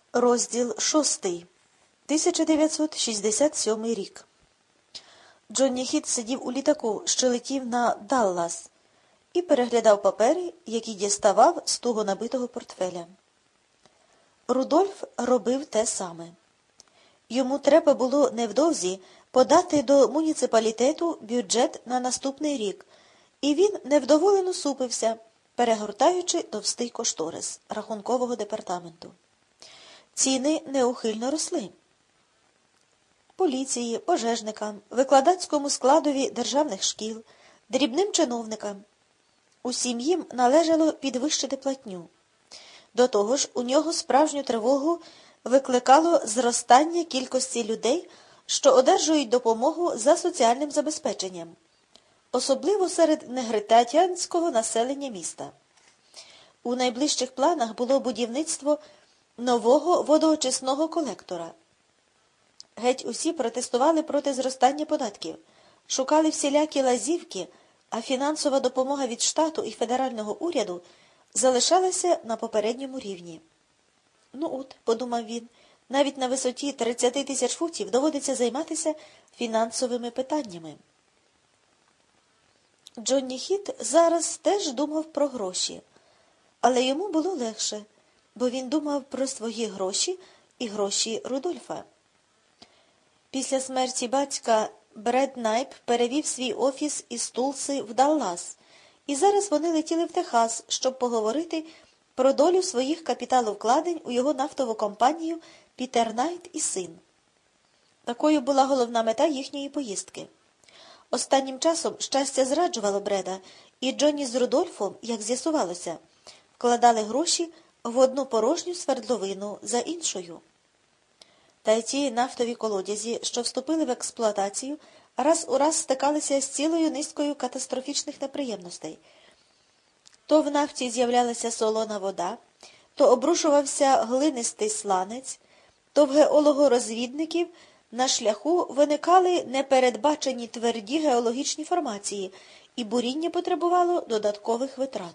Розділ 6. 1967 рік. Джонні Хіт сидів у літаку, що летів на Даллас, і переглядав папери, які діставав з туго набитого портфеля. Рудольф робив те саме. Йому треба було невдовзі подати до муніципалітету бюджет на наступний рік, і він невдоволено супився, перегортаючи товстий кошторис рахункового департаменту. Ціни неухильно росли. Поліції, пожежникам, викладацькому складові державних шкіл, дрібним чиновникам. Усім їм належало підвищити платню. До того ж, у нього справжню тривогу викликало зростання кількості людей, що одержують допомогу за соціальним забезпеченням, особливо серед негритянського населення міста. У найближчих планах було будівництво нового водоочисного колектора. Геть усі протестували проти зростання податків, шукали всілякі лазівки, а фінансова допомога від штату і федерального уряду залишалася на попередньому рівні. Ну от, подумав він, навіть на висоті 30 тисяч футів доводиться займатися фінансовими питаннями. Джонні Хіт зараз теж думав про гроші, але йому було легше, бо він думав про свої гроші і гроші Рудольфа. Після смерті батька Бред Найп перевів свій офіс із Тулси в Даллас, і зараз вони летіли в Техас, щоб поговорити про долю своїх капіталовкладень у його нафтову компанію Пітер Найт і син. Такою була головна мета їхньої поїздки. Останнім часом щастя зраджувало Бреда, і Джонні з Рудольфом, як з'ясувалося, вкладали гроші в одну порожню свердловину за іншою. Та й ті нафтові колодязі, що вступили в експлуатацію, раз у раз стикалися з цілою низкою катастрофічних неприємностей. То в нафті з'являлася солона вода, то обрушувався глинистий сланець, то в геологорозвідників на шляху виникали непередбачені тверді геологічні формації, і буріння потребувало додаткових витрат.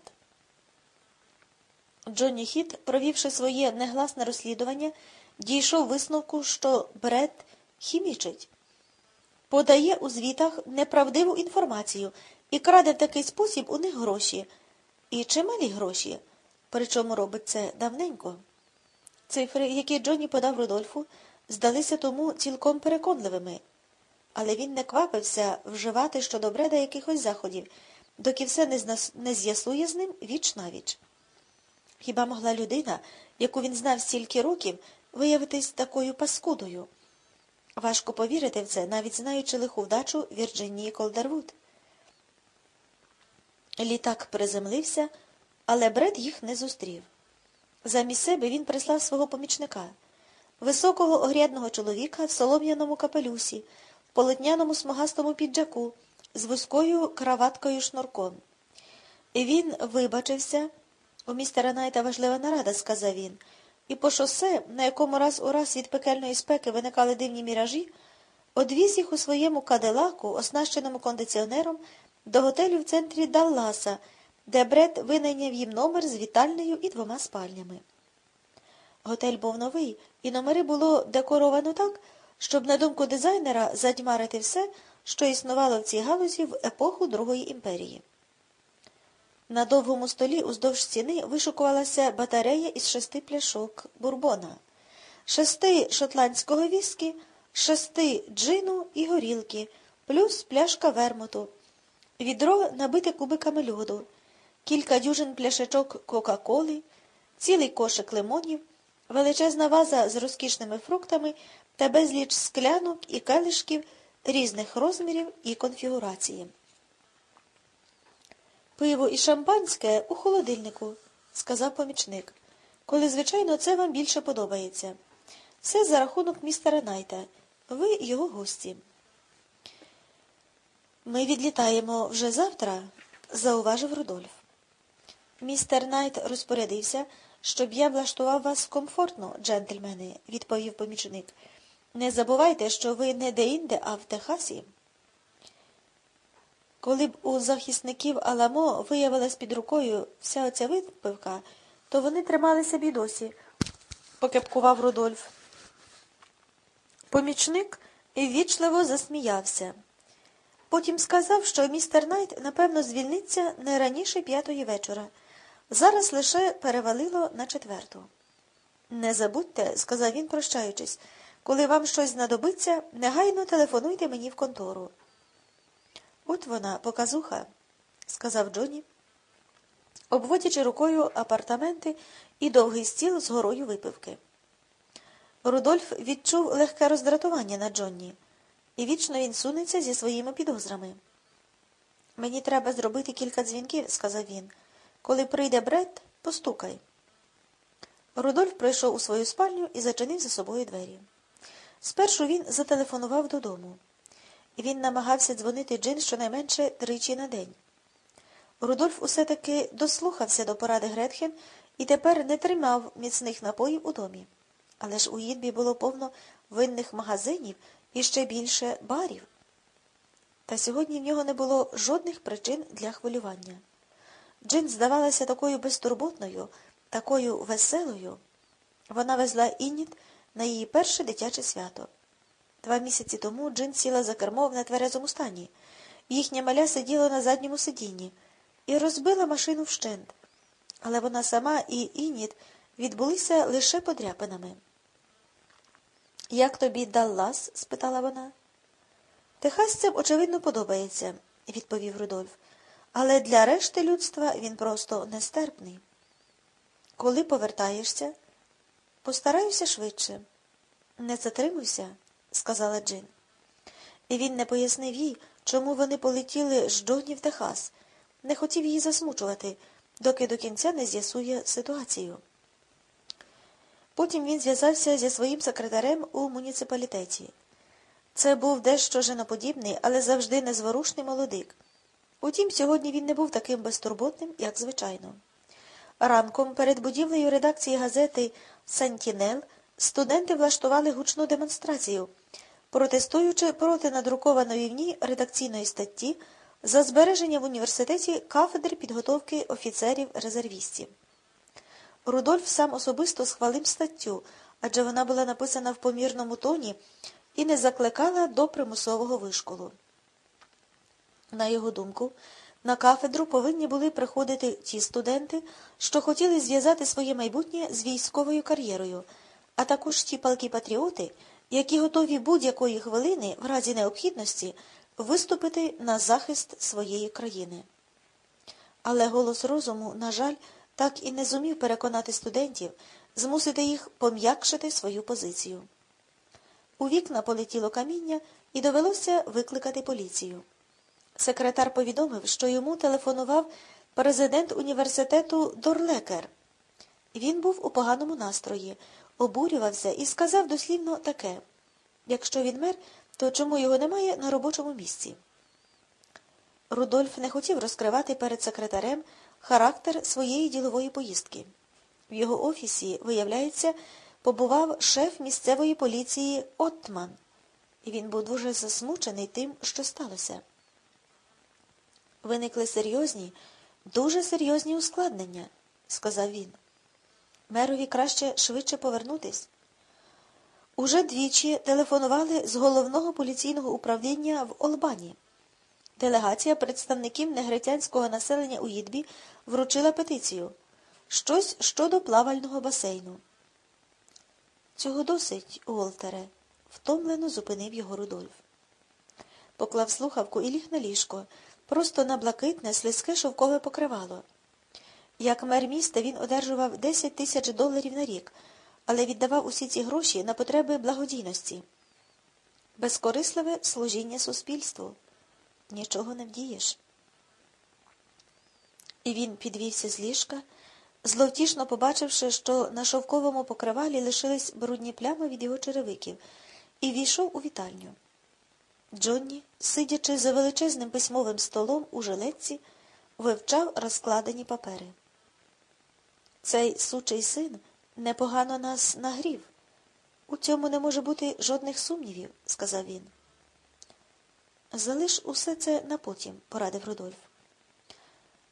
Джонні Хіт, провівши своє негласне розслідування, дійшов висновку, що Бред хімічить. Подає у звітах неправдиву інформацію і краде в такий спосіб у них гроші. І чималі гроші, причому робить це давненько. Цифри, які Джонні подав Рудольфу, здалися тому цілком переконливими. Але він не квапився вживати щодо Бреда якихось заходів, доки все не з'ясує з ним віч-навіч. Хіба могла людина, яку він знав стільки років, виявитись такою паскудою? Важко повірити в це, навіть знаючи лиху вдачу Вірджинії Колдервуд. Літак приземлився, але Бред їх не зустрів. Замість себе він прислав свого помічника, високого огрядного чоловіка в солом'яному капелюсі, в полотняному смугастому піджаку, з вузькою краваткою-шнурком. Він вибачився. У містера Найта важлива нарада, сказав він, і по шосе, на якому раз у раз від пекельної спеки виникали дивні міражі, одвіз їх у своєму кадилаку, оснащеному кондиціонером, до готелю в центрі Далласа, де Бред винайняв їм номер з вітальнею і 2 спальнями. Готель був новий, і номери було декоровано так, щоб, на думку дизайнера, задьмарити все, що існувало в цій галузі в епоху Другої імперії. На довгому столі уздовж стіни вишукувалася батарея із 6 пляшок бурбона, 6 шотландського віскі, 6 джину і горілки, плюс пляшка вермуту, відро набите кубиками льоду, кілька дюжин пляшечок Кока-Коли, цілий кошик лимонів, величезна ваза з розкішними фруктами та безліч склянок і келишків різних розмірів і конфігурації. «Пиво і шампанське у холодильнику», – сказав помічник, – «коли, звичайно, це вам більше подобається. Все за рахунок містера Найта. Ви його гості». «Ми відлітаємо вже завтра», – зауважив Рудольф. «Містер Найт розпорядився, щоб я влаштував вас комфортно, джентльмени», – відповів помічник. «Не забувайте, що ви не де-інде, а в Техасі». Коли б у захисників Аламо виявилась під рукою вся оця випивка, то вони трималися б і досі, покепкував Рудольф. Помічник ввічливо засміявся. Потім сказав, що містер Найт, напевно, звільниться не раніше 5-ї вечора. Зараз лише перевалило на 4-ту. «Не забудьте», – сказав він, прощаючись, – «коли вам щось знадобиться, негайно телефонуйте мені в контору». «От вона, показуха», – сказав Джонні, обводячи рукою апартаменти і довгий стіл з горою випивки. Рудольф відчув легке роздратування на Джонні, і вічно він сунеться зі своїми підозрами. «Мені треба зробити кілька дзвінків», – сказав він. «Коли прийде Бред, постукай». Рудольф прийшов у свою спальню і зачинив за собою двері. Спершу він зателефонував додому. Він намагався дзвонити Джин щонайменше 3 на день. Рудольф усе-таки дослухався до поради Гретхен і тепер не тримав міцних напоїв у домі. Але ж у Їдбі було повно винних магазинів і ще більше барів. Та сьогодні в нього не було жодних причин для хвилювання. Джин здавалася такою безтурботною, такою веселою. Вона везла Інніт на її перше дитяче свято. 2 місяці тому Джин сіла за кермо в нетверезому стані. Їхня маля сиділа на задньому сидінні і розбила машину вщент. Але вона сама і Інніт відбулися лише подряпинами. «Як тобі Даллас?» – спитала вона. «Техасцям, очевидно, подобається», – відповів Рудольф. «Але для решти людства він просто нестерпний». «Коли повертаєшся?» «Постараюся швидше». «Не затримуйся», – сказала Джин. І він не пояснив їй, чому вони полетіли з Джонні в Техас. Не хотів її засмучувати, доки до кінця не з'ясує ситуацію. Потім він зв'язався зі своїм секретарем у муніципалітеті. Це був дещо женоподібний, але завжди незворушний молодик. Утім, сьогодні він не був таким безтурботним, як звичайно. Ранком перед будівлею редакції газети «Сентінел» студенти влаштували гучну демонстрацію, протестуючи проти надрукованої в ній редакційної статті за збереження в університеті кафедри підготовки офіцерів-резервістів. Рудольф сам особисто схвалив статтю, адже вона була написана в помірному тоні і не закликала до примусового вишколу. На його думку, на кафедру повинні були приходити ті студенти, що хотіли зв'язати своє майбутнє з військовою кар'єрою, а також ті палкі патріоти, які готові будь-якої хвилини, в разі необхідності, виступити на захист своєї країни. Але голос розуму, на жаль, так і не зумів переконати студентів, змусити їх пом'якшити свою позицію. У вікна полетіло каміння і довелося викликати поліцію. Секретар повідомив, що йому телефонував президент університету Дорлекер. Він був у поганому настрої, обурювався і сказав дослівно таке: «Якщо він мер, то чому його немає на робочому місці?» Рудольф не хотів розкривати перед секретарем характер своєї ділової поїздки. В його офісі, виявляється, побував шеф місцевої поліції Оттман, і він був дуже засмучений тим, що сталося. «Виникли серйозні, дуже серйозні ускладнення», – сказав він. «Мерові краще швидше повернутись». Уже двічі телефонували з головного поліційного управління в Олбані. Делегація представників негритянського населення у Їдбі вручила петицію. Щось щодо плавального басейну. «Цього досить, Уолтере», – втомлено зупинив його Рудольф. Поклав слухавку і ліг на ліжко, просто на блакитне, слизьке шовкове покривало. Як мер міста він одержував 10 тисяч доларів на рік, але віддавав усі ці гроші на потреби благодійності. Безкорисливе служіння суспільству. Нічого не вдієш. І він підвівся з ліжка, зловтішно побачивши, що на шовковому покривалі лишились брудні плями від його черевиків, і війшов у вітальню. Джонні, сидячи за величезним письмовим столом у жилетці, вивчав розкладені папери. «Цей сучий син непогано нас нагрів. У цьому не може бути жодних сумнівів», – сказав він. «Залиш усе це на потім», – порадив Рудольф.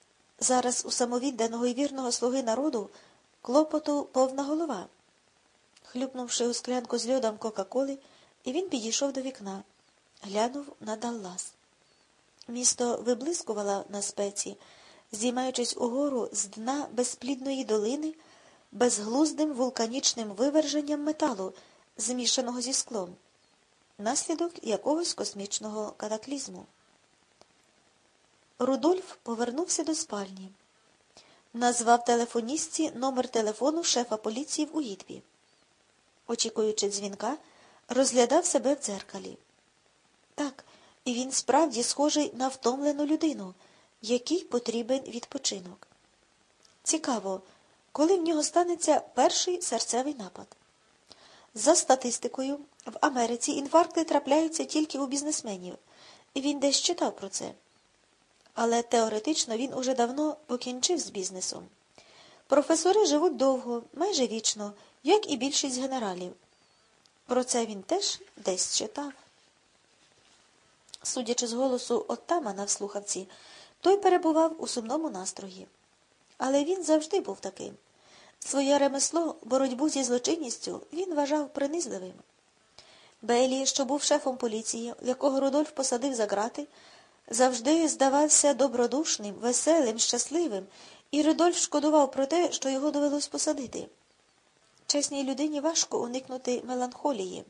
«Зараз у самовідданого і вірного слуги народу клопоту повна голова. хлюпнувши у склянку з льодом Кока-Коли, і він підійшов до вікна, глянув на Даллас. Місто виблискувало на спеці, здіймаючись угору з дна безплідної долини безглуздим вулканічним виверженням металу, змішаного зі склом, наслідок якогось космічного катаклізму. Рудольф повернувся до спальні. Назвав телефоністці номер телефону шефа поліції в Уїтбі. Очікуючи дзвінка, розглядав себе в дзеркалі. Так, і він справді схожий на втомлену людину, якій потрібен відпочинок. Цікаво, коли в нього станеться перший серцевий напад. За статистикою, в Америці інфаркти трапляються тільки у бізнесменів, і він десь читав про це. Але теоретично він уже давно покінчив з бізнесом. Професори живуть довго, майже вічно, як і більшість генералів. Про це він теж десь читав. Судячи з голосу отамана в слухавці, той перебував у сумному настрої. Але він завжди був таким. Своє ремесло, боротьбу зі злочинністю, він вважав принизливим. Бейлі, що був шефом поліції, якого Рудольф посадив за грати, завжди здавався добродушним, веселим, щасливим, і Рудольф шкодував про те, що його довелось посадити. Чесній людині важко уникнути меланхолії.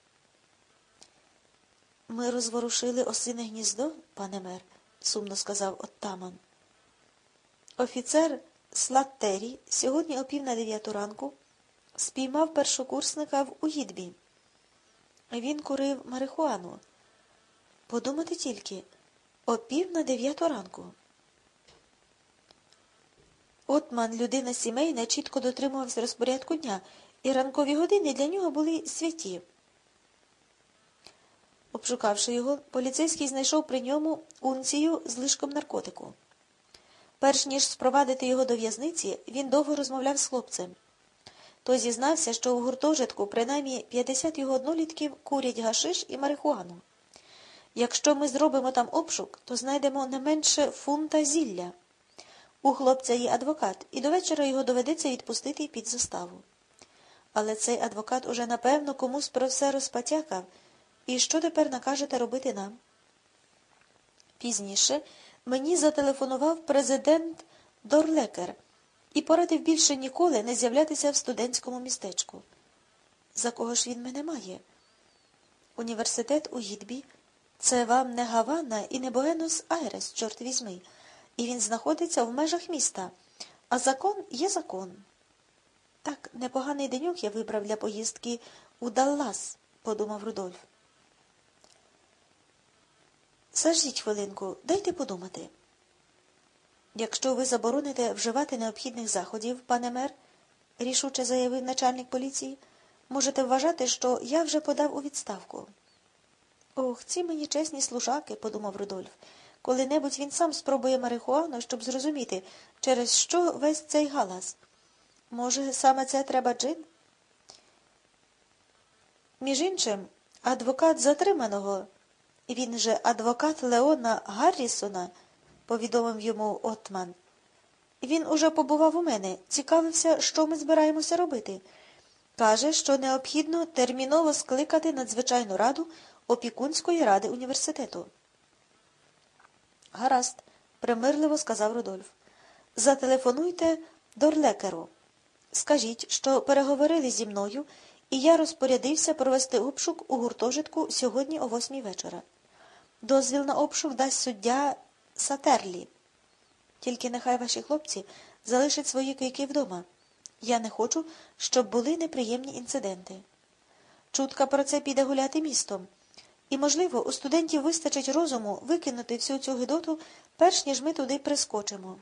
«Ми розворушили осине гніздо, пане мер», – сумно сказав отаман. Офіцер Слаттері сьогодні о 8:45 ранку спіймав першокурсника в Уїтбі. Він курив марихуану. Подумати тільки, о 8:45 ранку. Отман, людина сімейна, чітко дотримувався розпорядку дня, і ранкові години для нього були святі. Обшукавши його, поліцейський знайшов при ньому унцію з лишком наркотику. Перш ніж спровадити його до в'язниці, він довго розмовляв з хлопцем. Той зізнався, що у гуртожитку принаймні 50 його однолітків курять гашиш і марихуану. Якщо ми зробимо там обшук, то знайдемо не менше фунта зілля. У хлопця є адвокат, і до вечора його доведеться відпустити під заставу. Але цей адвокат уже напевно комусь про все розпатякав. І що тепер накажете робити нам? Пізніше мені зателефонував президент Дорлекер і порадив більше ніколи не з'являтися в студентському містечку. За кого ж він мене має? Університет у Уїтбі – це вам не Гавана і не Буенос-Айрес, чорт візьми, і він знаходиться в межах міста, а закон є закон. Так, непоганий деньок я вибрав для поїздки у Даллас, подумав Рудольф. Заждіть хвилинку, дайте подумати. Якщо ви забороните вживати необхідних заходів, пане мер, рішуче заявив начальник поліції, можете вважати, що я вже подав у відставку. Ох, ці мені чесні служаки, подумав Рудольф. Коли-небудь він сам спробує марихуану, щоб зрозуміти, через що весь цей галас. Може, саме це треба джин? Між іншим, адвокат затриманого, він же адвокат Леона Гаррісона, повідомив йому отман. Він уже побував у мене, цікавився, що ми збираємося робити. Каже, що необхідно терміново скликати надзвичайну раду опікунської ради університету. Гаразд, примирливо сказав Рудольф. Зателефонуйте Дорлекеру. Скажіть, що переговорили зі мною, і я розпорядився провести обшук у гуртожитку сьогодні о 8 вечора. Дозвіл на обшук дасть суддя Сатерлі. Тільки нехай ваші хлопці залишать свої кийки вдома. Я не хочу, щоб були неприємні інциденти. Чутка про це піде гуляти містом. І, можливо, у студентів вистачить розуму викинути всю цю гидоту, перш ніж ми туди прискочимо.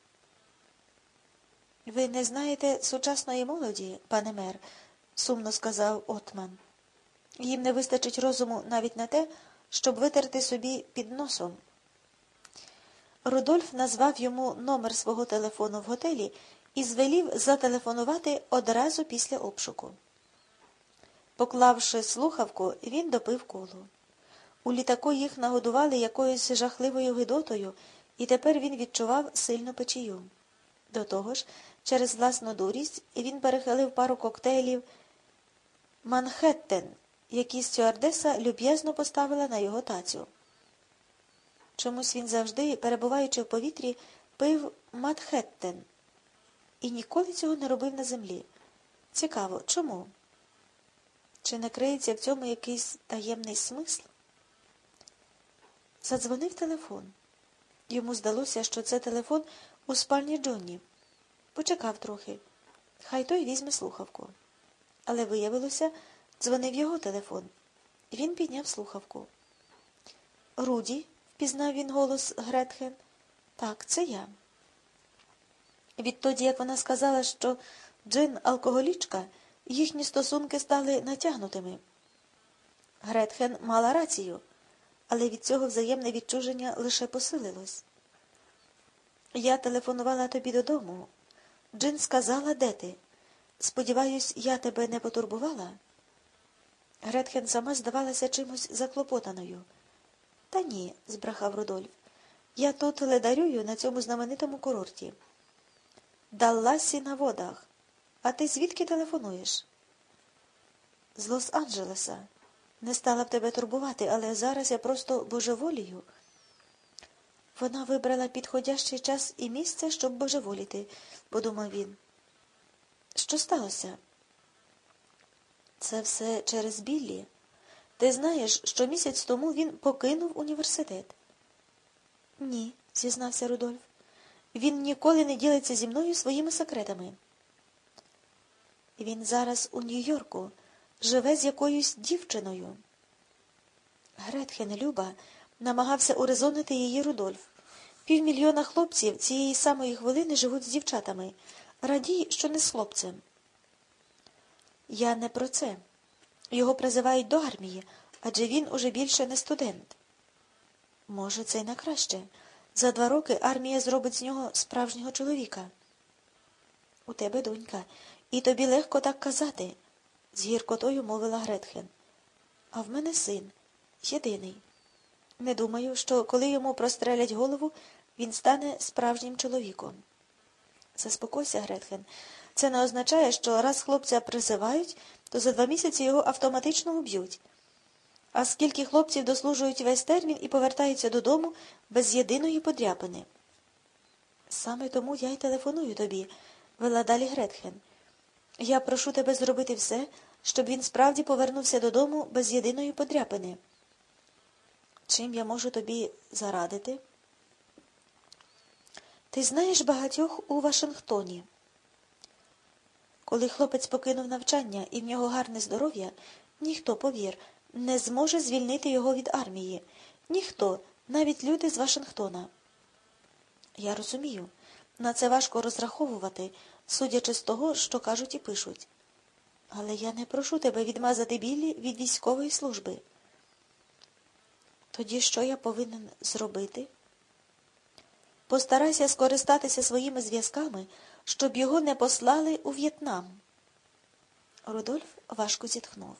Ви не знаєте сучасної молоді, пане мер, сумно сказав отман. Їм не вистачить розуму навіть на те, щоб витерти собі під носом. Рудольф назвав йому номер свого телефону в готелі і звелів зателефонувати одразу після обшуку. Поклавши слухавку, він допив колу. У літаку їх нагодували якоюсь жахливою гидотою, і тепер він відчував сильну печію. До того ж, через власну дурість він перехилив пару коктейлів Манхеттен, який стюардеса люб'язно поставила на його тацю. Чомусь він завжди, перебуваючи в повітрі, пив Манхеттен і ніколи цього не робив на землі. Цікаво, чому? Чи не криється в цьому якийсь таємний смисл? Задзвонив телефон. Йому здалося, що це телефон у спальні Джонні. Почекав трохи. Хай той візьме слухавку. Але виявилося, дзвонив його телефон. Він підняв слухавку. «Руді», – впізнав він голос Гретхен. «Так, це я». Відтоді, як вона сказала, що Джин – алкоголічка, їхні стосунки стали натягнутими. Гретхен мала рацію, але від цього взаємне відчуження лише посилилось. «Я телефонувала тобі додому. Джин сказала, де ти. Сподіваюсь, я тебе не потурбувала?» Гретхен сама здавалася чимось заклопотаною. «Та ні», – збрехав Рудольф. «Я тут ледарюю на цьому знаменитому курорті. Далласі на водах. А ти звідки телефонуєш?» «З Лос-Анджелеса. Не стала б тебе турбувати, але зараз я просто божеволію». Вона вибрала підходящий час і місце, щоб божеволіти, подумав він. Що сталося? Це все через Біллі. Ти знаєш, що місяць тому він покинув університет? Ні, зізнався Рудольф. Він ніколи не ділиться зі мною своїми секретами. Він зараз у Нью-Йорку, живе з якоюсь дівчиною. Гретхен, Люба, намагався урезонити її Рудольф. 500 000 хлопців цієї самої хвилини живуть з дівчатами. Радій, що не з хлопцем. Я не про це. Його призивають до армії, адже він уже більше не студент. Може, це й на краще. За 2 роки армія зробить з нього справжнього чоловіка. У тебе донька, і тобі легко так казати, з гіркотою мовила Гретхен. А в мене син, єдиний. Не думаю, що коли йому прострелять голову, він стане справжнім чоловіком. Заспокойся, Гретхен. Це не означає, що раз хлопця призивають, то за 2 місяці його автоматично уб'ють. А скільки хлопців дослужують весь термін і повертаються додому без єдиної подряпини? Саме тому я й телефоную тобі, вела далі Гретхен. Я прошу тебе зробити все, щоб він справді повернувся додому без єдиної подряпини. Чим я можу тобі зарадити? Ти знаєш багатьох у Вашингтоні. Коли хлопець покинув навчання і в нього гарне здоров'я, ніхто, повір, не зможе звільнити його від армії. Ніхто, навіть люди з Вашингтона. Я розумію, на це важко розраховувати, судячи з того, що кажуть і пишуть. Але я не прошу тебе відмазати Біллі від військової служби. Тоді що я повинен зробити? Постарайся скористатися своїми зв'язками, щоб його не послали у В'єтнам. Рудольф важко зітхнув.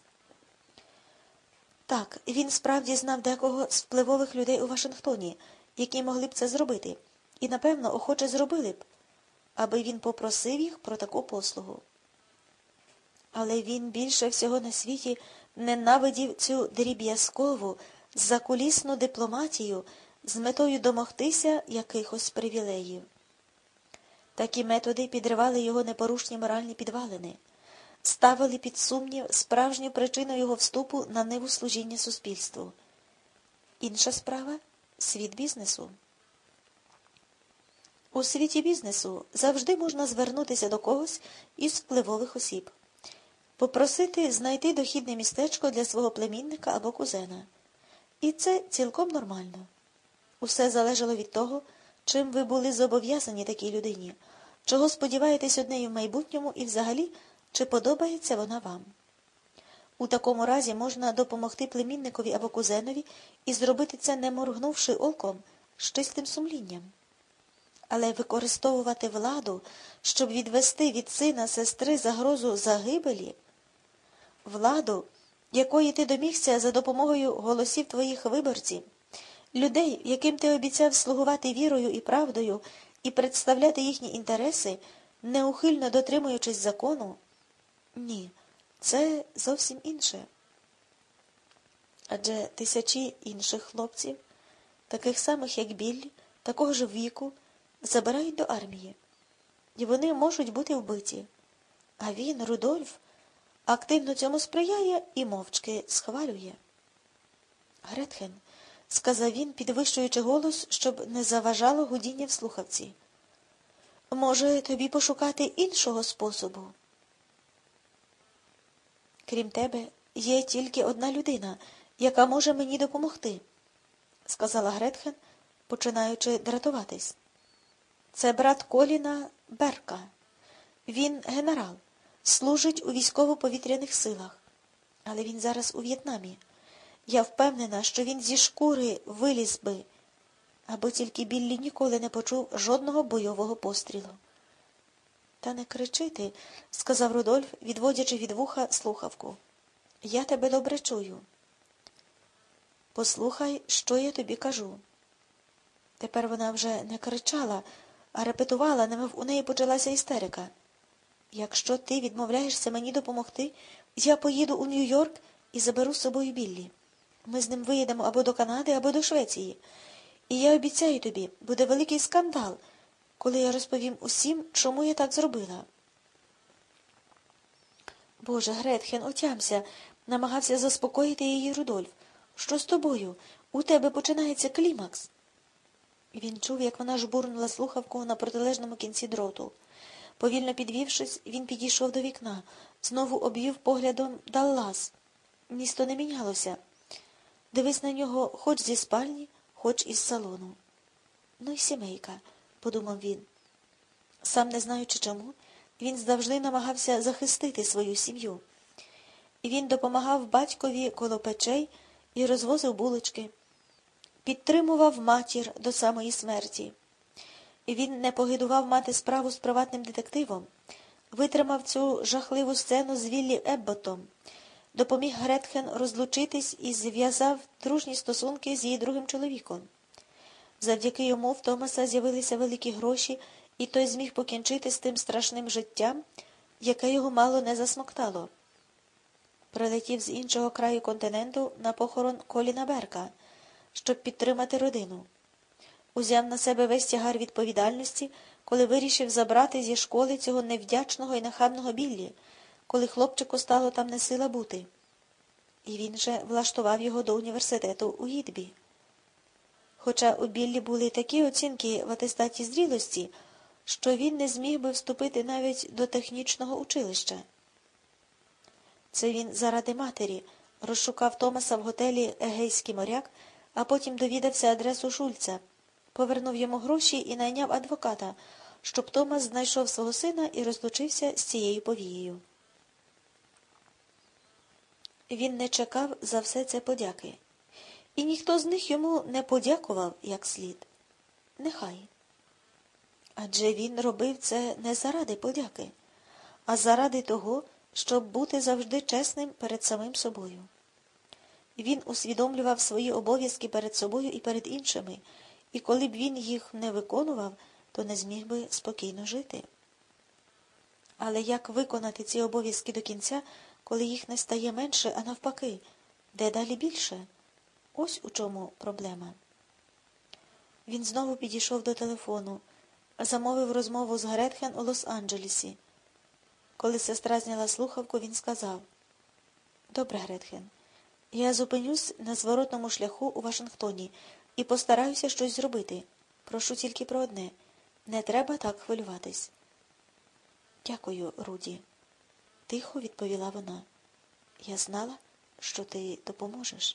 Так, він справді знав декого з впливових людей у Вашингтоні, які могли б це зробити, і, напевно, охоче зробили б, аби він попросив їх про таку послугу. Але він більше всього на світі ненавидів цю дріб'язкову, закулісну дипломатію з метою домогтися якихось привілеїв. Такі методи підривали його непорушні моральні підвалини, ставили під сумнів справжню причину його вступу на ниву служіння суспільству. Інша справа – світ бізнесу. У світі бізнесу завжди можна звернутися до когось із впливових осіб, попросити знайти дохідне містечко для свого племінника або кузена. І це цілком нормально. Усе залежало від того, чим ви були зобов'язані такій людині, чого сподіваєтесь од неї в майбутньому і взагалі, чи подобається вона вам. У такому разі можна допомогти племінникові або кузенові і зробити це, не моргнувши оком, з чистим сумлінням. Але використовувати владу, щоб відвести від сина сестри загрозу загибелі, владу, якої ти домігся за допомогою голосів твоїх виборців, людей, яким ти обіцяв слугувати вірою і правдою і представляти їхні інтереси, неухильно дотримуючись закону? Ні, Це зовсім інше. Адже тисячі інших хлопців, таких самих, як Біллі, такого ж віку, забирають до армії. І вони можуть бути вбиті. А він, Рудольф, активно цьому сприяє і мовчки схвалює. Гретхен, сказав він, підвищуючи голос, щоб не заважало гудіння в слухавці. Може, тобі пошукати іншого способу? Крім тебе, є тільки одна людина, яка може мені допомогти, сказала Гретхен, починаючи дратуватись. Це брат Коліна Берка. Він генерал, служить у військово-повітряних силах. Але він зараз у В'єтнамі. Я впевнена, що він зі шкури виліз би, або тільки Біллі ніколи не почув жодного бойового пострілу. Та не кричи ти, сказав Рудольф, відводячи від вуха слухавку. Я тебе добре чую. Послухай, що я тобі кажу. Тепер вона вже не кричала, а репетувала, немов у неї почалася істерика. Якщо ти відмовляєшся мені допомогти, я поїду у Нью-Йорк і заберу з собою Біллі. Ми з ним виїдемо або до Канади, або до Швеції. І я обіцяю тобі, буде великий скандал, коли я розповім усім, чому я так зробила. Боже, Гретхен, отямся, намагався заспокоїти її Рудольф. Що з тобою? У тебе починається клімакс. Він чув, як вона жбурнула слухавку на протилежному кінці дроту. Повільно підвівшись, він підійшов до вікна, знову обвів поглядом Даллас. Місто не мінялося. Дивись на нього хоч зі спальні, хоч із салону. Ну й сімейка, подумав він. Сам не знаючи чому, він завжди намагався захистити свою сім'ю. Він допомагав батькові коло печей і розвозив булочки. Підтримував матір до самої смерті. Він не погидував мати справу з приватним детективом, витримав цю жахливу сцену з Віллі Ебботом, допоміг Гретхен розлучитись і зв'язав дружні стосунки з її другим чоловіком. Завдяки йому в Томаса з'явилися великі гроші, і той зміг покінчити з тим страшним життям, яке його мало не засмоктало. Прилетів з іншого краю континенту на похорон Коліна Берка, щоб підтримати родину. Узяв на себе весь тягар відповідальності, коли вирішив забрати зі школи цього невдячного і нахабного Біллі, коли хлопчику стало там не сила бути. І він же влаштував його до університету у Їдбі. Хоча у Біллі були такі оцінки в атестаті зрілості, що він не зміг би вступити навіть до технічного училища. Це він заради матері розшукав Томаса в готелі «Егейський моряк», а потім довідався адресу Шульца, повернув йому гроші і найняв адвоката, щоб Томас знайшов свого сина і розлучився з цією повією. Він не чекав за все це подяки. І ніхто з них йому не подякував як слід. Нехай. Адже він робив це не заради подяки, а заради того, щоб бути завжди чесним перед самим собою. Він усвідомлював свої обов'язки перед собою і перед іншими, і коли б він їх не виконував, то не зміг би спокійно жити. Але як виконати ці обов'язки до кінця, коли їх не стає менше, а навпаки, дедалі більше? Ось у чому проблема. Він знову підійшов до телефону, замовив розмову з Гретхен у Лос-Анджелесі. Коли сестра зняла слухавку, він сказав: «Добре, Гретхен, я зупинюсь на зворотному шляху у Вашингтоні і постараюся щось зробити. Прошу тільки про одне. Не треба так хвилюватись». «Дякую, Руді», – тихо відповіла вона. «Я знала, що ти допоможеш».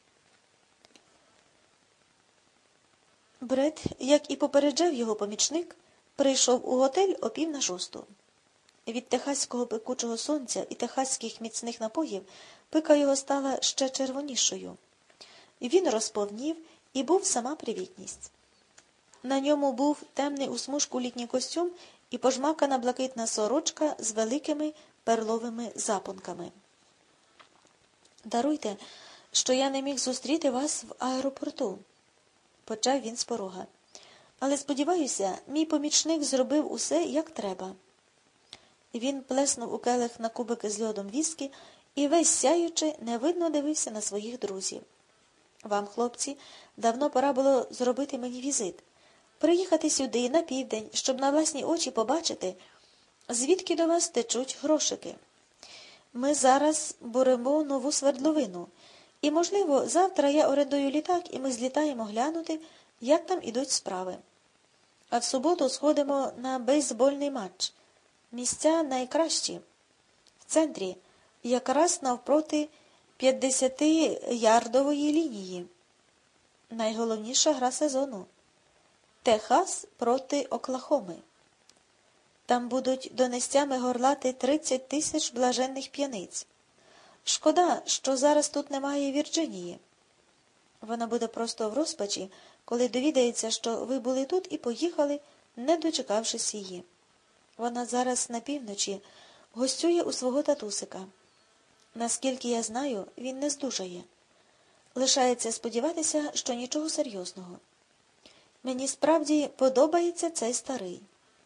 Бред, як і попереджав його помічник, прийшов у готель о 5:45. Від техаського пекучого сонця і техаських міцних напоїв пика його стала ще червонішою. Він розповнів і був сама привітність. На ньому був темний у смужку літній костюм і пожмакана блакитна сорочка з великими перловими запонками. «Даруйте, що я не міг зустріти вас в аеропорту», – почав він з порога. «Але, сподіваюся, мій помічник зробив усе, як треба». Він плеснув у келих на кубики з льодом віскі і, весь сяючи, невидно дивився на своїх друзів. Вам, хлопці, давно пора було зробити мені візит. Приїхати сюди, на південь, щоб на власні очі побачити, звідки до вас течуть грошики. Ми зараз буримо нову свердловину. І, можливо, завтра я орендую літак, і ми злітаємо глянути, як там ідуть справи. А в суботу сходимо на бейсбольний матч. Місця найкращі. В центрі, якраз навпроти 50-ярдової лінії. Найголовніша гра сезону. Техас проти Оклахоми. Там будуть донестями горлати 30 тисяч блаженних п'яниць. Шкода, що зараз тут немає Вірджинії. Вона буде просто в розпачі, коли довідається, що ви були тут і поїхали, не дочекавшись її. Вона зараз на півночі гостює у свого татусика. Наскільки я знаю, він не здужає. Лишається сподіватися, що нічого серйозного. Мені справді подобається цей старий.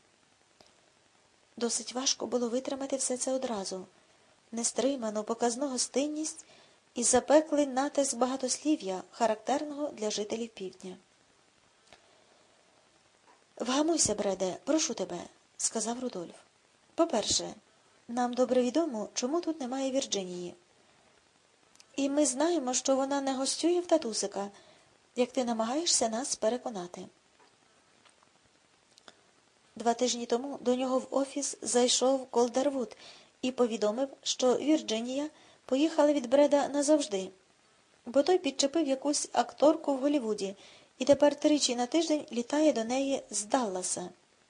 Досить важко було витримати все це одразу. Нестриману, показну гостинність і запеклий натиск багатослів'я, характерного для жителів півдня. «Вгамуйся, Бреде, прошу тебе», – сказав Рудольф. «По-перше, нам добре відомо, чому тут немає Вірджинії. І ми знаємо, що вона не гостює в татусика, як ти намагаєшся нас переконати». 2 тижні тому до нього в офіс зайшов Колдервуд і повідомив, що Вірджинія поїхала від Бреда назавжди, бо той підчепив якусь акторку в Голлівуді і тепер 3 на тиждень літає до неї з Далласа.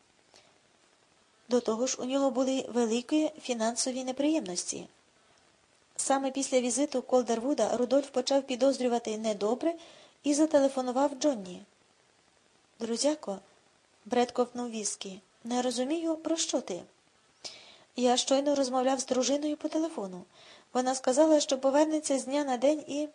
До того ж, у нього були великі фінансові неприємності. Саме після візиту Колдервуда Рудольф почав підозрювати недобре і зателефонував Джонні. «Друзяко», – Бред ковтнув віскі, – «не розумію, про що ти?» «Я щойно розмовляв з дружиною по телефону. Вона сказала, що повернеться з дня на день і...»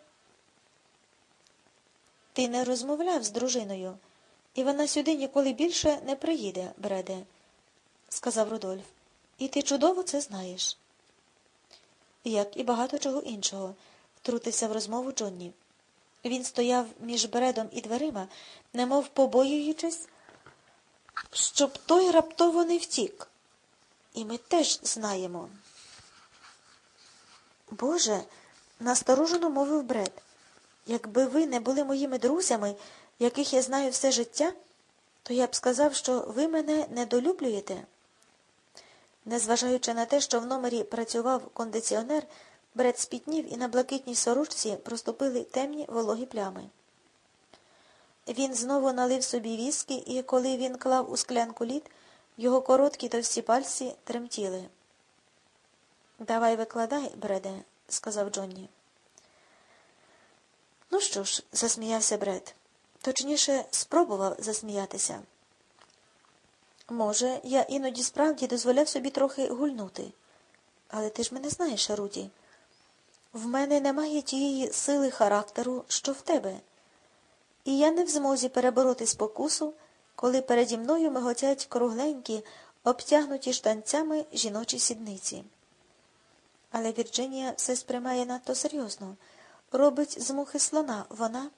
«Ти не розмовляв з дружиною, і вона сюди ніколи більше не приїде, Бреде», – сказав Рудольф. «І ти чудово це знаєш». Як і багато чого іншого, втрутився в розмову Джонні. Він стояв між Бредом і дверима, немов побоюючись, щоб той раптово не втік. І ми теж знаємо. «Боже», – насторожено мовив Бред, – «якби ви не були моїми друзями, яких я знаю все життя, то я б сказав, що ви мене недолюблюєте». Незважаючи на те, що в номері працював кондиціонер, Бред спітнів і на блакитній сорочці проступили темні вологі плями. Він знову налив собі віскі, і коли він клав у склянку лід, його короткі товсті пальці тремтіли. «Давай викладай, Бреде», – сказав Джонні. «Ну що ж», – засміявся Бред. Точніше, спробував засміятися. «Може, я іноді справді дозволяв собі трохи гульнути. Але ти ж мене знаєш, Руді. В мене немає тієї сили характеру, що в тебе. І я не в змозі перебороти спокусу, коли переді мною миготять кругленькі, обтягнуті штанцями жіночі сідниці. Але Вірджинія все сприймає надто серйозно. Робить з мухи слона. Вона...»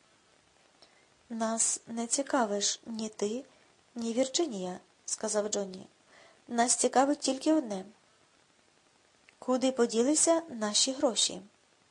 «Нас не цікавиш ні ти, ні Вірджинія», – сказав Джонні. «Нас цікавить тільки одне. Куди поділися наші гроші?»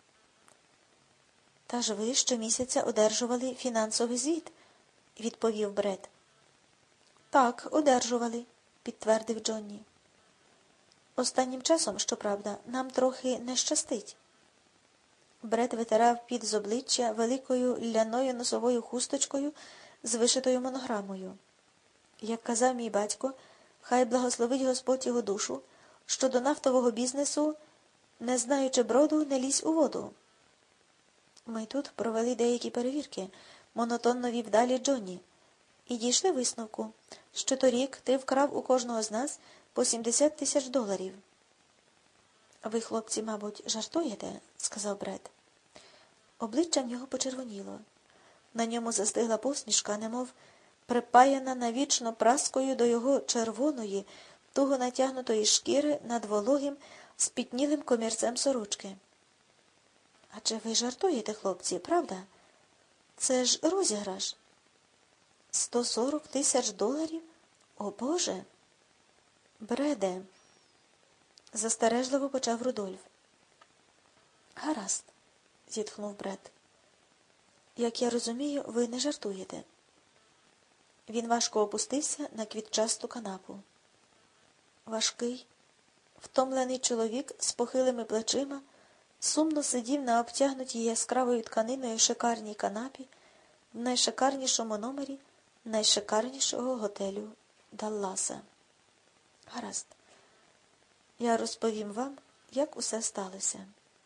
«Та ж ви щомісяця одержували фінансовий звіт», – відповів Бред. «Так, одержували», – підтвердив Джонні. «Останнім часом, щоправда, нам трохи не щастить». Бред витирав під з обличчя великою ляною носовою хусточкою з вишитою монограмою. Як казав мій батько, хай благословить Господь його душу, що до нафтового бізнесу, не знаючи броду, не лізь у воду. «Ми тут провели деякі перевірки», – монотонно вів далі Джонні, – «і дійшли висновку, що торік ти вкрав у кожного з нас по 70 тисяч доларів». «Ви, хлопці, мабуть, жартуєте?» – сказав Бред. Обличчя в нього почервоніло. На ньому застигла посмішка, немов припаяна навічно праскою до його червоної, туго натягнутої шкіри над вологим, спітнілим комірцем сорочки. Адже ви жартуєте, хлопці, правда? Це ж розіграш. 140 тисяч доларів? О, Боже! Бреде, застережливо почав Рудольф. Гаразд, зітхнув Бред. Як я розумію, ви не жартуєте. Він важко опустився на квітчасту канапу. Важкий, втомлений чоловік з похилими плечима сумно сидів на обтягнутій яскравою тканиною шикарній канапі в найшикарнішому номері найшикарнішого готелю Далласа. Гаразд. Я розповім вам, як усе сталося.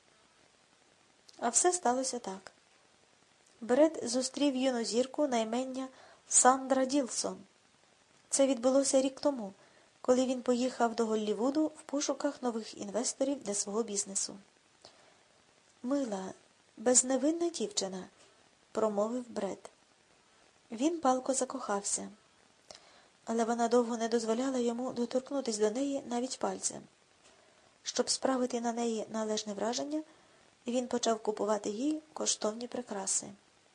А все сталося так. Бред зустрів юну зірку на ім'я Сандра Ділсон. Це відбулося рік тому, коли він поїхав до Голлівуду в пошуках нових інвесторів для свого бізнесу. Мила, безневинна дівчина, промовив Бред. Він палко закохався, але вона довго не дозволяла йому доторкнутися до неї навіть пальцем. Щоб справити на неї належне враження, він почав купувати їй коштовні прикраси.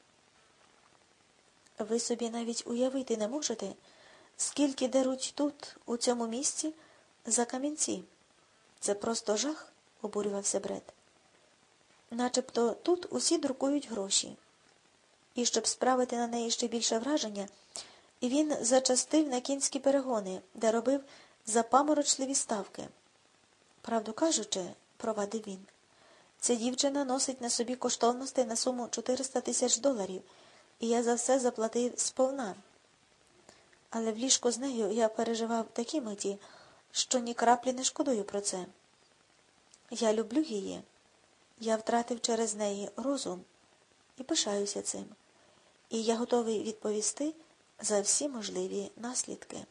Ви собі навіть уявити не можете, скільки деруть тут, у цьому місці, за камінці. Це просто жах, обурювався Бред. Начебто тут усі друкують гроші. І щоб справити на неї ще більше враження, він зачастив на кінські перегони, де робив запаморочливі ставки. Правду кажучи, провадив він, ця дівчина носить на собі коштовностей на суму 400 тисяч доларів, і я за все заплатив сповна. Але в ліжку з нею я переживав такі миті, що ні краплі не шкодую про це. Я люблю її. Я втратив через неї розум і пишаюся цим. І я готовий відповісти за всі можливі наслідки.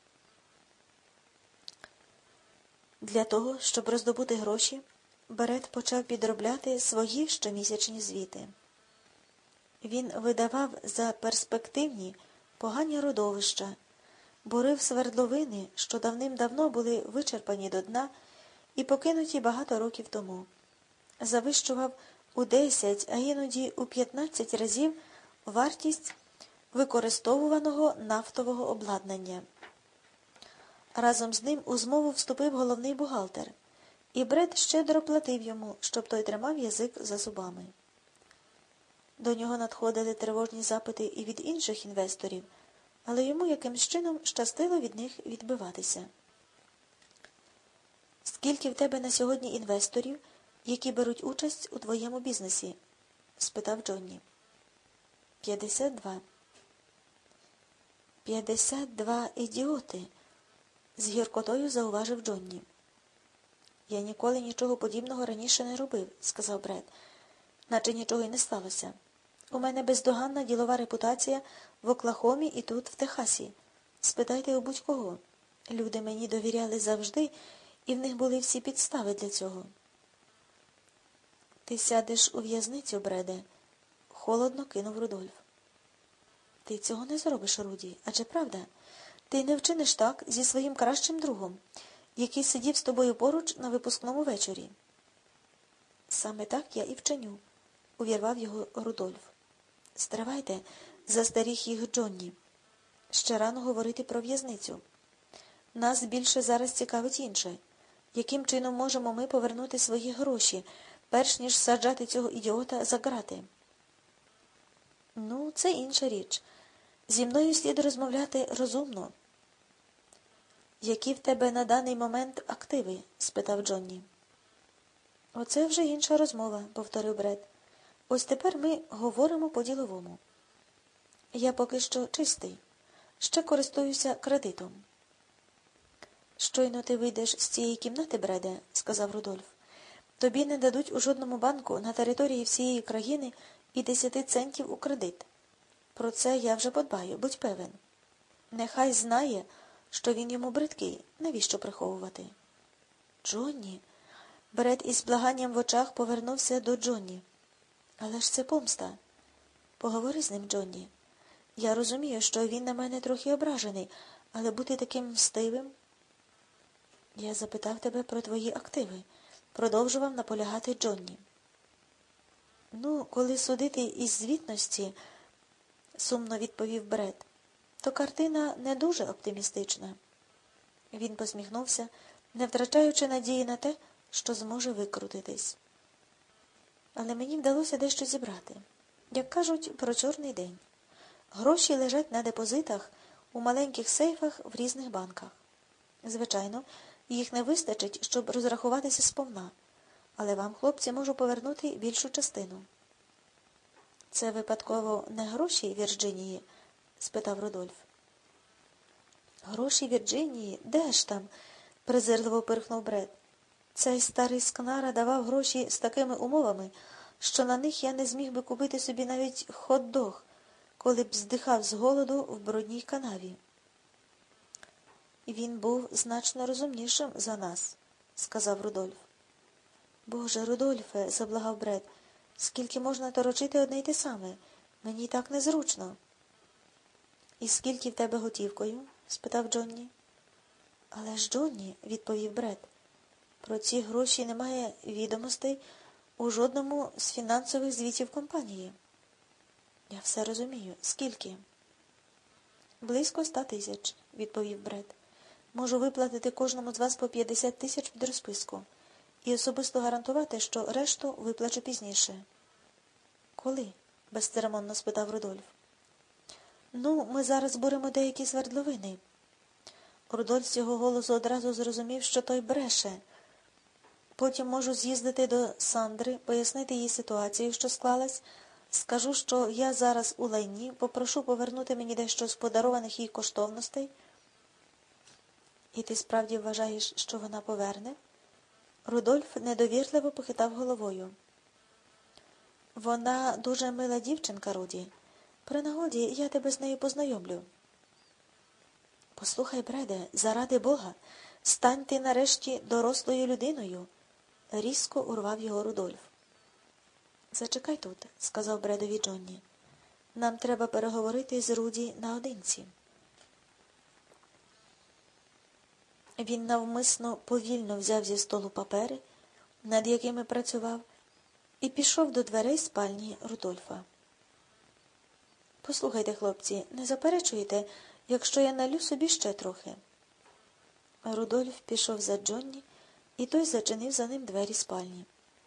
Для того, щоб роздобути гроші, Бред почав підробляти свої щомісячні звіти. Він видавав за перспективні погані родовища, бурив свердловини, що давним-давно були вичерпані до дна і покинуті багато років тому. Завищував у 10, а іноді у 15 разів вартість використовуваного нафтового обладнання. Разом з ним у змову вступив головний бухгалтер, і Бред щедро платив йому, щоб той тримав язик за зубами. До нього надходили тривожні запити і від інших інвесторів, але йому якимсь чином щастило від них відбиватися. «Скільки в тебе на сьогодні інвесторів, які беруть участь у твоєму бізнесі?» – спитав Джонні. 52. 52 ідіоти, з гіркотою зауважив Джонні. Я ніколи нічого подібного раніше не робив, сказав Бред, наче нічого й не сталося. У мене бездоганна ділова репутація в Оклахомі і тут, в Техасі. Спитайте у будь-кого. Люди мені довіряли завжди, і в них були всі підстави для цього. Ти сядеш у в'язницю, Бреде, холодно кинув Рудольф. Ти цього не зробиш, Руді, адже правда? Ти не вчиниш так зі своїм кращим другом, який сидів з тобою поруч на випускному вечорі. Саме так я і вчиню, увірвав його Рудольф. Стривайте, застеріг їх Джонні. Ще рано говорити про в'язницю. Нас більше зараз цікавить інше. Яким чином можемо ми повернути свої гроші, перш ніж саджати цього ідіота за грати? Ну, це інша річ. Зі мною слід розмовляти розумно. Які в тебе на даний момент активи? Спитав Джонні. Оце вже інша розмова, повторив Бред. Ось тепер ми говоримо по-діловому. Я поки що чистий. Ще користуюся кредитом. Щойно ти вийдеш з цієї кімнати, Бреде, сказав Рудольф. Тобі не дадуть у жодному банку на території всієї країни і 10 центів у кредит. Про це я вже подбаю, будь певен. Нехай знає, що він йому бридкий, навіщо приховувати? Джонні. Бред із благанням в очах повернувся до Джонні. Але ж це помста. Поговори з ним, Джонні. Я розумію, що він на мене трохи ображений, але бути таким мстивим... Я запитав тебе про твої активи, продовжував наполягати Джонні. Ну, коли судити із звітності, сумно відповів Бред, то картина не дуже оптимістична. Він посміхнувся, не втрачаючи надії на те, що зможе викрутитись. Але мені вдалося дещо зібрати. Як кажуть, про чорний день. Гроші лежать на депозитах у маленьких сейфах в різних банках. Звичайно, їх не вистачить, щоб розрахуватися сповна, але вам, хлопці, можу повернути більшу частину. Це випадково не гроші Вірджинії? Спитав Рудольф. Гроші Вірджинії? Де ж там? Презирливо пирхнув Бред. Цей старий скнара давав гроші з такими умовами, що на них я не зміг би купити собі навіть хот-дог, коли б здихав з голоду в брудній канаві. Він був значно розумнішим за нас, сказав Рудольф. Боже, Рудольфе, заблагав Бред, скільки можна торочити одне й те саме? Мені так незручно. І скільки в тебе готівкою? Спитав Джонні. Але ж, Джонні, відповів Бред, про ці гроші немає відомостей у жодному з фінансових звітів компанії. Я все розумію. Скільки? Близько 100 тисяч, відповів Бред. Можу виплатити кожному з вас по 50 тисяч під розписку і особисто гарантувати, що решту виплачу пізніше. Коли? Безцеремонно спитав Рудольф. Ну, ми зараз буримо деякі свердловини. Рудольф з його голосу одразу зрозумів, що той бреше. Потім можу з'їздити до Сандри, пояснити їй ситуацію, що склалась, скажу, що я зараз у лайні, попрошу повернути мені дещо з подарованих їй коштовностей. І ти справді вважаєш, що вона поверне? Рудольф недовірливо похитав головою. Вона дуже мила дівчинка, Руді. При нагоді я тебе з нею познайомлю. Послухай, Бреде, заради Бога, стань ти нарешті дорослою людиною, різко урвав його Рудольф. Зачекай тут, сказав Бредові Джонні. Нам треба переговорити з Руді наодинці. Він навмисно повільно взяв зі столу папери, над якими працював, і пішов до дверей спальні Рудольфа. Послухайте, хлопці, не заперечуєте, якщо я налю собі ще трохи? Рудольф пішов за Джонні, і той зачинив за ним двері спальні.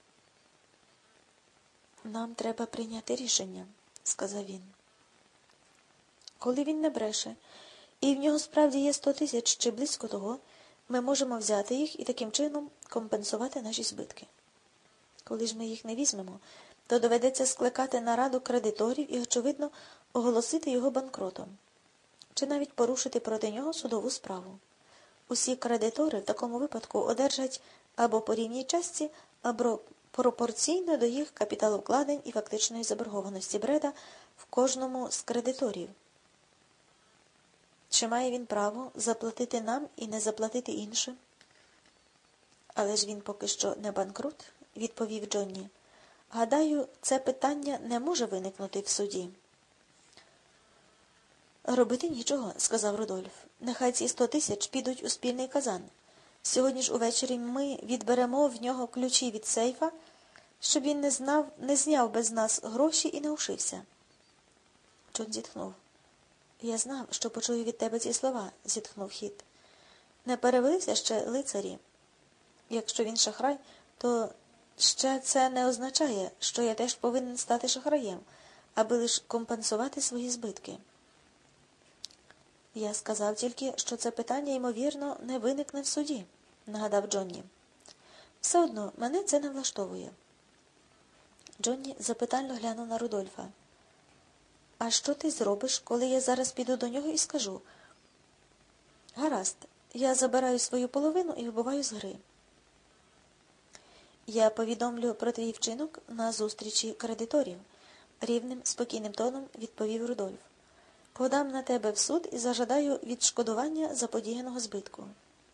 Нам треба прийняти рішення, сказав він. Коли він не бреше, і в нього справді є 100 тисяч чи близько того, ми можемо взяти їх і таким чином компенсувати наші збитки. Коли ж ми їх не візьмемо, то доведеться скликати нараду кредиторів і, очевидно, оголосити його банкротом. Чи навіть порушити проти нього судову справу. Усі кредитори в такому випадку одержать або по рівній частці, або пропорційно до їх капіталовкладень і фактичної заборгованості Бреда в кожному з кредиторів. Чи має він право заплатити нам і не заплатити іншим? Але ж він поки що не банкрут, відповів Джонні. Гадаю, це питання не може виникнути в суді. Робити нічого, сказав Рудольф. Нехай ці 100 тисяч підуть у спільний казан. Сьогодні ж увечері ми відберемо в нього ключі від сейфа, щоб він не зняв без нас гроші і не ушився. Джон зітхнув. Я знав, що почую від тебе ці слова, зітхнув Хіт. Не перевелися ще лицарі. Якщо він шахрай, то ще це не означає, що я теж повинен стати шахраєм, аби лише компенсувати свої збитки. Я сказав тільки, що це питання, ймовірно, не виникне в суді, нагадав Джонні. Все одно, мене це не влаштовує. Джонні запитально глянув на Рудольфа. А що ти зробиш, коли я зараз піду до нього і скажу? Гаразд, я забираю свою половину і вибиваю з гри. Я повідомлю про твій вчинок на зустрічі кредиторів, рівним, спокійним тоном відповів Рудольф. Подам на тебе в суд і зажадаю відшкодування заподіяного збитку.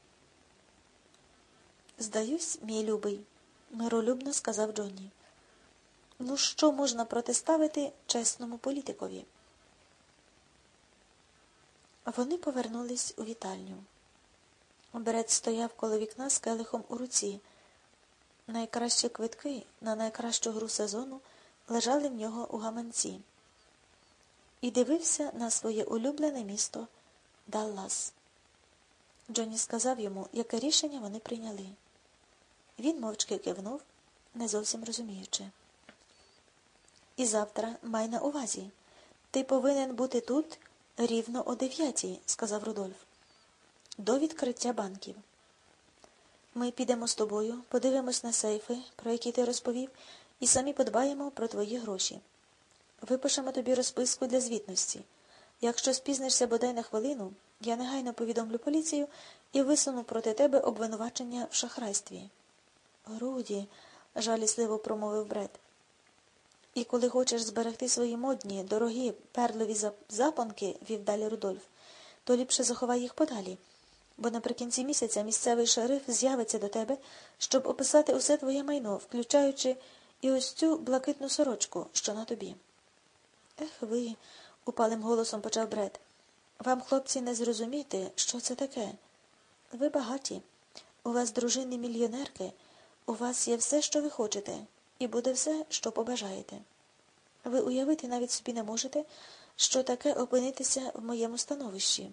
Здаюсь, мій любий, миролюбно сказав Джонні. Ну, що можна протиставити чесному політикові? Вони повернулись у вітальню. Бред стояв коло вікна з келихом у руці. Найкращі квитки на найкращу гру сезону лежали в нього у гаманці. І дивився на своє улюблене місто Даллас. Джонні сказав йому, яке рішення вони прийняли. Він мовчки кивнув, не зовсім розуміючи. І завтра май на увазі. Ти повинен бути тут рівно о 9:00, сказав Рудольф. До відкриття банків. Ми підемо з тобою, подивимось на сейфи, про які ти розповів, і самі подбаємо про твої гроші. Випишемо тобі розписку для звітності. Якщо спізнишся бодай на хвилину, я негайно повідомлю поліцію і висуну проти тебе обвинувачення в шахрайстві. Руді, жалісливо промовив Бред. І коли хочеш зберегти свої модні, дорогі, перлові запонки, вів далі Рудольф, то ліпше заховай їх подалі, бо наприкінці місяця місцевий шериф з'явиться до тебе, щоб описати усе твоє майно, включаючи і ось цю блакитну сорочку, що на тобі. Ех ви, упалим голосом почав Бред. Вам, хлопці, не зрозуміти, що це таке. Ви багаті, у вас дружини мільйонерки, у вас є все, що ви хочете, і буде все, що побажаєте. Ви уявити навіть собі не можете, що таке опинитися в моєму становищі.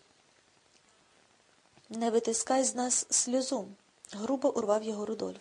Не витискай з нас сльозу, грубо урвав його Рудольф.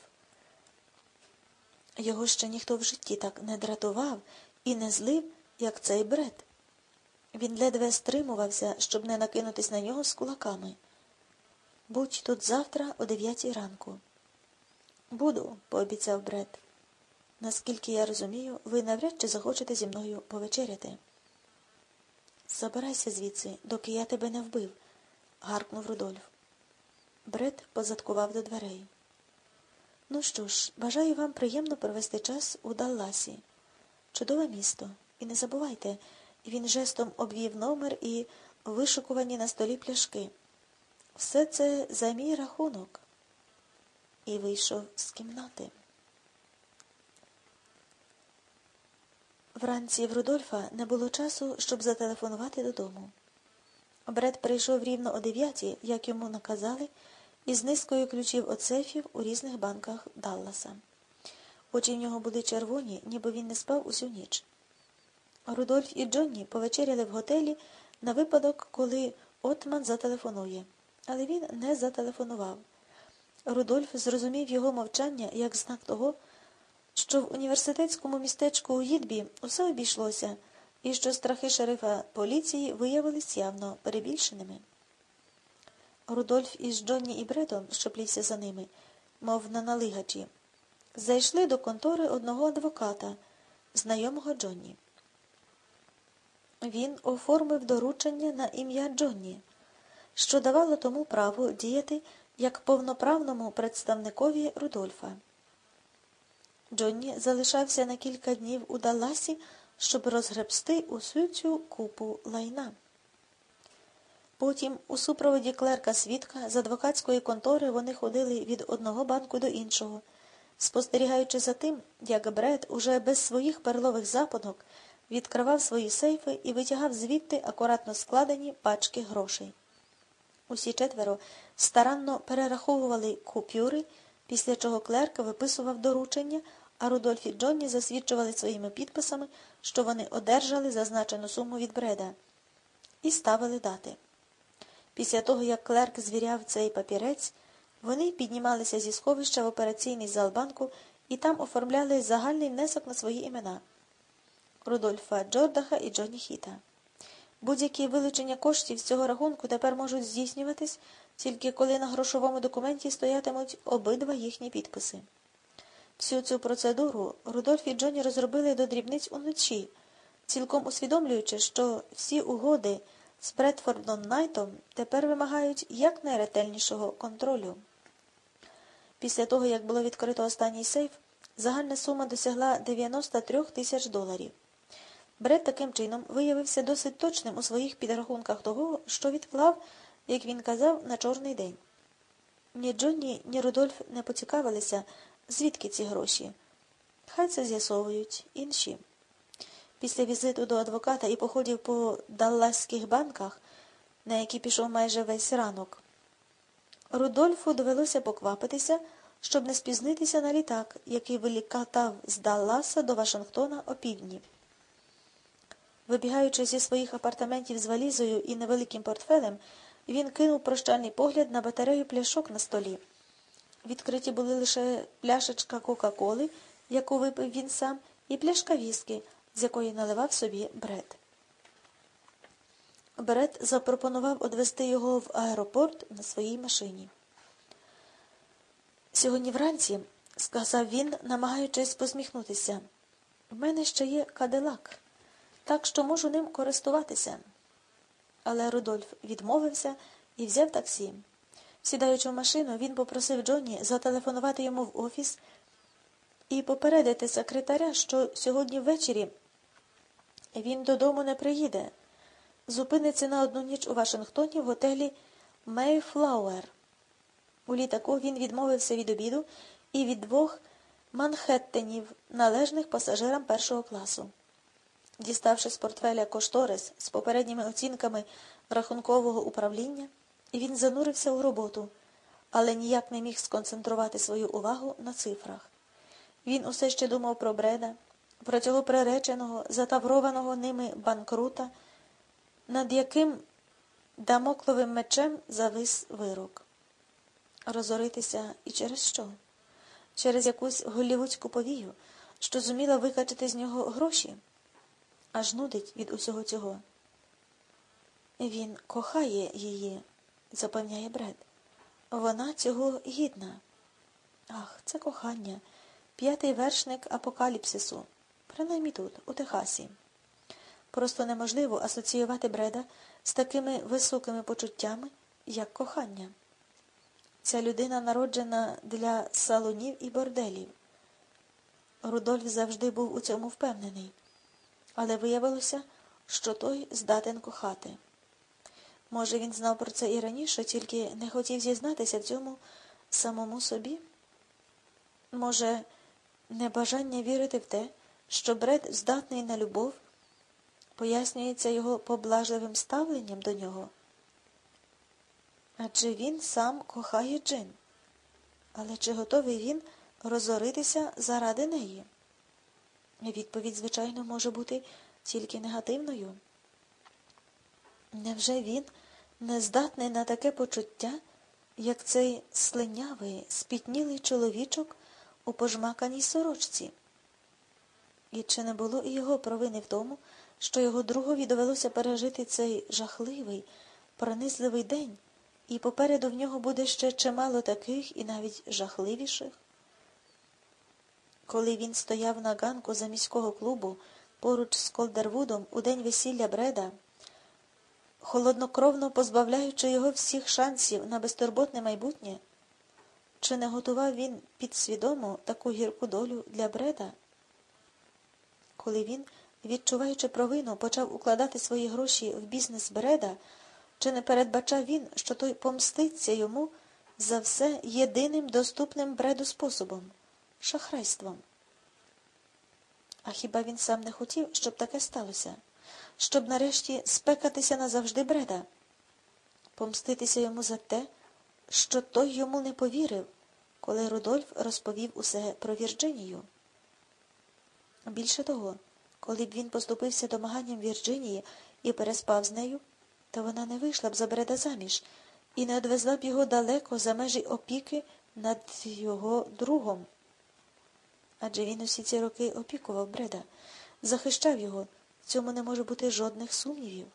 Його ще ніхто в житті так не дратував і не злив, як цей Бред. Він ледве стримувався, щоб не накинутись на нього з кулаками. Будь тут завтра о 9:00 ранку. Буду, пообіцяв Бред. Наскільки я розумію, ви навряд чи захочете зі мною повечеряти. Забирайся звідси, доки я тебе не вбив, гаркнув Рудольф. Бред позадкував до дверей. Ну що ж, бажаю вам приємно провести час у Далласі. Чудове місто. І не забувайте, він жестом обвів номер і вишукувані на столі пляшки. Все це за мій рахунок. І вийшов з кімнати. Вранці в Рудольфа не було часу, щоб зателефонувати додому. Бред прийшов рівно о 9:00, як йому наказали, із низкою ключів від сейфів у різних банках Далласа. Очі в нього були червоні, ніби він не спав усю ніч. Рудольф і Джонні повечеряли в готелі на випадок, коли Отман зателефонує. Але він не зателефонував. Рудольф зрозумів його мовчання як знак того, що в університетському містечку у Їдбі усе обійшлося, і що страхи шерифа поліції виявились явно перебільшеними. Рудольф із Джонні і Бредом, що плівся за ними, мов на налигачі, зайшли до контори одного адвоката, знайомого Джонні. Він оформив доручення на ім'я Джонні, що давало тому право діяти як повноправному представникові Рудольфа. Джонні залишався на кілька днів у Далласі, щоб розгребсти усю цю купу лайна. Потім, у супроводі клерка-свідка з адвокатської контори вони ходили від одного банку до іншого, спостерігаючи за тим, як Бред уже без своїх перлових запонок відкривав свої сейфи і витягав звідти акуратно складені пачки грошей. Усі четверо старанно перераховували купюри, після чого клерк виписував доручення, а Рудольф і Джонні засвідчували своїми підписами, що вони одержали зазначену суму від Бреда, і ставили дати. Після того, як клерк звіряв цей папірець, вони піднімалися зі сховища в операційний зал банку і там оформляли загальний внесок на свої імена – Рудольфа Джордаха і Джонні Хіта. Будь-які вилучення коштів з цього рахунку тепер можуть здійснюватись, тільки коли на грошовому документі стоятимуть обидва їхні підписи. Всю цю процедуру Рудольф і Джонні розробили до дрібниць уночі, цілком усвідомлюючи, що всі угоди з Бредфордом Найтом тепер вимагають якнайретельнішого контролю. Після того, як було відкрито останній сейф, загальна сума досягла $93 000. Бред таким чином виявився досить точним у своїх підрахунках того, що відклав, як він казав, на чорний день. Ні Джонні, ні Рудольф не поцікавилися, звідки ці гроші. Хай це з'ясовують інші. Після візиту до адвоката і походів по даллаських банках, на які пішов майже весь ранок, Рудольфу довелося поквапитися, щоб не спізнитися на літак, який вилікатав з Далласа до Вашингтона опівдні. Вибігаючи зі своїх апартаментів з валізою і невеликим портфелем, він кинув прощальний погляд на батарею пляшок на столі. Відкриті були лише пляшечка Кока-Коли, яку випив він сам, і пляшка віскі, з якої наливав собі Бред. Бред запропонував одвезти його в аеропорт на своїй машині. «Сьогодні вранці, – сказав він, намагаючись посміхнутися, – в мене ще є Кадилак, так що можу ним користуватися». Але Рудольф відмовився і взяв таксі. Сідаючи в машину, він попросив Джонні зателефонувати йому в офіс і попередити секретаря, що сьогодні ввечері він додому не приїде. Зупиниться на одну ніч у Вашингтоні в готелі «Мейфлауер». У літаку він відмовився від обіду і від 2 манхеттенів, належних пасажирам першого класу. Діставши з портфеля кошторис з попередніми оцінками рахункового управління, він занурився у роботу, але ніяк не міг сконцентрувати свою увагу на цифрах. Він усе ще думав про Бреда, про цього приреченого, затаврованого ними банкрута, над яким дамокловим мечем завис вирок. Розоритися і через що? Через якусь голлівудську повію, що зуміла викачати з нього гроші? Аж нудить від усього цього. Він кохає її, запевняє Бред. Вона цього гідна. Ах, це кохання. 5-й вершник апокаліпсису. Принаймні тут, у Техасі. Просто неможливо асоціювати Бреда з такими високими почуттями, як кохання. Ця людина народжена для салонів і борделів. Рудольф завжди був у цьому впевнений. Але виявилося, що той здатен кохати. Може, він знав про це і раніше, тільки не хотів зізнатися в цьому самому собі? Може, небажання вірити в те, що Бред здатний на любов, пояснюється його поблажливим ставленням до нього? Адже він сам кохає Джин. Але чи готовий він розоритися заради неї? Відповідь, звичайно, може бути тільки негативною. Невже він не здатний на таке почуття, як цей слинявий, спітнілий чоловічок у пожмаканій сорочці? І чи не було і його провини в тому, що його другові довелося пережити цей жахливий, пронизливий день, і попереду в нього буде ще чимало таких і навіть жахливіших? Коли він стояв на ганку за міського клубу поруч з Колдервудом у день весілля Бреда, холоднокровно позбавляючи його всіх шансів на безтурботне майбутнє, чи не готував він підсвідомо таку гірку долю для Бреда? Коли він, відчуваючи провину, почав укладати свої гроші в бізнес Бреда, чи не передбачав він, що той помститься йому за все єдиним доступним Бреду способом – шахрайством? А хіба він сам не хотів, щоб таке сталося? Щоб нарешті спекатися назавжди Бреда? Помститися йому за те, що той йому не повірив, коли Рудольф розповів усе про Вірджинію? Більше того, коли б він поступився домаганням Вірджинії і переспав з нею, то вона не вийшла б за Бреда заміж і не одвезла б його далеко за межі опіки над його другом. Адже він усі ці роки опікував Бреда, захищав його, в цьому не може бути жодних сумнівів.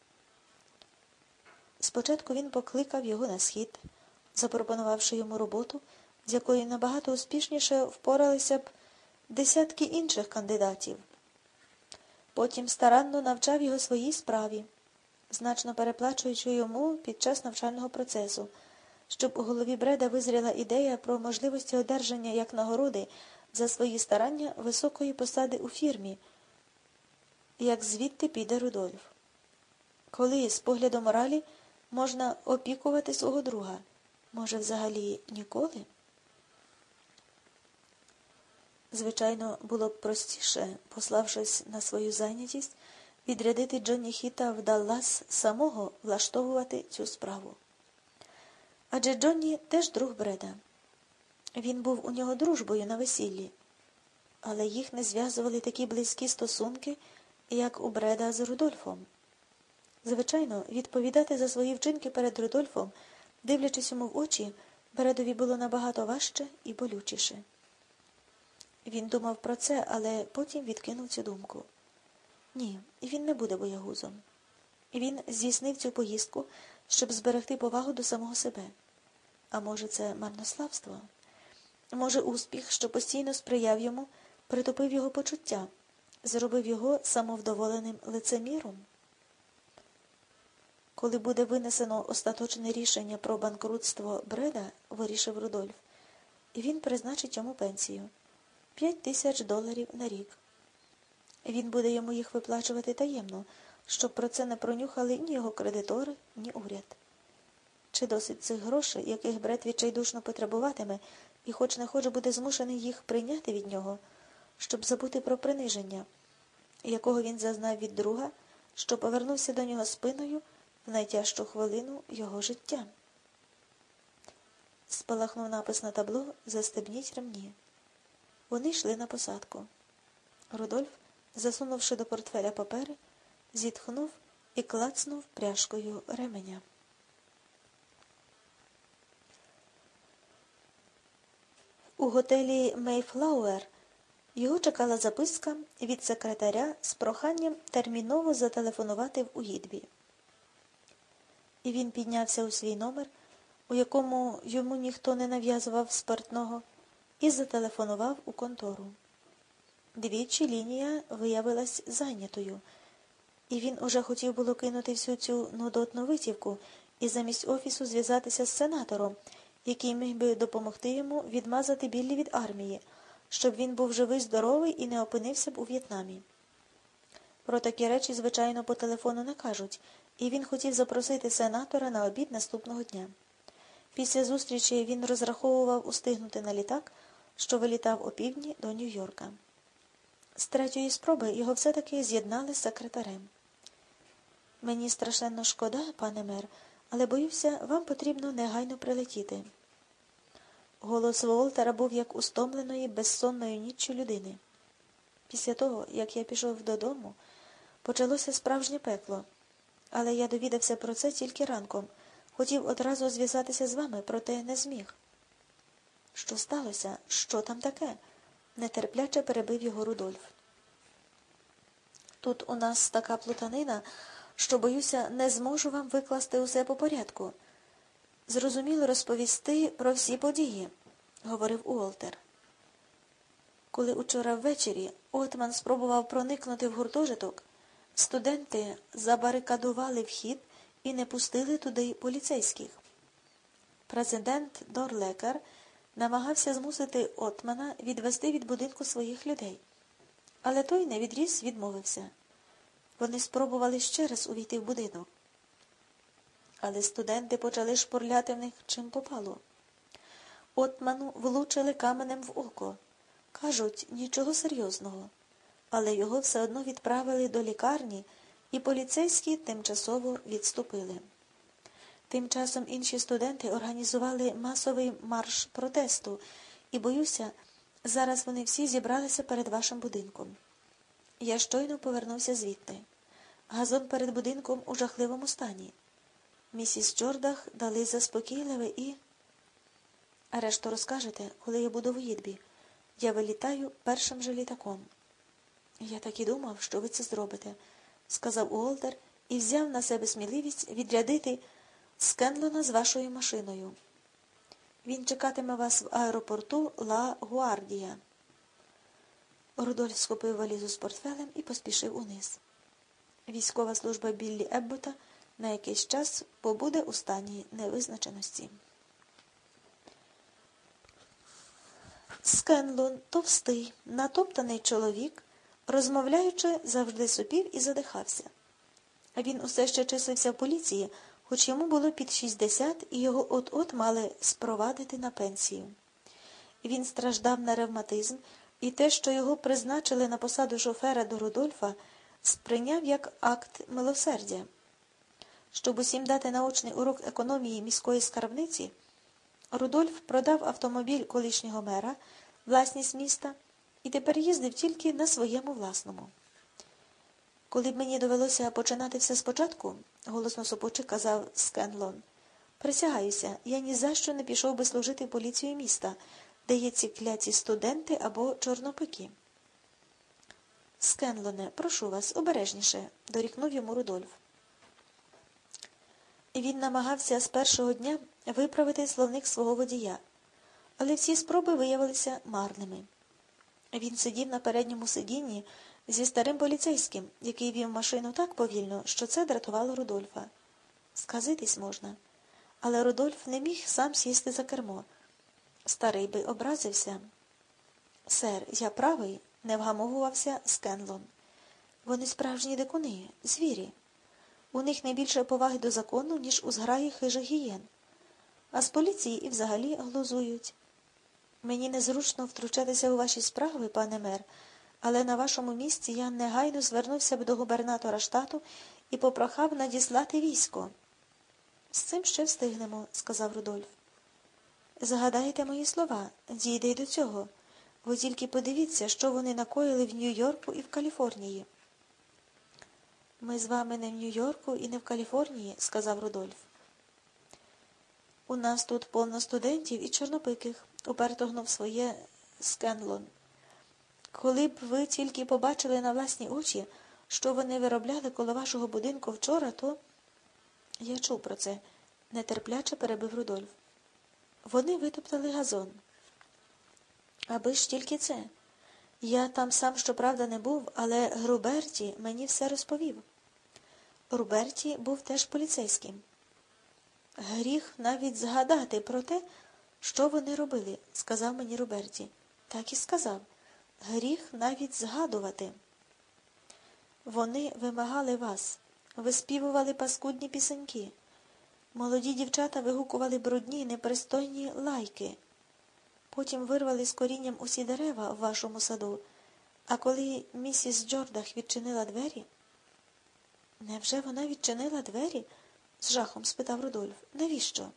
Спочатку він покликав його на схід, запропонувавши йому роботу, з якою набагато успішніше впоралися б десятки інших кандидатів. Потім старанно навчав його своїй справі, значно переплачуючи йому під час навчального процесу, щоб у голові Бреда визріла ідея про можливості одержання як нагороди за свої старання високої посади у фірмі, як звідти піде Рудольф. Коли, з погляду моралі, можна опікувати свого друга? Може, взагалі ніколи? Звичайно, було б простіше, пославшись на свою зайнятість, відрядити Джонні Хіта в Даллас самого влаштовувати цю справу. Адже Джонні теж друг Бреда. Він був у нього дружбою на весіллі, але їх не зв'язували такі близькі стосунки, як у Бреда з Рудольфом. Звичайно, відповідати за свої вчинки перед Рудольфом, дивлячись йому в очі, Бредові було набагато важче і болючіше. Він думав про це, але потім відкинув цю думку. Ні, він не буде боягузом. Він здійснив цю поїздку, щоб зберегти повагу до самого себе. А може, це марнославство? Може, успіх, що постійно сприяв йому, притупив його почуття, зробив його самовдоволеним лицеміром? Коли буде винесено остаточне рішення про банкрутство Бреда, вирішив Рудольф, він призначить йому пенсію – $5000 на рік. Він буде йому їх виплачувати таємно, щоб про це не пронюхали ні його кредитори, ні уряд. Чи досить цих грошей, яких Бред відчайдушно потребуватиме, і хоч не хоч буде змушений їх прийняти від нього, щоб забути про приниження, якого він зазнав від друга, що повернувся до нього спиною в найтяжчу хвилину його життя. Спалахнув напис на табло «Застебніть ремні». Вони йшли на посадку. Рудольф, засунувши до портфеля папери, зітхнув і клацнув пряжкою ременя. У готелі «Мейфлауер» його чекала записка від секретаря з проханням терміново зателефонувати в Уїтбі. І він піднявся у свій номер, у якому йому ніхто не нав'язував спиртного, і зателефонував у контору. Двічі лінія виявилась зайнятою, і він уже хотів було кинути всю цю нудотну витівку і замість офісу зв'язатися з сенатором, який міг би допомогти йому відмазати Біллі від армії, щоб він був живий-здоровий і не опинився б у В'єтнамі. Про такі речі, звичайно, по телефону не кажуть, і він хотів запросити сенатора на обід наступного дня. Після зустрічі він розраховував устигнути на літак, що вилітав опівдні до Нью-Йорка. З третьої спроби його все-таки з'єднали з секретарем. «Мені страшенно шкода, пане мер, але, боюся, вам потрібно негайно прилетіти». Голос Уолтера був як у стомленої, безсонною ніччю людини. Після того, як я пішов додому, почалося справжнє пекло. Але я довідався про це тільки ранком. Хотів одразу зв'язатися з вами, проте не зміг. Що сталося? Що там таке? Нетерпляче перебив його Рудольф. Тут у нас така плутанина, що, боюся, не зможу вам викласти усе по порядку. Зрозуміло розповісти про всі події, говорив Уолтер. Коли учора ввечері Отман спробував проникнути в гуртожиток, студенти забарикадували вхід і не пустили туди поліцейських. Президент Дорлекар намагався змусити Отмана відвести від будинку своїх людей, але той невідріз відмовився. Вони спробували ще раз увійти в будинок. Але студенти почали шпурляти в них чим попало. Отману влучили каменем в око. Кажуть, нічого серйозного. Але його все одно відправили до лікарні, і поліцейські тимчасово відступили. Тим часом інші студенти організували масовий марш протесту, і, боюся, зараз вони всі зібралися перед вашим будинком. Я щойно повернувся звідти. Газон перед будинком у жахливому стані. Місіс Джордах дали заспокійливе і... А решту розкажете, коли я буду в Уїтбі. Я вилітаю першим же літаком. Я так і думав, що ви це зробите, сказав Уолтер і взяв на себе сміливість відрядити Скенлона з вашою машиною. Він чекатиме вас в аеропорту Ла Гуардія. Рудольф схопив валізу з портфелем і поспішив униз. Військова служба Біллі Еббота на якийсь час побуде у стані невизначеності. Скенлон, товстий, натоптаний чоловік, розмовляючи, завжди сопів і задихався. Він усе ще числився в поліції, хоч йому було під 60, і його от-от мали спровадити на пенсію. Він страждав на ревматизм, і те, що його призначили на посаду шофера до Рудольфа, сприйняв як акт милосердя. щоб усім дати наочний урок економії міської скарбниці, Рудольф продав автомобіль колишнього мера, власність міста, і тепер їздив тільки на своєму власному. «Коли б мені довелося починати все спочатку, – голосно сопучи казав Скенлон, – присягаюся, я ні за що не пішов би служити в поліцію міста, де є ці кляті студенти або чорнопики». «Скенлоне, прошу вас, обережніше», – дорікнув йому Рудольф. Він намагався з першого дня виправити словник свого водія, але всі спроби виявилися марними. Він сидів на передньому сидінні зі старим поліцейським, який вів машину так повільно, що це дратувало Рудольфа. Сказитись можна. Але Рудольф не міг сам сісти за кермо. Старий би образився. «Сер, я правий», – не вгамовувався Скенлон. «Вони справжні дикуни, звірі. У них не більше поваги до закону, ніж у зграї хижих гієн. А з поліції і взагалі глузують. Мені незручно втручатися у ваші справи, пане мер, але на вашому місці я негайно звернувся б до губернатора штату і попрохав надіслати військо». «З цим ще встигнемо», – сказав Рудольф. «Згадайте мої слова, дійде й до цього. Ви тільки подивіться, що вони накоїли в Нью-Йорку і в Каліфорнії». «Ми з вами не в Нью-Йорку і не в Каліфорнії», – сказав Рудольф. «У нас тут повно студентів і чорнопиких», – уперто гнув своє Скенлон. «Коли б ви тільки побачили на власні очі, що вони виробляли коло вашого будинку вчора, то...» «Я чув про це», – нетерпляче перебив Рудольф. «Вони витоптали газон». «Аби ж тільки це. Я там сам, щоправда, не був, але Груберті мені все розповів». Груберті був теж поліцейським. «Гріх навіть згадати про те, що вони робили», – сказав мені Груберті. Так і сказав. «Гріх навіть згадувати». «Вони вимагали вас, виспівували паскудні пісеньки. Молоді дівчата вигукували брудні, непристойні лайки. Потім вирвали з корінням усі дерева в вашому саду, а коли місіс Джордах відчинила двері...» «Невже вона відчинила двері?» – з жахом спитав Рудольф. «Навіщо?»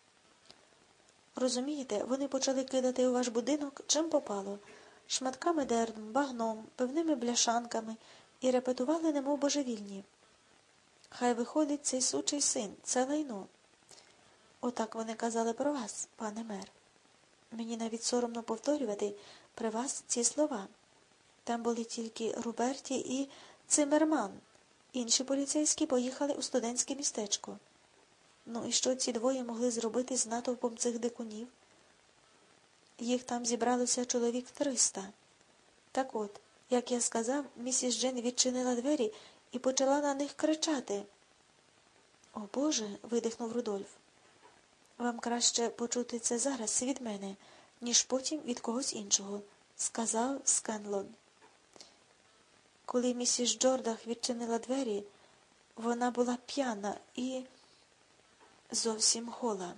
«Розумієте, вони почали кидати у ваш будинок чим попало – шматками дерн, багном, пивними бляшанками і репетували, немов божевільні. Хай виходить цей сучий син, це лайно. Отак вони казали про вас, пане мер. Мені навіть соромно повторювати при вас ці слова. Там були тільки Руберті і Циммерман. Інші поліцейські поїхали у студентське містечко. Ну і що ці двоє могли зробити з натовпом цих дикунів? Їх там зібралося чоловік 300. Так от, як я сказав, місіс Джен відчинила двері і почала на них кричати». «О, Боже!» – видихнув Рудольф. «Вам краще почути це зараз від мене, ніж потім від когось іншого», – сказав Скенлон. «Коли місіс Джордах відчинила двері, вона була п'яна і зовсім гола».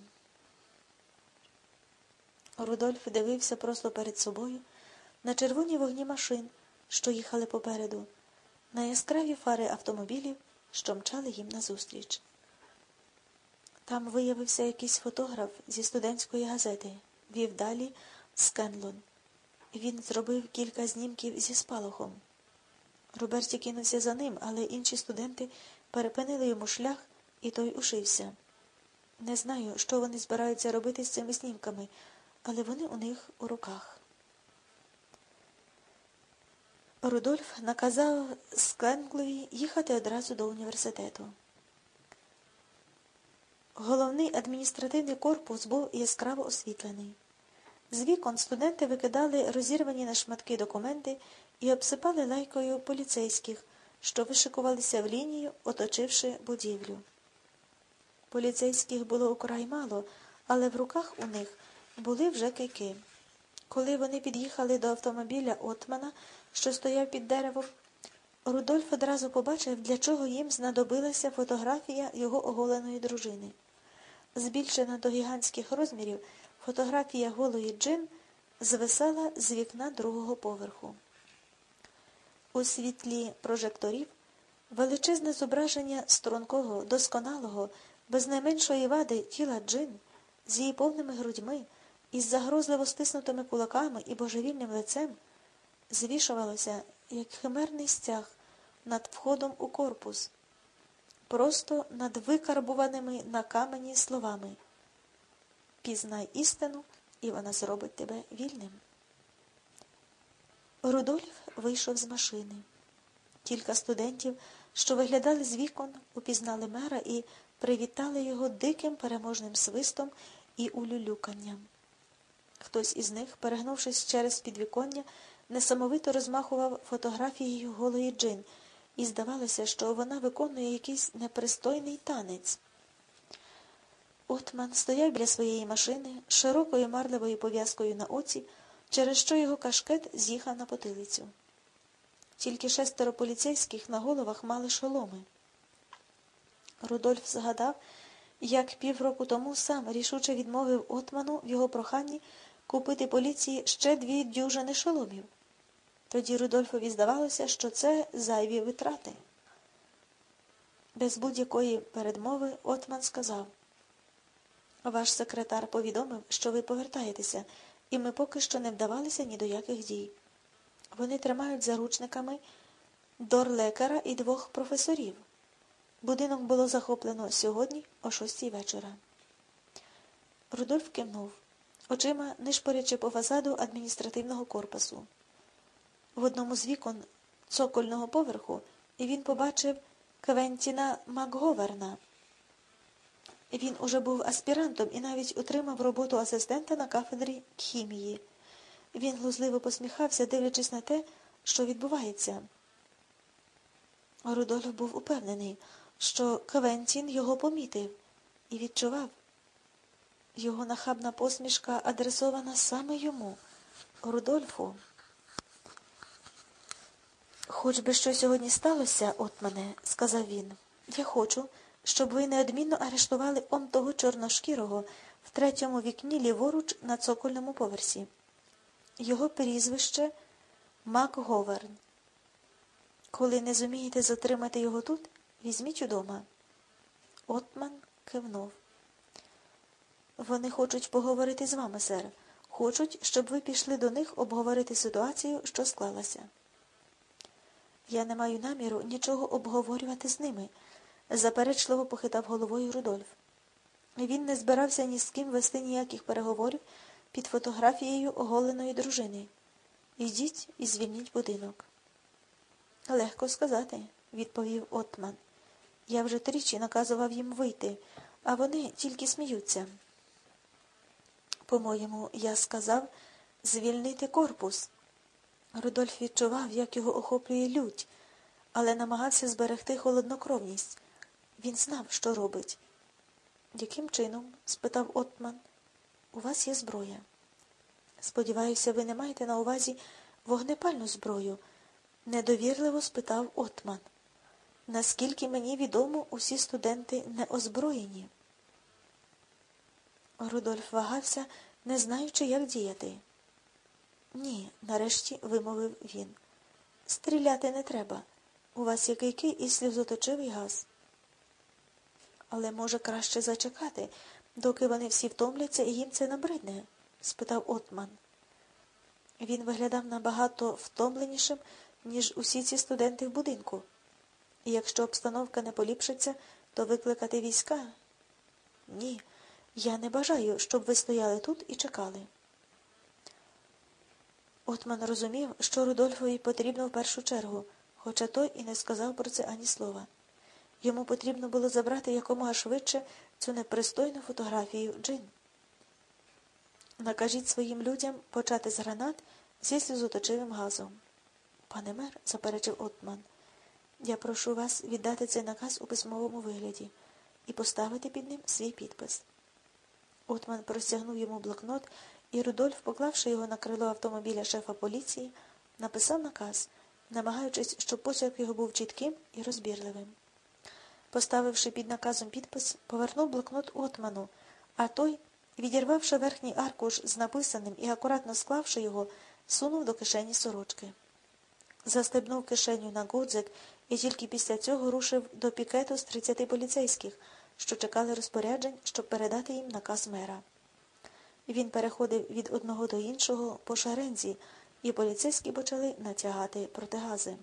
Рудольф дивився просто перед собою на червоні вогні машин, що їхали попереду, на яскраві фари автомобілів, що мчали їм назустріч. Там виявився якийсь фотограф зі студентської газети, вів далі Скенлон. Він зробив кілька знімків зі спалахом. Роберті кинувся за ним, але інші студенти перепинили йому шлях, і той ушився. Не знаю, що вони збираються робити з цими знімками, але вони у них у руках. Рудольф наказав Скенлові їхати одразу до університету. Головний адміністративний корпус був яскраво освітлений. З вікон студенти викидали розірвані на шматки документи і обсипали лайкою поліцейських, що вишикувалися в лінію, оточивши будівлю. Поліцейських було украй мало, але в руках у них були вже кийки. Коли вони під'їхали до автомобіля Отмана, що стояв під деревом, Рудольф одразу побачив, для чого їм знадобилася фотографія його оголеної дружини. Збільшена до гігантських розмірів, фотографія голої Джин звисала з вікна другого поверху. У світлі прожекторів Величезне зображення стрункого, досконалого, без найменшої вади тіла Джин, з її повними грудьми, із загрозливо стиснутими кулаками і божевільним лицем, звішувалося, як химерний стяг, над входом у корпус, просто над викарбуваними на камені словами «Пізнай істину, і вона зробить тебе вільним». Рудольф вийшов з машини. Кілька студентів, що виглядали з вікон, упізнали мера і привітали його диким переможним свистом і улюлюканням. Хтось із них, перегнувшись через підвіконня, несамовито розмахував фотографією голої Джин, і здавалося, що вона виконує якийсь непристойний танець. Отман стояв біля своєї машини з широкою марливою пов'язкою на оці, через що його кашкет з'їхав на потилицю. Тільки 6 поліцейських на головах мали шоломи. Рудольф згадав, як півроку тому сам рішуче відмовив Отману в його проханні купити поліції ще 2 дюжини шоломів. Тоді Рудольфові здавалося, що це зайві витрати. Без будь-якої передмови Отман сказав: «Ваш секретар повідомив, що ви повертаєтеся, і ми поки що не вдавалися ні до яких дій. Вони тримають заручниками дорлекера і 2 професорів. Будинок було захоплено сьогодні о 6 вечора». Рудольф кивнув, очима нишпорячи по фасаду адміністративного корпусу. В одному з вікон цокольного поверху він побачив Квентіна Макговерна. Він уже був аспірантом і навіть отримав роботу асистента на кафедрі хімії. Він глузливо посміхався, дивлячись на те, що відбувається. Рудольф був упевнений, що Квентін його помітив і відчував. Його нахабна посмішка адресована саме йому, Рудольфу. «Хоч би що сьогодні сталося, Отмане, – сказав він, – я хочу, щоб ви неодмінно арештували того чорношкірого в 3-му вікні ліворуч на цокольному поверсі. Його прізвище Макговерн. Коли не зумієте затримати його тут, візьміть удома». Отман кивнув. «Вони хочуть поговорити з вами, сер. Хочуть, щоб ви пішли до них обговорити ситуацію, що склалася». «Я не маю наміру нічого обговорювати з ними», – заперечливо похитав головою Рудольф. Він не збирався ні з ким вести ніяких переговорів під фотографією оголеної дружини. «Ідіть і звільніть будинок». «Легко сказати», – відповів Отман. «Я вже 3 наказував їм вийти, а вони тільки сміються». «По-моєму, я сказав звільнити корпус». Рудольф відчував, як його охоплює лють, але намагався зберегти холоднокровність. Він знав, що робить. «Яким чином?» – спитав Отман. «У вас є зброя». «Сподіваюся, ви не маєте на увазі вогнепальну зброю?» – недовірливо спитав Отман. «Наскільки мені відомо, усі студенти не озброєні». Рудольф вагався, не знаючи, як діяти. «Ні», – нарешті вимовив він. «Стріляти не треба. У вас є кийки і сльозоточивий газ». «Але, може, краще зачекати, доки вони всі втомляться і їм це набридне?» – спитав Отман. Він виглядав набагато втомленішим, ніж усі ці студенти в будинку. І якщо обстановка не поліпшиться, то викликати війська? «Ні, я не бажаю, щоб ви стояли тут і чекали». Отман розумів, що Рудольфові потрібно в першу чергу, хоча той і не сказав про це ані слова. Йому потрібно було забрати якомога швидше цю непристойну фотографію Джин. «Накажіть своїм людям почати з гранат зі сльозоточивим газом». «Пане мер», – заперечив Отман, – «я прошу вас віддати цей наказ у письмовому вигляді і поставити під ним свій підпис». Отман простягнув йому блокнот, і Рудольф, поклавши його на крило автомобіля шефа поліції, написав наказ, намагаючись, щоб почерк його був чітким і розбірливим. Поставивши під наказом підпис, повернув блокнот Отману, а той, відірвавши верхній аркуш з написаним і акуратно склавши його, сунув до кишені сорочки. Застебнув кишеню на гудзик і тільки після цього рушив до пікету з 30 поліцейських, що чекали розпоряджень, щоб передати їм наказ мера. Він переходив від одного до іншого по шерензі, і поліцейські почали натягати протигази.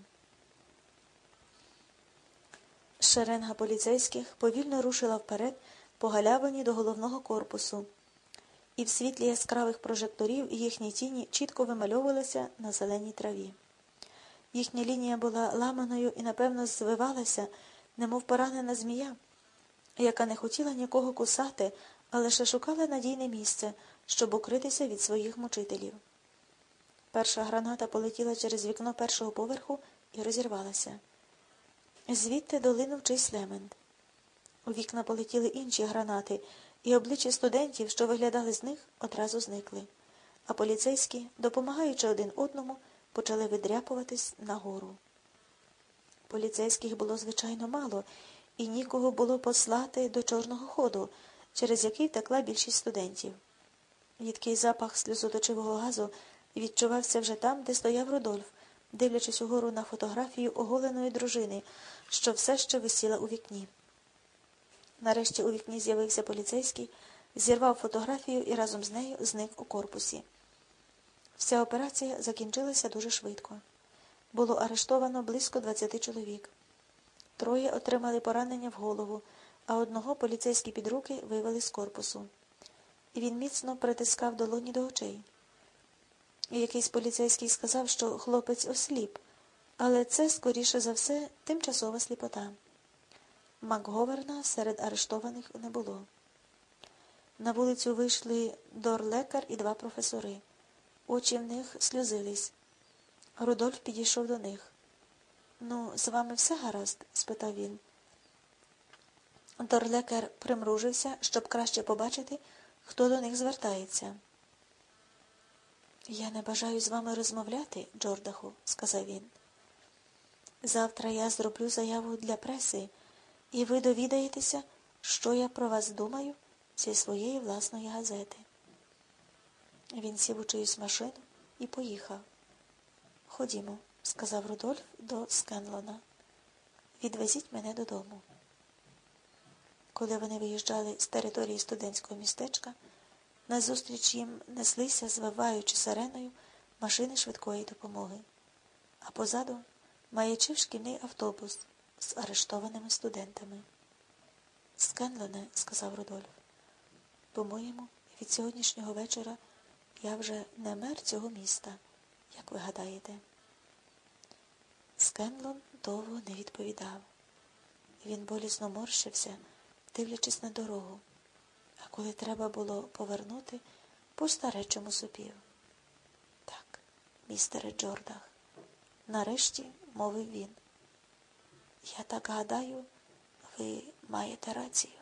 Шеренга поліцейських повільно рушила вперед по галявині до головного корпусу, і в світлі яскравих прожекторів їхні тіні чітко вимальовувалися на зеленій траві. Їхня лінія була ламаною і, напевно, звивалася, немов поранена змія, яка не хотіла нікого кусати, а лише шукала надійне місце, щоб укритися від своїх мучителів. Перша граната полетіла через вікно першого поверху і розірвалася. Звідти долинув чийсь лемент. У вікна полетіли інші гранати, і обличчя студентів, що виглядали з них, одразу зникли. А поліцейські, допомагаючи один одному, почали видряпуватись нагору. Поліцейських було, звичайно, мало, і нікого було послати до чорного ходу, через який втекла більшість студентів. Їдкий запах сльозоточивого газу відчувався вже там, де стояв Рудольф, дивлячись угору на фотографію оголеної дружини, що все ще висіла у вікні. Нарешті у вікні з'явився поліцейський, зірвав фотографію і разом з нею зник у корпусі. Вся операція закінчилася дуже швидко. Було арештовано близько 20 чоловік. 3 отримали поранення в голову, а одного поліцейські під руки вивели з корпусу. І він міцно притискав долоні до очей. І якийсь поліцейський сказав, що хлопець осліп, але це, скоріше за все, тимчасова сліпота. Макговерна серед арештованих не було. На вулицю вийшли дорлекар і 2 професори. Очі в них сльозились. Рудольф підійшов до них. «Ну, з вами все гаразд?» – спитав він. Дорлекар примружився, щоб краще побачити, хто до них звертається. «Я не бажаю з вами розмовляти, Джордаху», – сказав він. «Завтра я зроблю заяву для преси, і ви довідаєтеся, що я про вас думаю зі своєї власної газети». Він сів у чиюсь машину і поїхав. «Ходімо», – сказав Рудольф до Скенлона. «Відвезіть мене додому». Коли вони виїжджали з території студентського містечка, назустріч їм неслися, звиваючи сиреною, машини швидкої допомоги. А позаду маячив шкільний автобус з арештованими студентами. «Скенлоне», – сказав Рудольф, – «по-моєму, від сьогоднішнього вечора я вже не мер цього міста, як ви гадаєте». Скенлон довго не відповідав. Він болісно морщився, дивлячись на дорогу, а коли треба було повернути, по-старечому сопів. «Так, містере Джордах», – нарешті мовив він. «Я так гадаю, ви маєте рацію».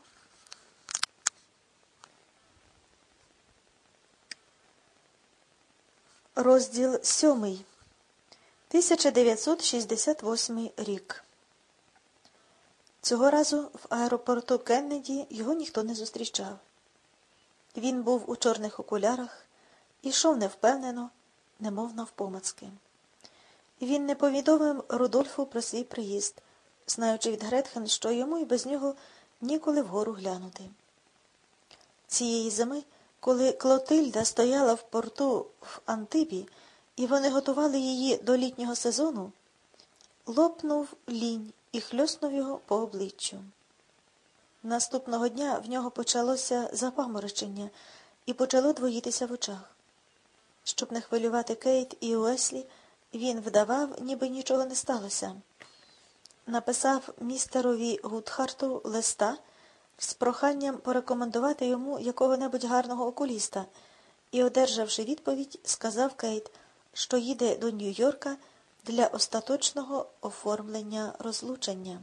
Розділ 7. 1968 рік. Цього разу в аеропорту Кеннеді його ніхто не зустрічав. Він був у чорних окулярах і йшов невпевнено, немов навпомацки. Він не повідомив Рудольфу про свій приїзд, знаючи від Гретхен, що йому і без нього ніколи вгору глянути. Цієї зими, коли Клотильда стояла в порту в Антибі, і вони готували її до літнього сезону, лопнув лінь і хльоснув його по обличчю. Наступного дня в нього почалося запаморочення і почало двоїтися в очах. Щоб не хвилювати Кейт і Уеслі, він вдавав, ніби нічого не сталося. Написав містерові Гудхарту листа з проханням порекомендувати йому якого-небудь гарного окуліста і, одержавши відповідь, сказав Кейт, що їде до Нью-Йорка для остаточного оформлення розлучення.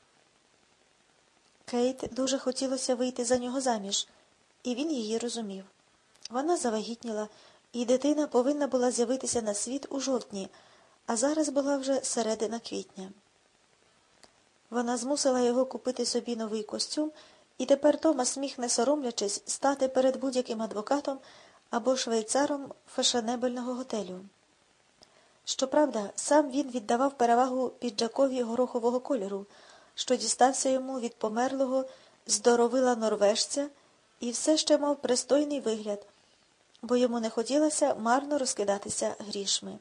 Кейт дуже хотілося вийти за нього заміж, і він її розумів. Вона завагітніла, і дитина повинна була з'явитися на світ у жовтні, а зараз була вже середина квітня. Вона змусила його купити собі новий костюм, і тепер Томас міг, не соромлячись, стати перед будь-яким адвокатом або швейцаром фешенебельного готелю. Щоправда, сам він віддавав перевагу піджакові горохового кольору, що дістався йому від померлого здоровила норвежця і все ще мав пристойний вигляд, бо йому не хотілося марно розкидатися грішми.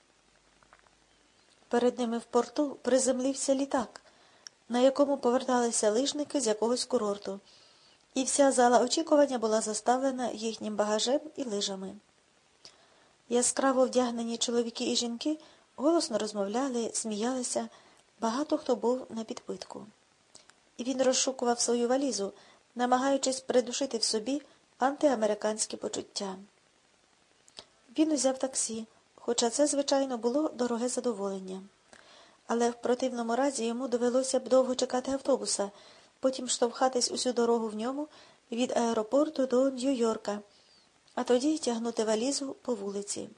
Перед ними в порту приземлився літак, на якому поверталися лижники з якогось курорту, і вся зала очікування була заставлена їхнім багажем і лижами. Яскраво вдягнені чоловіки і жінки голосно розмовляли, сміялися, багато хто був на підпитку. І він розшукував свою валізу, намагаючись придушити в собі антиамериканські почуття. Він узяв таксі, хоча це, звичайно, було дороге задоволення. Але в противному разі йому довелося б довго чекати автобуса, потім штовхатись усю дорогу в ньому від аеропорту до Нью-Йорка, а тоді тягнути валізу по вулиці.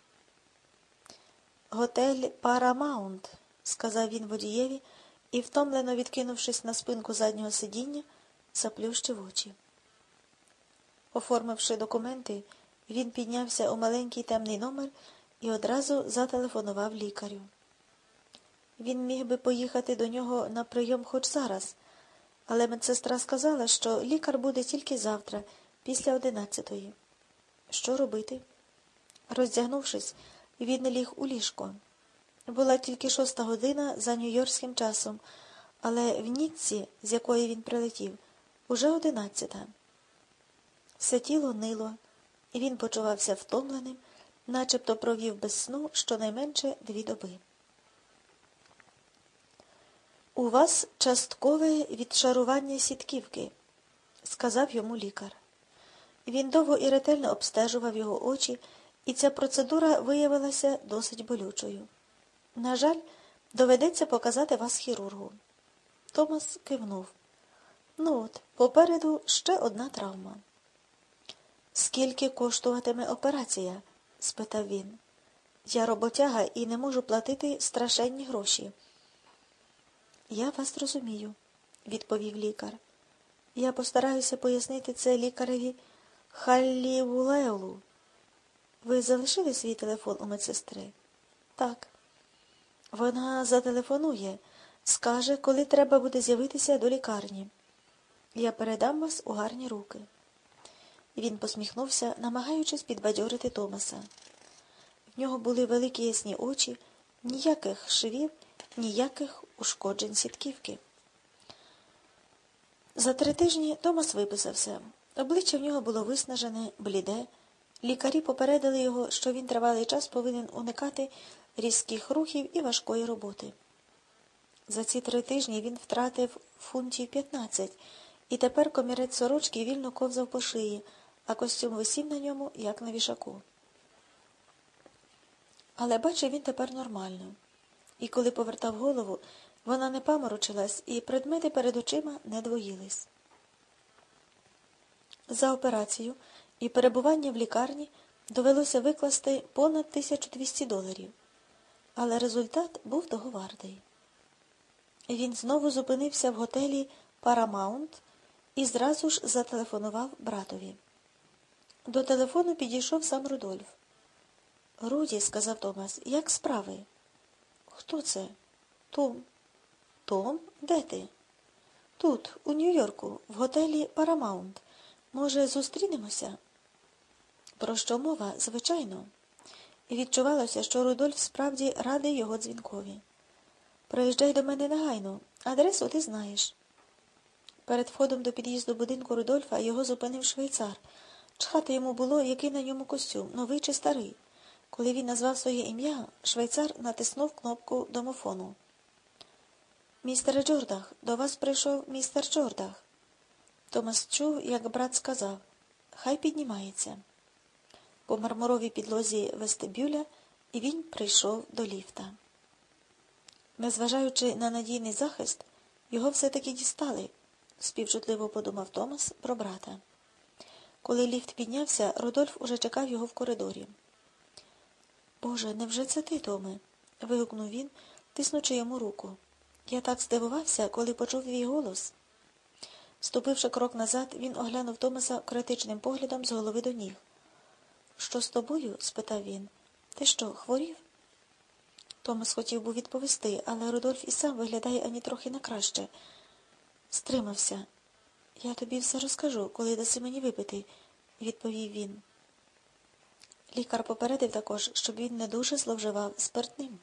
«Готель Парамаунт», – сказав він водієві і, втомлено відкинувшись на спинку заднього сидіння, заплющив очі. Оформивши документи, він піднявся у маленький темний номер і одразу зателефонував лікарю. Він міг би поїхати до нього на прийом хоч зараз, але медсестра сказала, що лікар буде тільки завтра, після 11-ї. Що робити? Роздягнувшись, він ліг у ліжко. Була тільки 6 година за нью-йоркським часом, але в Ніцці, з якої він прилетів, уже 11-та. Все тіло нило, і він почувався втомленим, начебто провів без сну щонайменше 2 доби. «У вас часткове відшарування сітківки», – сказав йому лікар. Він довго і ретельно обстежував його очі, і ця процедура виявилася досить болючою. «На жаль, доведеться показати вас хірургу». Томас кивнув. «Ну от, попереду ще одна травма». «Скільки коштуватиме операція?» – спитав він. «Я роботяга і не можу платити страшенні гроші». «Я вас розумію», – відповів лікар. «Я постараюся пояснити це лікареві Халлівулеолу. Ви залишили свій телефон у медсестри?» «Так». «Вона зателефонує, скаже, коли треба буде з'явитися до лікарні. Я передам вас у гарні руки». Він посміхнувся, намагаючись підбадьорити Томаса. В нього були великі ясні очі, ніяких швів, ніяких ушкоджень сітківки. За 3 тижні Томас виписався. Обличчя в нього було виснажене, бліде. Лікарі попередили його, що він тривалий час повинен уникати різких рухів і важкої роботи. За ці 3 тижні він втратив фунтів 15, і тепер комірець сорочки вільно ковзав по шиї, а костюм висів на ньому, як на вішаку. Але бачив він тепер нормально. І коли повертав голову, вона не паморочилась, і предмети перед очима не двоїлись. За операцію і перебування в лікарні довелося викласти понад $1200, але результат був того вартий. Він знову зупинився в готелі «Парамаунт» і зразу ж зателефонував братові. До телефону підійшов сам Рудольф. «Руді», – сказав Томас, – «як справи?» «Хто це?» «Том». «Том? Де ти?» «Тут, у Нью-Йорку, в готелі «Парамаунт». Може, зустрінемося?» Про що мова? Звичайно. І відчувалося, що Рудольф справді радий його дзвінкові. «Приїжджай до мене негайно. Адресу ти знаєш». Перед входом до під'їзду будинку Рудольфа його зупинив швейцар. Чхати йому було, який на ньому костюм, новий чи старий. Коли він назвав своє ім'я, швейцар натиснув кнопку домофону. «Містере Джордах, до вас прийшов містер Джордах». Томас чув, як брат сказав: «Хай піднімається». По мармуровій підлозі вестибюля і він прийшов до ліфта. Незважаючи на надійний захист, його все-таки дістали, співчутливо подумав Томас про брата. Коли ліфт піднявся, Рудольф уже чекав його в коридорі. «Боже, невже це ти, Томе?» – вигукнув він, тиснучи йому руку. «Я так здивувався, коли почув твій голос». Ступивши крок назад, він оглянув Томаса критичним поглядом з голови до ніг. «Що з тобою?» – спитав він. «Ти що, хворів?» Томас хотів був відповісти, але Рудольф і сам виглядає ані трохи не краще. Стримався. «Я тобі все розкажу, коли даси мені випити», – відповів він. Лікар попередив також, щоб він не дуже зловживав спиртним.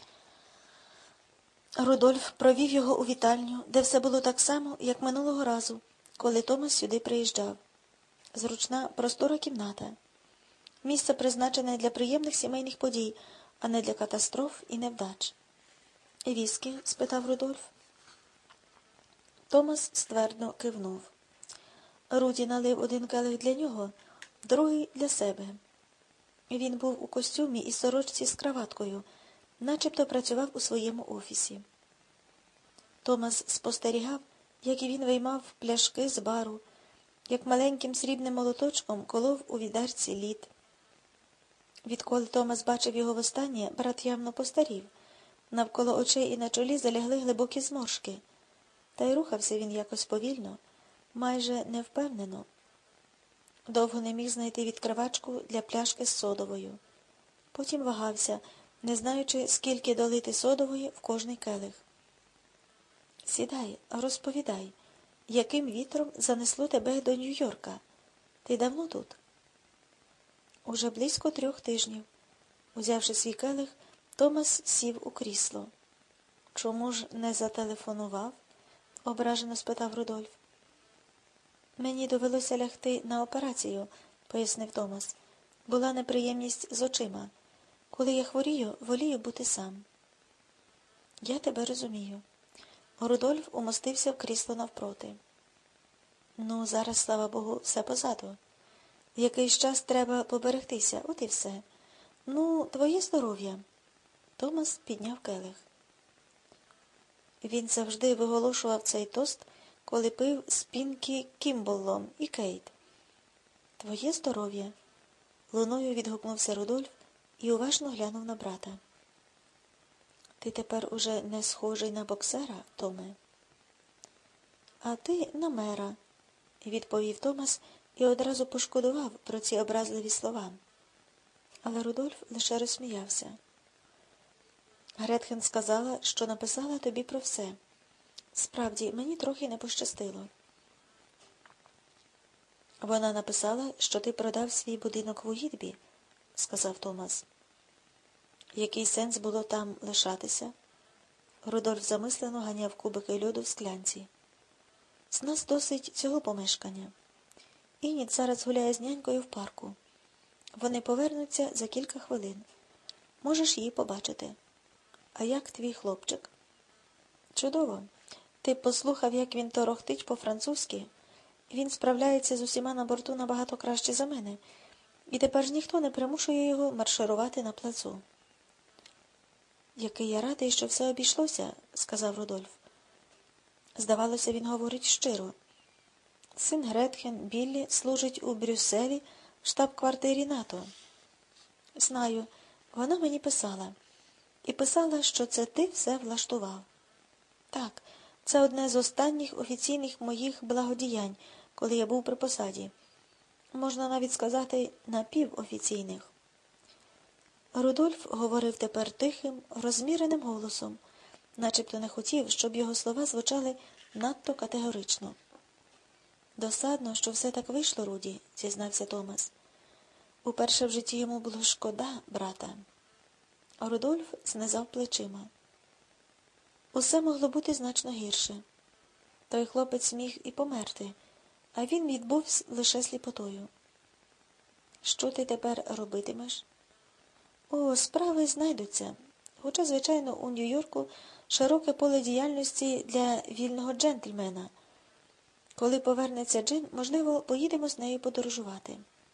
Рудольф провів його у вітальню, де все було так само, як минулого разу, коли Томас сюди приїжджав. Зручна, простора кімната. Місце призначене для приємних сімейних подій, а не для катастроф і невдач. «Віскі?» – спитав Рудольф. Томас ствердно кивнув. Руді налив один келих для нього, другий для себе. Він був у костюмі і сорочці з краваткою, начебто працював у своєму офісі. Томас спостерігав, як він виймав пляшки з бару, як маленьким срібним молоточком колов у відерці лід. Відколи Томас бачив його востаннє, брат явно постарів. Навколо очей і на чолі залягли глибокі зморшки. Та й рухався він якось повільно, майже невпевнено. Довго не міг знайти відкривачку для пляшки з содовою. Потім вагався, не знаючи, скільки долити содової в кожний келих. «Сідай, розповідай, яким вітром занесло тебе до Нью-Йорка? Ти давно тут?» «Уже близько 3 тижнів». Узявши свій келих, Томас сів у крісло. «Чому ж не зателефонував?» – ображено спитав Рудольф. «Мені довелося лягти на операцію», – пояснив Томас. «Була неприємність з очима. Коли я хворію, волію бути сам». «Я тебе розумію». Рудольф умостився в крісло навпроти. «Ну, зараз, слава Богу, все позаду. Якийсь час треба поберегтися, от і все. Ну, твоє здоров'я». Томас підняв келих. Він завжди виголошував цей тост, коли пив з Пінкі Кімболлом і Кейт. «Твоє здоров'я», – луною відгукнувся Рудольф і уважно глянув на брата. «Ти тепер уже не схожий на боксера, Томе?» «А ти на мера», – відповів Томас і одразу пошкодував про ці образливі слова. Але Рудольф лише розсміявся. «Гретхен сказала, що написала тобі про все. Справді, мені трохи не пощастило». «Вона написала, що ти продав свій будинок в Уїтбі», – сказав Томас. «Який сенс було там лишатися?» Рудольф замислено ганяв кубики льоду в склянці. «З нас досить цього помешкання. Ініт зараз гуляє з нянькою в парку. Вони повернуться за кілька хвилин. Можеш її побачити. А як твій хлопчик?» «Чудово. Ти б послухав, як він торохтить по-французьки. Він справляється з усіма на борту набагато краще за мене, і тепер ж ніхто не примушує його марширувати на плацу». «Який я радий, що все обійшлося», – сказав Рудольф. Здавалося, він говорить щиро. «Син Гретхен, Біллі, служить у Брюсселі в штаб-квартирі НАТО». «Знаю, вона мені писала. І писала, що це ти все влаштував». «Так, це одне з останніх офіційних моїх благодіянь, коли я був при посаді. Можна навіть сказати, напівофіційних». Рудольф говорив тепер тихим, розміреним голосом, начебто не хотів, щоб його слова звучали надто категорично. «Досадно, що все так вийшло, Руді», – зізнався Томас. Уперше в житті йому було шкода брата. Рудольф знизав плечима. Усе могло бути значно гірше. Той хлопець міг і померти, а він відбув лише сліпотою. «Що ти тепер робитимеш?» «О, справи знайдуться. Хоча, звичайно, у Нью-Йорку широке поле діяльності для вільного джентльмена. Коли повернеться Джин, можливо, поїдемо з нею подорожувати».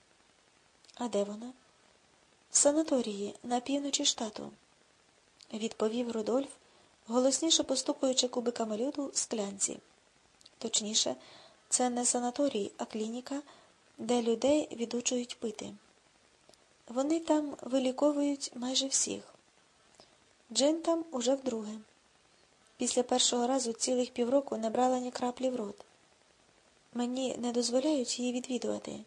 «А де вона?» «В санаторії, на півночі штату», – відповів Рудольф, голосніше постукуючи кубиками льоду в склянці. Точніше, це не санаторій, а клініка, де людей відучують пити. Вони там виліковують майже всіх. Джин там уже вдруге. Після першого разу цілих півроку не брала ні краплі в рот. Мені не дозволяють її відвідувати.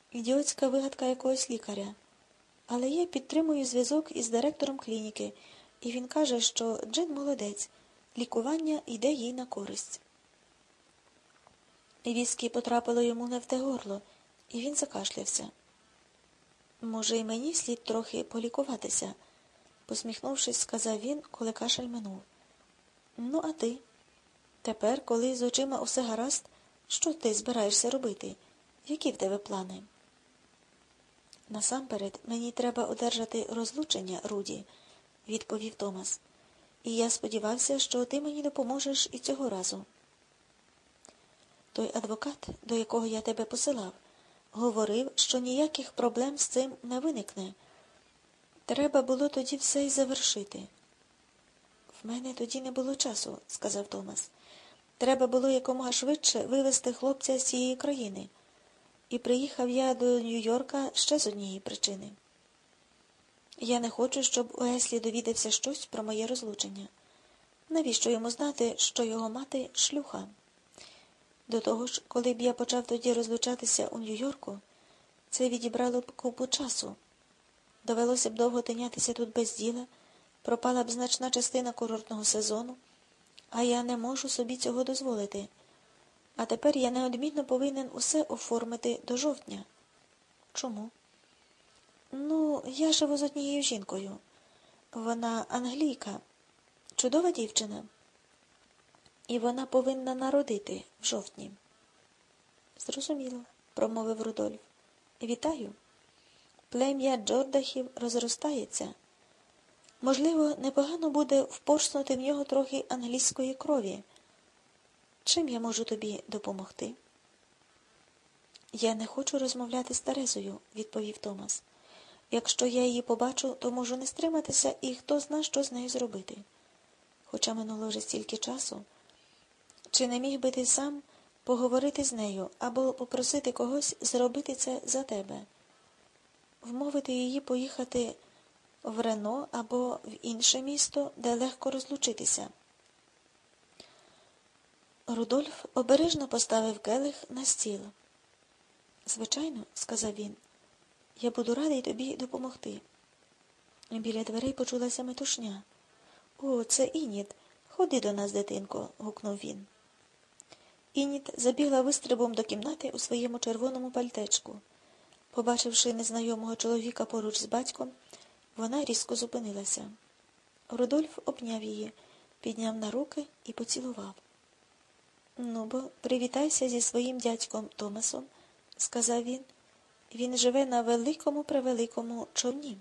Ідіотська вигадка якогось лікаря. Але я підтримую зв'язок із директором клініки І він каже, що Джин молодець, лікування йде їй на користь. І віскі потрапило йому не в те горло, і він закашлявся. Може, і мені слід трохи полікуватися, посміхнувшись, сказав він, коли кашель минув. Ну, а ти? Тепер, коли з очима усе гаразд, що ти збираєшся робити? Які в тебе плани? Насамперед, мені треба одержати розлучення, Руді, відповів Томас. І я сподівався, що ти мені допоможеш і цього разу. Той адвокат, до якого я тебе посилав, говорив, що ніяких проблем з цим не виникне. Треба було тоді все й завершити. В мене тоді не було часу, сказав Томас. Треба було якомога швидше вивезти хлопця з цієї країни. І приїхав я до Нью-Йорка ще з однієї причини. Я не хочу, щоб Уеслі довідався щось про моє розлучення. Навіщо йому знати, що його мати – шлюха? До того ж, коли б я почав тоді розлучатися у Нью-Йорку, це відібрало б купу часу. Довелося б довго тинятися тут без діла, пропала б значна частина курортного сезону, а я не можу собі цього дозволити. А тепер я неодмінно повинен усе оформити до жовтня. Чому? Ну, я живу з однією жінкою. Вона англійка, чудова дівчина. І вона повинна народити в жовтні. Зрозуміло, промовив Рудольф. Вітаю. Плем'я Джордахів розростається. Можливо, непогано буде впорснути в нього трохи англійської крові. Чим я можу тобі допомогти? Я не хочу розмовляти з Терезою, відповів Томас. Якщо я її побачу, то можу не стриматися, і хто зна, що з нею зробити. Хоча минуло вже стільки часу. Чи не міг би ти сам поговорити з нею або попросити когось зробити це за тебе? Вмовити її поїхати в Рено або в інше місто, де легко розлучитися. Рудольф обережно поставив келих на стіл. Звичайно, сказав він, я буду радий тобі допомогти. Біля дверей почулася метушня. О, це Ініт. Ходи до нас, дитинко, гукнув він. Ініт забігла вистрибом до кімнати у своєму червоному пальтечку. Побачивши незнайомого чоловіка поруч з батьком, вона різко зупинилася. Рудольф обняв її, підняв на руки і поцілував. Ну, бо привітайся зі своїм дядьком Томасом, сказав він. Він живе на великому-превеликому човні.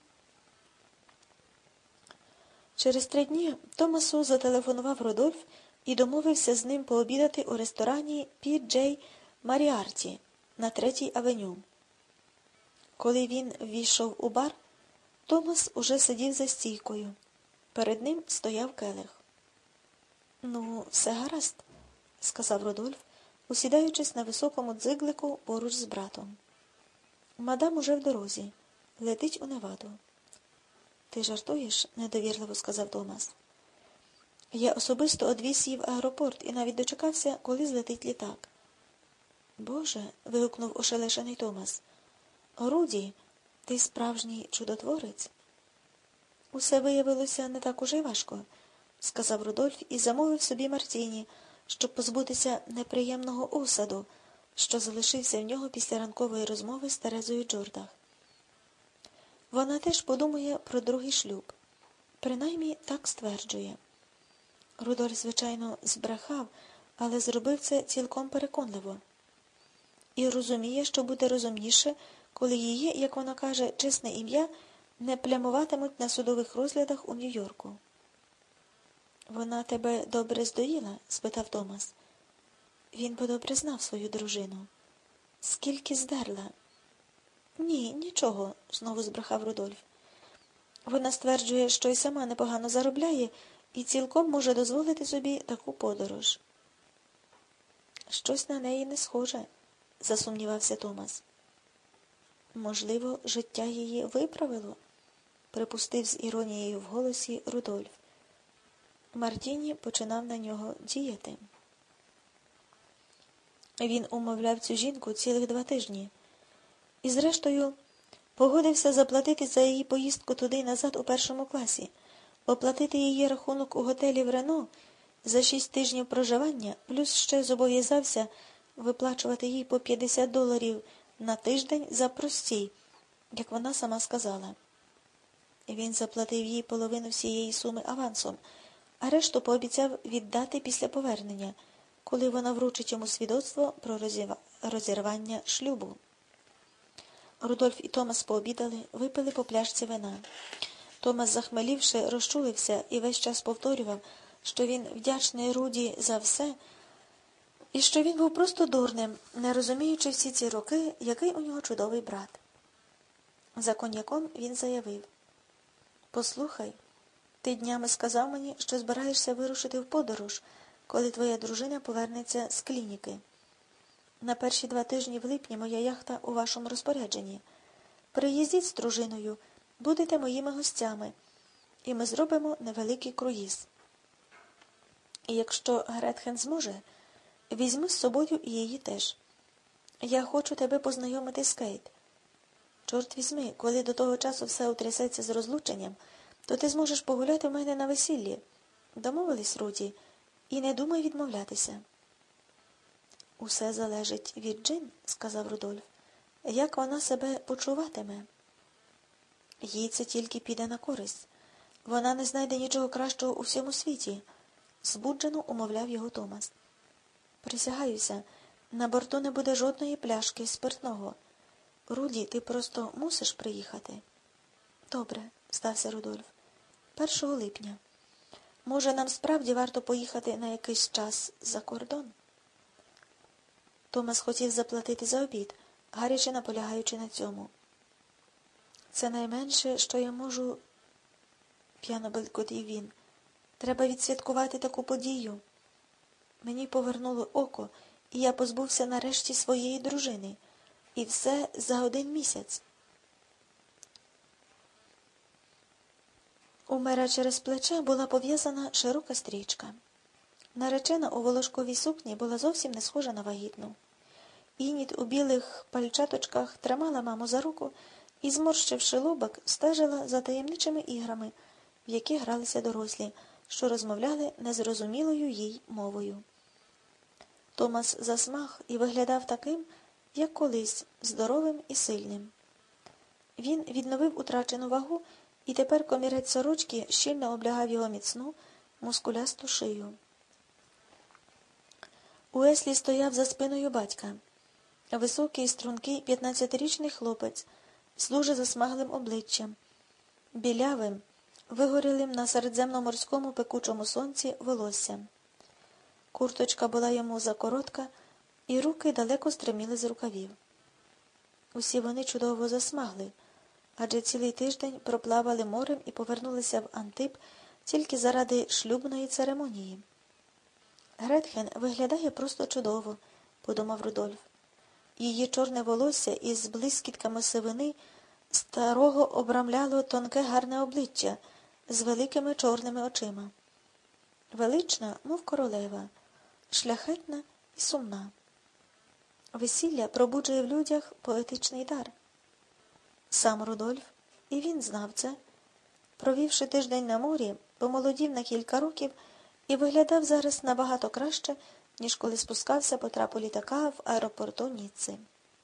Через 3 дні Томасу зателефонував Рудольф і домовився з ним пообідати у ресторані Пі-Джей Маріарті на 3-й авеню. Коли він ввійшов у бар, Томас уже сидів за стійкою. Перед ним стояв келих. Ну, все гаразд, сказав Рудольф, усідаючись на високому дзиглику поруч з братом. Мадам уже в дорозі. Летить у Неваду. Ти жартуєш? Недовірливо сказав Томас. Я особисто одвіз її в аеропорт і навіть дочекався, коли злетить літак. Боже, вигукнув ошелешений Томас. Руді, ти справжній чудотворець. Усе виявилося не так уже й важко, сказав Рудольф і замовив собі мартіні, щоб позбутися неприємного осаду, що залишився в нього після ранкової розмови з Терезою Джордах. Вона теж подумає про другий шлюб. Принаймні так стверджує. Рудольф, звичайно, збрехав, але зробив це цілком переконливо. І розуміє, що буде розумніше, коли її, як вона каже, чесне ім'я не плямуватимуть на судових розглядах у Нью-Йорку. «Вона тебе добре здоїла?» – спитав Томас. Він би добре знав свою дружину. «Скільки здерла?» «Ні, нічого», – знову збрехав Рудольф. «Вона стверджує, що й сама непогано заробляє і цілком може дозволити собі таку подорож». «Щось на неї не схоже», – засумнівався Томас. «Можливо, життя її виправило?» – припустив з іронією в голосі Рудольф. Мартіні починав на нього діяти. Він умовляв цю жінку цілих 2 тижні. І, зрештою, погодився заплатити за її поїздку туди й назад у 1-му класі, оплатити її рахунок у готелі в Рено за 6 тижнів проживання, плюс ще зобов'язався виплачувати їй по $50 на тиждень за простій, як вона сама сказала. Він заплатив їй половину всієї суми авансом, а решту пообіцяв віддати після повернення, коли вона вручить йому свідоцтво про розірвання шлюбу. Рудольф і Томас пообідали, випили по пляшці вина. Томас, захмелівши, розчулився і весь час повторював, що він вдячний Руді за все, і що він був просто дурним, не розуміючи всі ці роки, який у нього чудовий брат. За коньяком він заявив: «Послухай, ти днями сказав мені, що збираєшся вирушити в подорож, коли твоя дружина повернеться з клініки. На перші 2 тижні в липні моя яхта у вашому розпорядженні. Приїздіть з дружиною, будете моїми гостями, і ми зробимо невеликий круїз. І якщо Гретхен зможе, візьми з собою і її теж. Я хочу тебе познайомити з Кейт. Чорт візьми, коли до того часу все утрясеться з розлученням, то ти зможеш погуляти в мене на весіллі. Домовились, Руді, і не думай відмовлятися». «Усе залежить від Джин», – сказав Рудольф. «Як вона себе почуватиме?» «Їй це тільки піде на користь. Вона не знайде нічого кращого у всьому світі», – збуджено умовляв його Томас. «Присягаюся, на борту не буде жодної пляшки спиртного. Руді, ти просто мусиш приїхати». «Добре», – здався Рудольф. 1 липня. Може, нам справді варто поїхати на якийсь час за кордон?» Томас хотів заплатити за обід, гаряче наполягаючи на цьому. «Це найменше, що я можу...» – п'яно белькотів він. «Треба відсвяткувати таку подію. Мені повернуло око, і я позбувся нарешті своєї дружини. І все за 1 місяць». У мера через плече була пов'язана широка стрічка. Наречена у волошковій сукні була зовсім не схожа на вагітну. Інід у білих пальчаточках тримала маму за руку і, зморщивши лобок, стежила за таємничими іграми, в які гралися дорослі, що розмовляли незрозумілою їй мовою. Томас засмаг і виглядав таким, як колись, здоровим і сильним. Він відновив утрачену вагу, і тепер комірець сорочки щільно облягав його міцну, мускулясту шию. Уеслі стояв за спиною батька. Високий, стрункий 15-річний хлопець з дуже засмаглим обличчям, білявим, вигорілим на середземноморському пекучому сонці волоссям. Курточка була йому закоротка, і руки далеко стриміли з рукавів. Усі вони чудово засмагли, адже цілий тиждень проплавали морем і повернулися в Антиб тільки заради шлюбної церемонії. «Гретхен виглядає просто чудово», – подумав Рудольф. Її чорне волосся із блискітками сивини старого обрамляло тонке гарне обличчя з великими чорними очима. Велична, мов королева, шляхетна і сумна. Весілля пробуджує в людях поетичний дар. Сам Рудольф, і він знав це, провівши тиждень на морі, помолодів на кілька років і виглядав зараз набагато краще, ніж коли спускався по трапу літака в аеропорту Ніцци.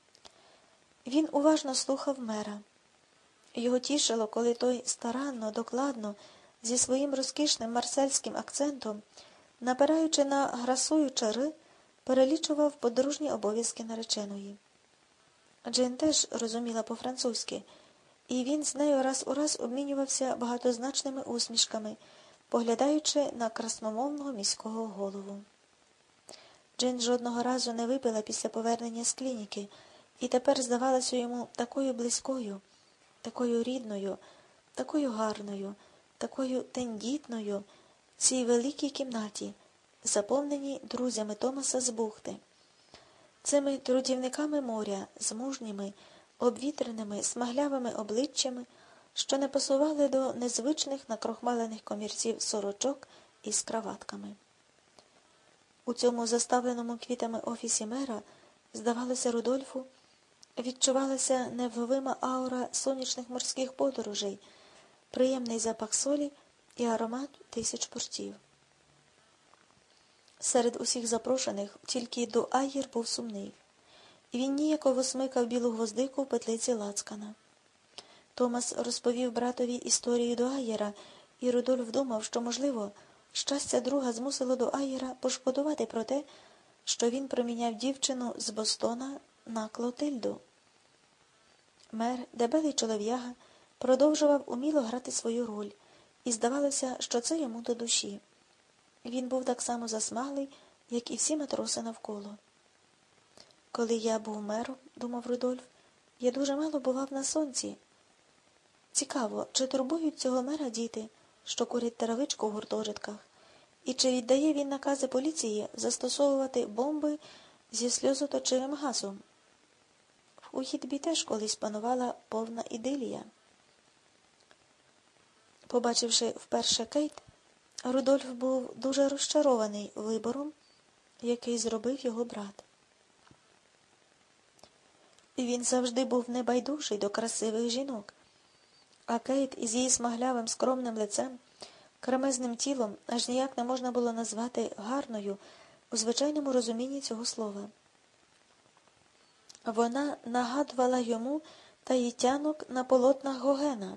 Він уважно слухав мера. Його тішило, коли той старанно, докладно, зі своїм розкішним марсельським акцентом, напираючи на грасую чари, перелічував подружні обов'язки нареченої. Джин теж розуміла по-французьки, і він з нею раз у раз обмінювався багатозначними усмішками, поглядаючи на красномовного міського голову. Джин жодного разу не випила після повернення з клініки, і тепер здавалася йому такою близькою, такою рідною, такою гарною, такою тендітною в цій великій кімнаті, заповненій друзями Томаса з бухти. Цими трудівниками моря, з мужніми, обвітреними, смаглявими обличчями, що не пасували до незвичних накрохмалених комірців сорочок із краватками. У цьому заставленому квітами офісі мера, здавалося Рудольфу, відчувалася невловима аура сонячних морських подорожей, приємний запах солі і аромат 1000 портів. Серед усіх запрошених тільки Дуаєр був сумний. Він ніяково смикав білу гвоздику в петлиці лацкана. Томас розповів братові історію Дуаєра, і Рудольф думав, що, можливо, щастя друга змусило Дуаєра пошкодувати про те, що він проміняв дівчину з Бостона на Клотильду. Мер, дебелий чолов'яга, продовжував уміло грати свою роль, і здавалося, що це йому до душі. Він був так само засмаглий, як і всі матроси навколо. «Коли я був мером, – думав Рудольф, – я дуже мало бував на сонці. Цікаво, чи турбують цього мера діти, що курять травичку в гуртожитках, і чи віддає він накази поліції застосовувати бомби зі сльозоточивим газом? В Ухідбі теж колись панувала повна ідилія». Побачивши вперше Кейт, Рудольф був дуже розчарований вибором, який зробив його брат. Він завжди був небайдужий до красивих жінок, а Кейт із її смаглявим скромним лицем, кремезним тілом аж ніяк не можна було назвати гарною у звичайному розумінні цього слова. Вона нагадувала йому таїтянок на полотнах Гогена.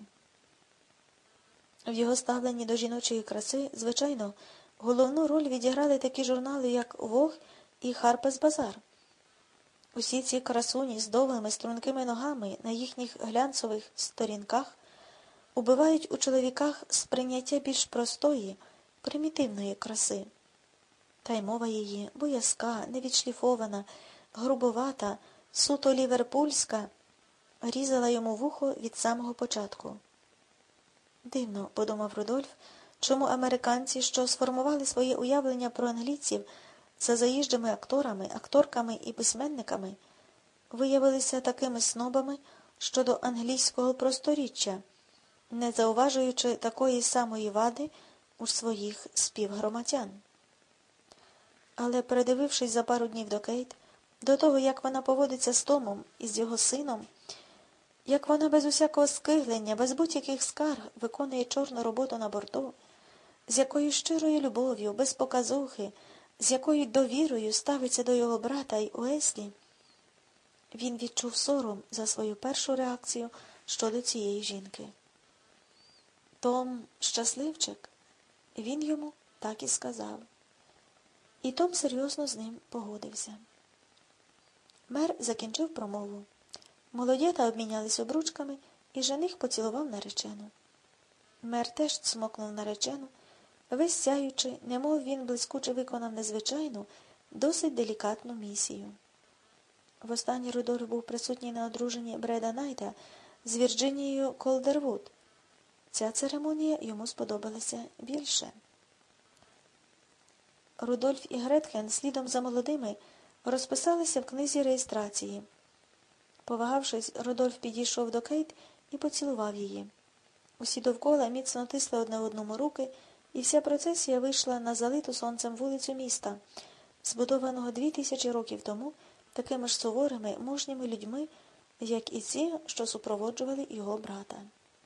В його ставленні до жіночої краси, звичайно, головну роль відіграли такі журнали, як «Вог» і «Харперс Базар». Усі ці красуні з довгими стрункими ногами на їхніх глянцевих сторінках убивають у чоловіках сприйняття більш простої, примітивної краси. Та й мова її боязка, невідшліфована, грубовата, суто ліверпульська, різала йому вухо від самого початку. Дивно, подумав Рудольф, чому американці, що сформували своє уявлення про англійців за заїжджими акторами, акторками і письменниками, виявилися такими снобами щодо англійського просторіччя, не зауважуючи такої самої вади у своїх співгромадян. Але, передивившись за пару днів до Кейт, до того, як вона поводиться з Томом і з його сином, як вона без усякого скиглення, без будь-яких скарг виконує чорну роботу на борту, з якою щирою любов'ю, без показухи, з якою довірою ставиться до його брата й Уеслі, він відчув сором за свою першу реакцію щодо цієї жінки. Том щасливчик, він йому так і сказав. І Том серйозно з ним погодився. Мер закінчив промову. Молодята обмінялись обручками, і жених поцілував наречену. Мер теж цмокнув наречену, весь сяючи, немов він блискуче виконав незвичайну, досить делікатну місію. Востаннє Рудольф був присутній на одруженні Бреда Найта з Вірджинією Колдервуд. Ця церемонія йому сподобалася більше. Рудольф і Гретхен слідом за молодими розписалися в книзі реєстрації. Повагавшись, Рудольф підійшов до Кейт і поцілував її. Усі довкола міцно тисли одне одному руки, і вся процесія вийшла на залиту сонцем вулицю міста, збудованого 2000 років тому такими ж суворими, мужніми людьми, як і ці, що супроводжували його брата.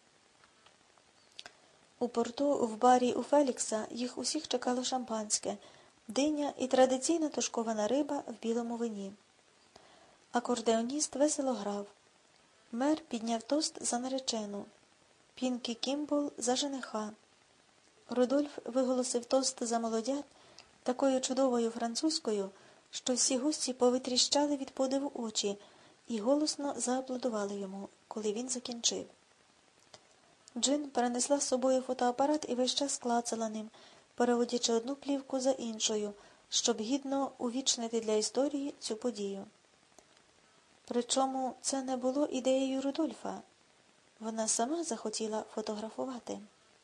У порту, в барі у Фелікса, їх усіх чекало шампанське, диня і традиційна тушкована риба в білому вині. Акордеоніст весело грав. Мер підняв тост за наречену. Пінкі Кімбл за жениха. Рудольф виголосив тост за молодят такою чудовою французькою, що всі гості повитріщали від подиву очі і голосно зааплодували йому, коли він закінчив. Джин перенесла з собою фотоапарат і весь час клацала ним, переводячи одну плівку за іншою, щоб гідно увічнити для історії цю подію. Причому це не було ідеєю Рудольфа. Вона сама захотіла фотографувати.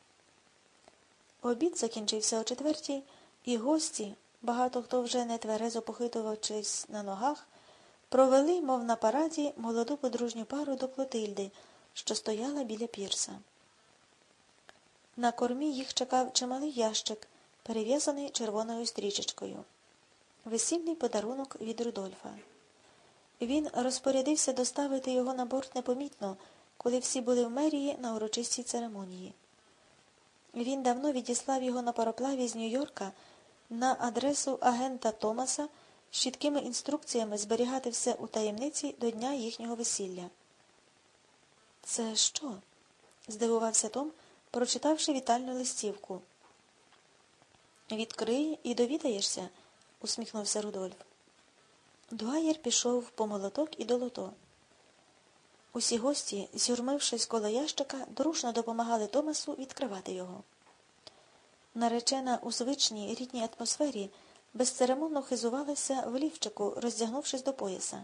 Обід закінчився о 4:00, і гості, багато хто вже не тверезо похитувавшись на ногах, провели, мов на параді, молоду подружню пару до Клотильди, що стояла біля пірса. На кормі їх чекав чималий ящик, перев'язаний червоною стрічечкою. Весільний подарунок від Рудольфа. Він розпорядився доставити його на борт непомітно, коли всі були в мерії на урочистій церемонії. Він давно відіслав його на пароплаві з Нью-Йорка на адресу агента Томаса з чіткими інструкціями зберігати все у таємниці до дня їхнього весілля. «Це що?» – здивувався Том, прочитавши вітальну листівку. «Відкрий і довідаєшся», – усміхнувся Рудольф. Дуаєр пішов по молоток і долото. Усі гості, зюрмившись коло ящика, дружно допомагали Томасу відкривати його. Наречена у звичній рідній атмосфері безцеремонно хизувалася в ліфчику, роздягнувшись до пояса.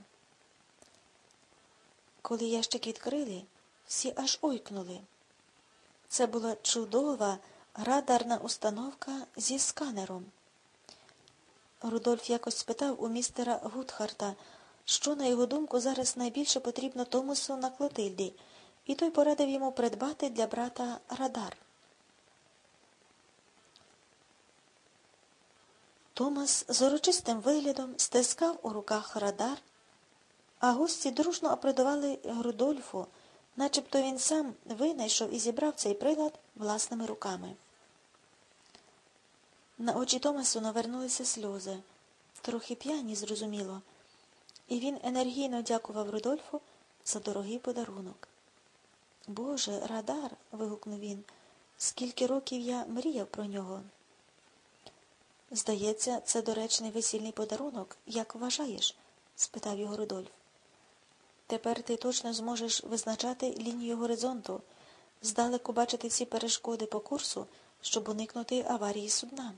Коли ящик відкрили, всі аж ойкнули. Це була чудова радарна установка зі сканером. Рудольф якось спитав у містера Гудхарта, що, на його думку, зараз найбільше потрібно Томасу на Клотильді, і той порадив йому придбати для брата радар. Томас з урочистим виглядом стискав у руках радар, а гості дружно аплодували Рудольфу, начебто він сам винайшов і зібрав цей прилад власними руками. На очі Томасу навернулися сльози, трохи п'яні, зрозуміло, і він енергійно дякував Рудольфу за дорогий подарунок. «Боже, радар!» – вигукнув він. «Скільки років я мріяв про нього!» «Здається, це доречний весільний подарунок. Як вважаєш?» – спитав його Рудольф. «Тепер ти точно зможеш визначати лінію горизонту, здалеку бачити всі перешкоди по курсу, щоб уникнути аварії судна».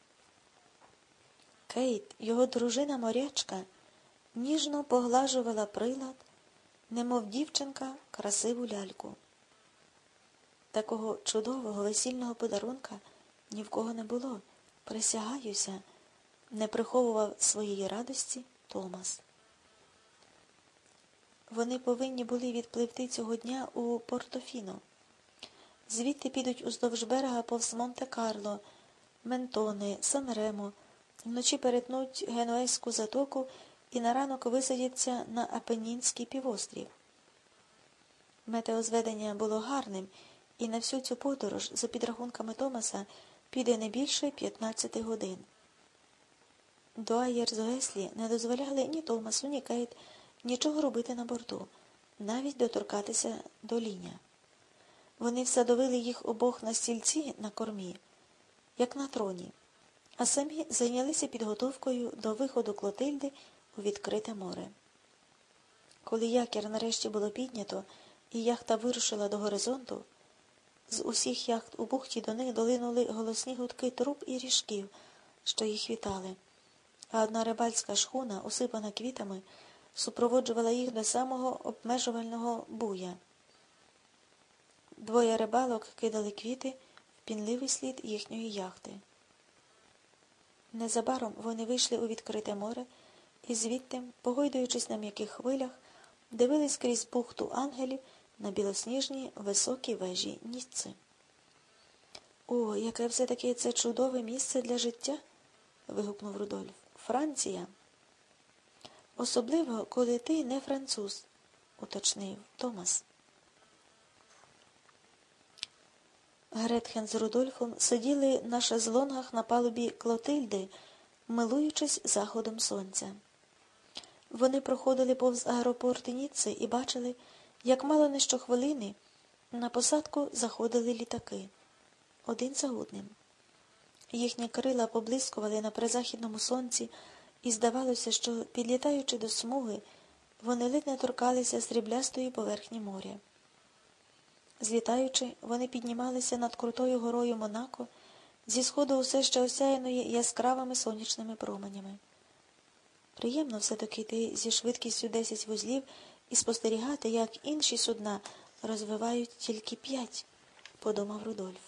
Кейт, його дружина-морячка, ніжно поглажувала прилад, немов дівчинка красиву ляльку. Такого чудового весільного подарунка ні в кого не було, присягаюся, не приховував своєї радості Томас. Вони повинні були відпливти цього дня у Портофіно. Звідти підуть уздовж берега повз Монте-Карло, Ментони, Сан-Ремо, вночі перетнуть Генуезьку затоку і на ранок висадяться на Апеннінський півострів. Метеозведення було гарним, і на всю цю подорож, за підрахунками Томаса, піде не більше 15 годин. Дуаєр з Уеслі не дозволяли ні Томасу, ні Кейт нічого робити на борту, навіть доторкатися до ліня. Вони всадовили їх обох на стільці на кормі, як на троні, а самі зайнялися підготовкою до виходу Клотильди у відкрите море. Коли якір нарешті було піднято і яхта вирушила до горизонту, з усіх яхт у бухті до них долинули голосні гудки труб і ріжків, що їх вітали, а одна рибальська шхуна, усипана квітами, супроводжувала їх до самого обмежувального буя. Двоє рибалок кидали квіти в пінливий слід їхньої яхти. Незабаром вони вийшли у відкрите море і звідти, погойдуючись на м'яких хвилях, дивились крізь бухту ангелів на білосніжні високі вежі Ніцци. «О, яке все-таки це чудове місце для життя!» – вигукнув Рудольф. «Франція!» «Особливо, коли ти не француз», – уточнив Томас. Гретхен з Рудольфом сиділи на шезлонгах на палубі Клотильди, милуючись заходом сонця. Вони проходили повз аеропорт Ніцци і бачили, як мало не щохвилини на посадку заходили літаки, один за одним. Їхні крила поблискували на призахідному сонці, і здавалося, що, підлітаючи до смуги, вони ледь не торкалися сріблястої поверхні моря. Злітаючи, вони піднімалися над крутою горою Монако, зі сходу усе ще осяяної яскравими сонячними променями. Приємно все-таки йти зі швидкістю 10 вузлів і спостерігати, як інші судна розвивають тільки 5, подумав Рудольф.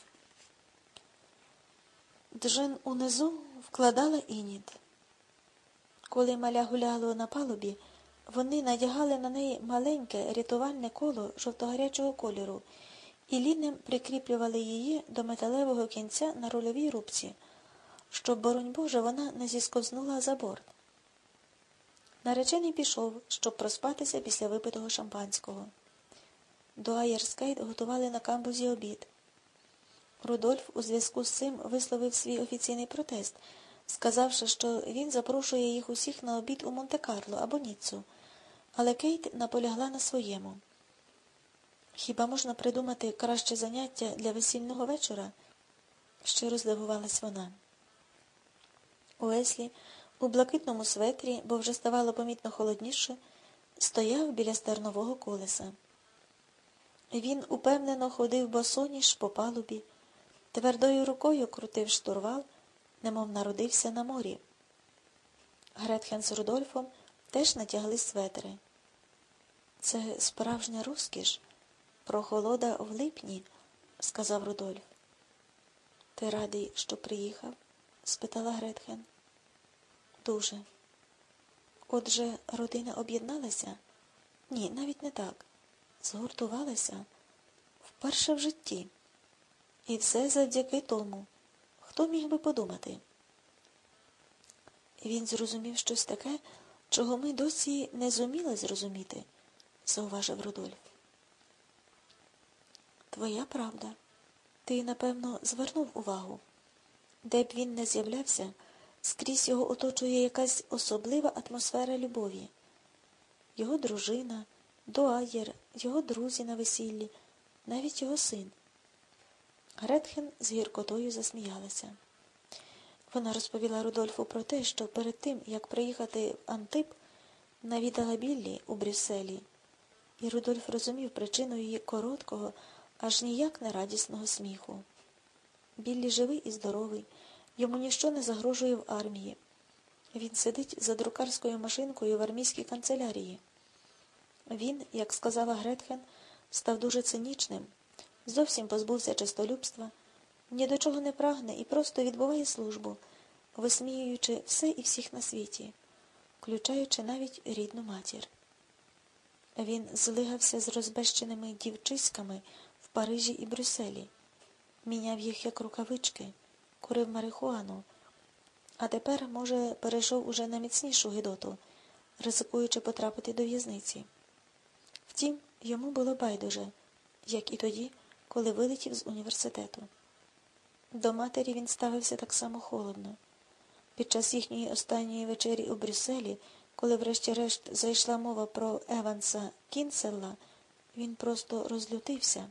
Джин унизу вкладала інід. Коли маля гуляло на палубі, вони надягали на неї маленьке рятувальне коло жовтогарячого кольору і ліннем прикріплювали її до металевого кінця на рульовій рубці, щоб, боронь Боже, вона не зісковзнула за борт. Наречений пішов, щоб проспатися після випитого шампанського. Дуаєр з Кейт готували на камбузі обід. Рудольф у зв'язку з цим висловив свій офіційний протест, сказавши, що він запрошує їх усіх на обід у Монте-Карло або Ніццу, але Кейт наполягла на своєму. «Хіба можна придумати краще заняття для весільного вечора?» – щиро здивувалась вона. Уеслі у блакитному светрі, бо вже ставало помітно холодніше, стояв біля стернового колеса. Він упевнено ходив босоніж по палубі, твердою рукою крутив штурвал, немов народився на морі. Гретхен з Рудольфом теж натягли светри. «Це справжня розкіш, прохолода в липні», – сказав Рудольф. «Ти радий, що приїхав?» – спитала Гретхен. «Дуже». «Отже, родина об'єдналася?» «Ні, навіть не так. Згуртувалася. Вперше в житті. І все завдяки тому. Хто міг би подумати?» «Він зрозумів щось таке, чого ми досі не зуміли зрозуміти», – зауважив Рудольф. «Твоя правда. Ти, напевно, звернув увагу. Де б він не з'являвся, скрізь його оточує якась особлива атмосфера любові. Його дружина, дуаєр, його друзі на весіллі, навіть його син». Гретхен з гіркотою засміялася. Вона розповіла Рудольфу про те, що перед тим, як приїхати в Антип, навідала Біллі у Брюсселі, і Рудольф розумів причину її короткого, аж ніяк не радісного сміху. Біллі живий і здоровий, йому ніщо не загрожує в армії. Він сидить за друкарською машинкою в армійській канцелярії. Він, як сказала Гретхен, став дуже цинічним, зовсім позбувся честолюбства, ні до чого не прагне і просто відбуває службу, висміюючи все і всіх на світі, включаючи навіть рідну матір. Він злигався з розбещеними дівчиськами в Парижі і Брюсселі, міняв їх як рукавички, курив марихуану, а тепер, може, перейшов уже на міцнішу гидоту, ризикуючи потрапити до в'язниці. Втім, йому було байдуже, як і тоді, коли вилетів з університету. До матері він ставився так само холодно. Під час їхньої останньої вечері у Брюсселі, коли врешті-решт зайшла мова про Еванса Кінселла, він просто розлютився.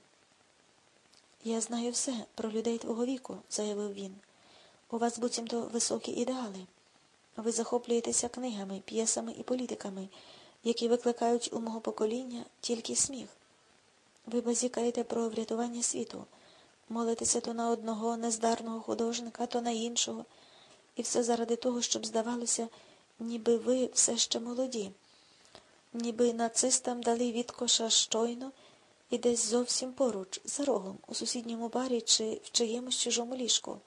«Я знаю все про людей твого віку», – заявив він. «У вас буцімто високі ідеали. Ви захоплюєтеся книгами, п'єсами і політиками, які викликають у мого покоління тільки сміх. Ви базікаєте про врятування світу, молитеся то на одного нездарного художника, то на іншого, і все заради того, щоб здавалося, ніби ви все ще молоді, ніби нацистам дали відкоша щойно і десь зовсім поруч, за рогом, у сусідньому барі чи в чиємусь чужому ліжку.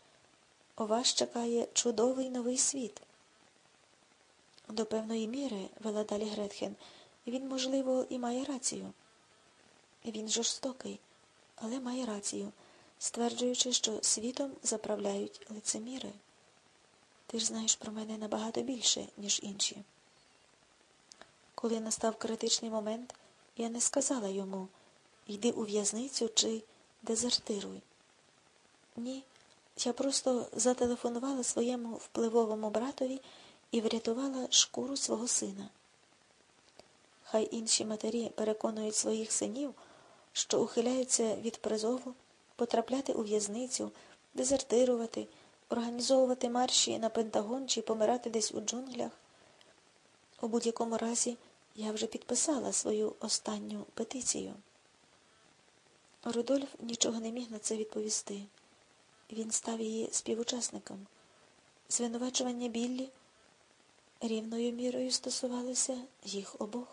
Вас чекає чудовий новий світ». «До певної міри, – вела далі Гретхен, – він, можливо, і має рацію. Він жорстокий, але має рацію, стверджуючи, що світом заправляють лицеміри. Ти ж знаєш про мене набагато більше, ніж інші». Коли настав критичний момент, я не сказала йому «йди у в'язницю» чи «дезертируй». Ні, я просто зателефонувала своєму впливовому братові і врятувала шкуру свого сина. Хай інші матері переконують своїх синів, що ухиляються від призову, потрапляти у в'язницю, дезертирувати, організовувати марші на Пентагон чи помирати десь у джунглях. У будь-якому разі я вже підписала свою останню петицію. Рудольф нічого не міг на це відповісти. Він став її співучасником. Звинувачування Біллі рівною мірою стосувалося їх обох.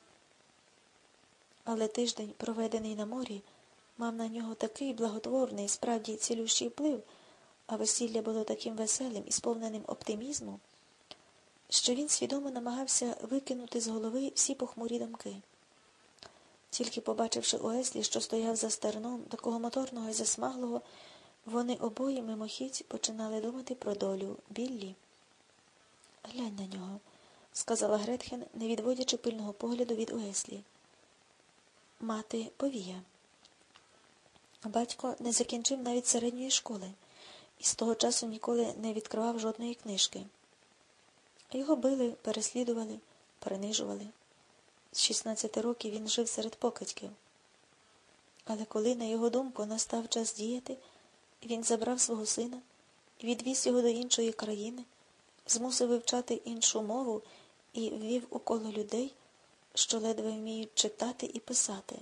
Але тиждень, проведений на морі, мав на нього такий благотворний, справді цілющий вплив, а весілля було таким веселим і сповненим оптимізму, що він свідомо намагався викинути з голови всі похмурі думки. Тільки побачивши Уеслі, що стояв за стерном, такого моторного і засмаглого, вони обоє мимохідь починали думати про долю Біллі. «Глянь на нього», – сказала Гретхен, не відводячи пильного погляду від Уеслі. «Мати повія». Батько не закінчив навіть середньої школи і з того часу ніколи не відкривав жодної книжки. Його били, переслідували, принижували. З 16 років він жив серед покидьків. Але коли, на його думку, настав час діяти, він забрав свого сина, відвіз його до іншої країни, змусив вивчати іншу мову і ввів у коло людей, що ледве вміють читати і писати.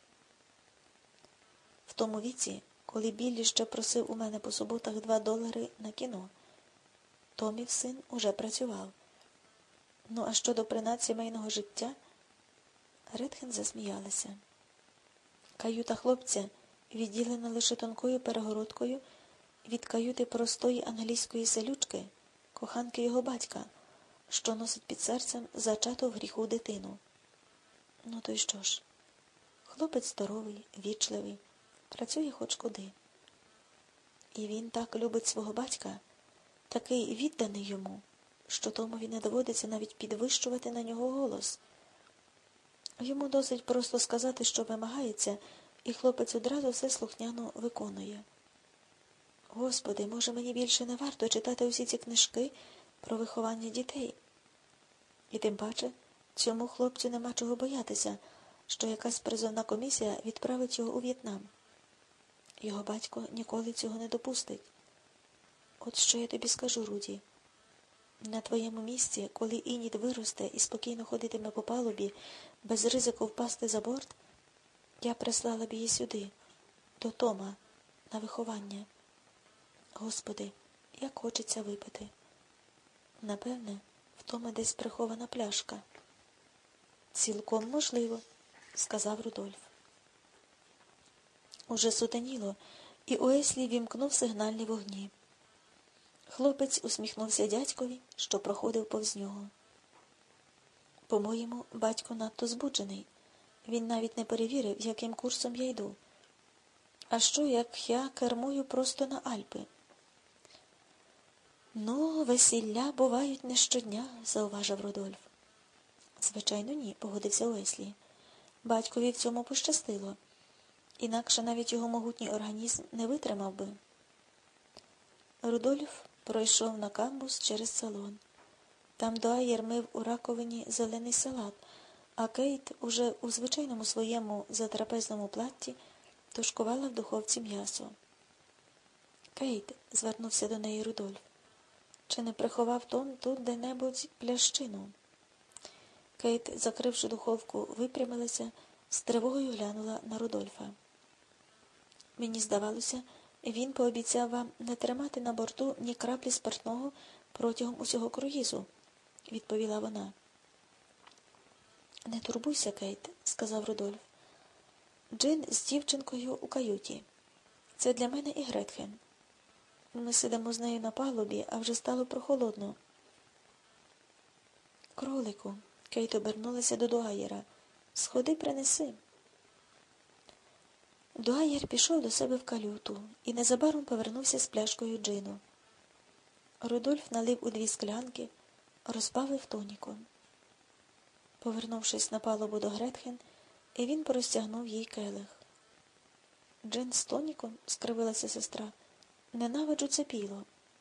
В тому віці, коли Біллі ще просив у мене по суботах $2 на кіно, Томів син уже працював. Ну, а щодо принад сімейного життя, Редхен засміялася. Каюта хлопця відділена лише тонкою перегородкою від каюти простої англійської селючки, коханки його батька, що носить під серцем зачату в гріху дитину. Ну то й що ж? Хлопець здоровий, вічливий, працює хоч куди. І він так любить свого батька, такий відданий йому, що Томові не доводиться навіть підвищувати на нього голос. Йому досить просто сказати, що вимагається, і хлопець одразу все слухняно виконує. Господи, може, мені більше не варто читати усі ці книжки про виховання дітей? І тим паче, цьому хлопцю нема чого боятися, що якась призовна комісія відправить його у В'єтнам. Його батько ніколи цього не допустить. От що я тобі скажу, Руді. На твоєму місці, коли Інід виросте і спокійно ходитиме по палубі, без ризику впасти за борт, я прислала б її сюди, до Тома, на виховання. Господи, як хочеться випити. Напевне, в Тома десь прихована пляшка. Цілком можливо, сказав Рудольф. Уже сутеніло, і Уеслі вімкнув сигнальні вогні. Хлопець усміхнувся дядькові, що проходив повз нього. По-моєму, батько надто збуджений. Він навіть не перевірив, яким курсом я йду. А що, як я кермую просто на Альпи? Ну, весілля бувають не щодня, зауважив Рудольф. Звичайно, ні, погодився Уеслі. Батькові в цьому пощастило. Інакше навіть його могутній організм не витримав би. Рудольф пройшов на камбуз через салон. Там Дуаєр мив у раковині зелений салат, а Кейт уже у звичайному своєму затрапезному платті тушкувала в духовці м'ясо. Кейт, звернувся до неї Рудольф, чи не приховав Том тут де-небудь плящину? Кейт, закривши духовку, випрямилася, з тривогою глянула на Рудольфа. Мені здавалося, він пообіцяв вам не тримати на борту ні краплі спиртного протягом усього круїзу, відповіла вона. Не турбуйся, Кейт, сказав Рудольф. Джин з дівчинкою у каюті. Це для мене і Гретхен. Ми сидимо з нею на палубі, а вже стало прохолодно. Кролику, Кейт обернулася до Дуаєра. Сходи, принеси. Дуаєр пішов до себе в каюту і незабаром повернувся з пляшкою джину. Рудольф налив у 2 склянки, розбавив тоніком. Повернувшись на палубу до Гретхен, він простягнув їй келих. Джин з тоніком, скривилася сестра, ненавиджу це піло.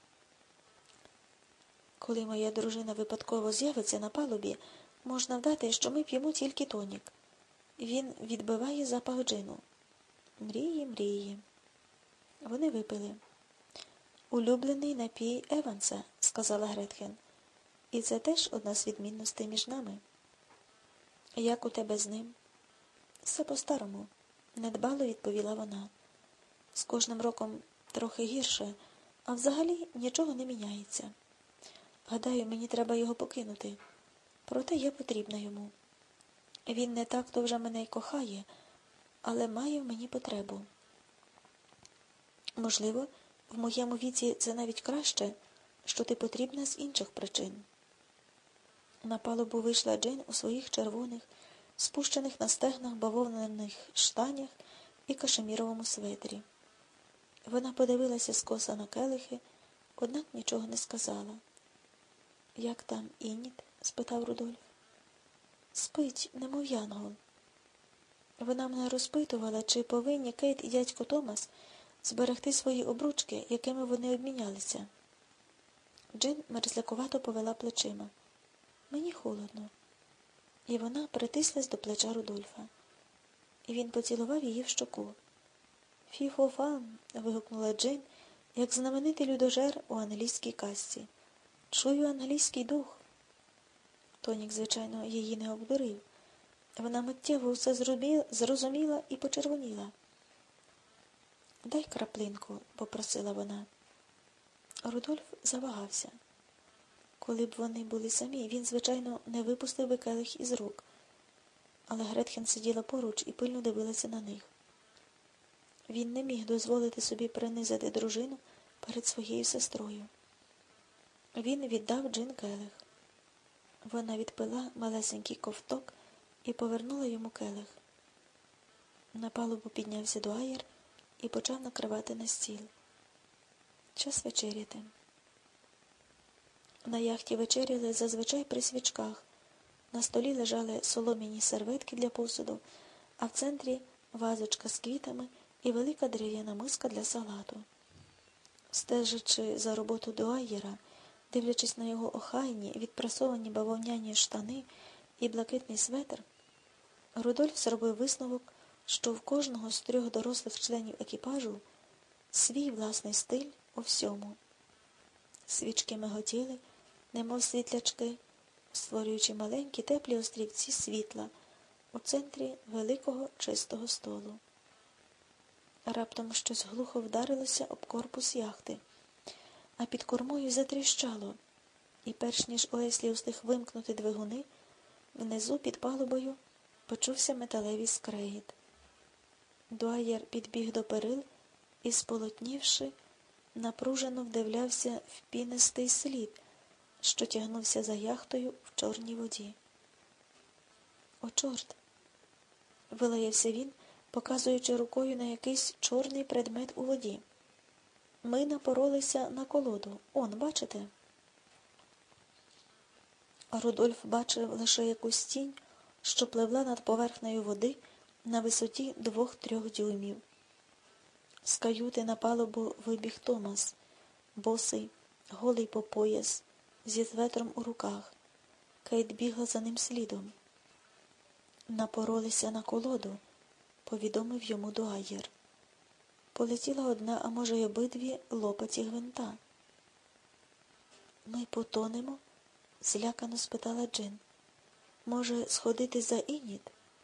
Коли моя дружина випадково з'явиться на палубі, можна вдати, що ми п'ємо тільки тонік. Він відбиває запах джину. Мрії, мрії. Вони випили. Улюблений напій Еванса, сказала Гретхен. І це теж одна з відмінностей між нами. Як у тебе з ним? Все по-старому, недбало відповіла вона. З кожним роком трохи гірше, а взагалі нічого не міняється. Гадаю, мені треба його покинути. Проте я потрібна йому. Він не так-то вже мене й кохає, але має в мені потребу. Можливо, в моєму віці це навіть краще, що ти потрібна з інших причин. На палубу вийшла Джин у своїх червоних, спущених на стегнах бавовняних штанях і кашеміровому светрі. Вона подивилася скоса на келихи, однак нічого не сказала. «Як там Інід?» – спитав Рудольф. «Спить, немов янгол». Вона мене розпитувала, чи повинні Кейт і дядько Томас зберегти свої обручки, якими вони обмінялися. Джин мерзлякувато повела плечима. Мені холодно. І вона притислась до плеча Рудольфа. І він поцілував її в щоку. «Фі-фо-фам!» – вигукнула Джин, як знаменитий людожер у англійській казці. «Чую англійський дух!» Тонік, звичайно, її не обдурив. Вона миттєво все зрозуміла і почервоніла. «Дай краплинку», – попросила вона. Рудольф завагався. Коли б вони були самі, він, звичайно, не випустив би келих із рук. Але Гретхен сиділа поруч і пильно дивилася на них. Він не міг дозволити собі принизити дружину перед своєю сестрою. Він віддав Джин келих. Вона відпила малесенький ковток і повернула йому келих. На палубу піднявся Дуаєр і почав накривати на стіл. Час вечеряти. На яхті вечеряли зазвичай при свічках. На столі лежали солом'яні серветки для посуду, а в центрі вазочка з квітами і велика дерев'яна миска для салату. Стежачи за роботу Дуаєра, дивлячись на його охайні, відпрасовані бавовняні штани і блакитний светр, Рудольф зробив висновок, що в кожного з 3 дорослих членів екіпажу свій власний стиль у всьому. Свічки миготіли, немов світлячки, створюючи маленькі теплі острівці світла у центрі великого чистого столу. Раптом щось глухо вдарилося об корпус яхти, а під кормою затріщало, і перш ніж Уеслі устиг вимкнути двигуни, внизу під палубою почувся металевий скрегіт. Дуаєр підбіг до перил і, сполотнівши, напружено вдивлявся в пінистий слід, що тягнувся за яхтою в чорній воді. «О, чорт!» – вилаявся він, показуючи рукою на якийсь чорний предмет у воді. «Ми напоролися на колоду. Он, бачите?» Рудольф бачив лише якусь тінь, що пливла над поверхнею води на висоті 2-3 дюймів. З каюти на палубу вибіг Томас, босий, голий по пояс, зі светром у руках. Кейт бігла за ним слідом. «Напоролися на колоду», – повідомив йому Дуаєр. Полетіла одна, а може й обидві лопаті гвинта. «Ми потонемо?» – злякано спитала Джин. «Може, сходити за Ініт?»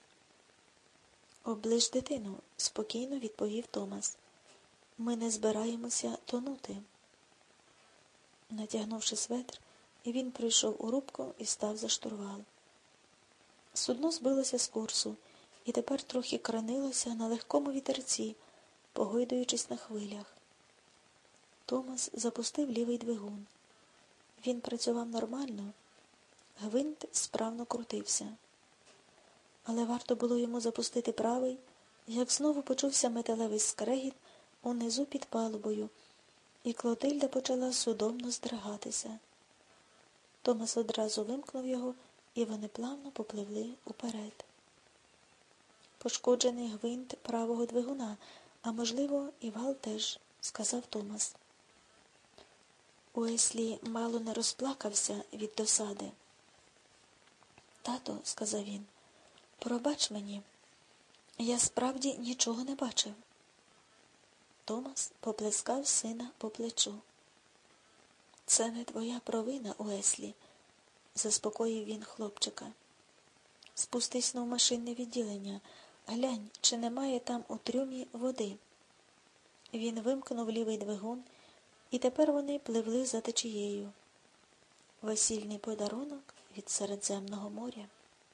«Оближ дитину», – спокійно відповів Томас. «Ми не збираємося тонути». Натягнувши светр, він прийшов у рубку і став за штурвал. Судно збилося з курсу і тепер трохи кранилося на легкому вітерці, погойдуючись на хвилях. Томас запустив лівий двигун. Він працював нормально, гвинт справно крутився. Але варто було йому запустити правий, як знову почувся металевий скрегіт унизу під палубою, і Клотильда почала судомно здригатися. Томас одразу вимкнув його, і вони плавно попливли уперед. «Пошкоджений гвинт правого двигуна, а, можливо, і вал теж», – сказав Томас. Уеслі мало не розплакався від досади. «Тато», – сказав він, – «пробач мені. Я справді нічого не бачив». Томас поплескав сина по плечу. «Це не твоя провина, Уеслі», – заспокоїв він хлопчика. «Спустись на машинне відділення. Глянь, чи немає там у трюмі води». Він вимкнув лівий двигун, і тепер вони пливли за течією. Весільний подарунок від Середземного моря.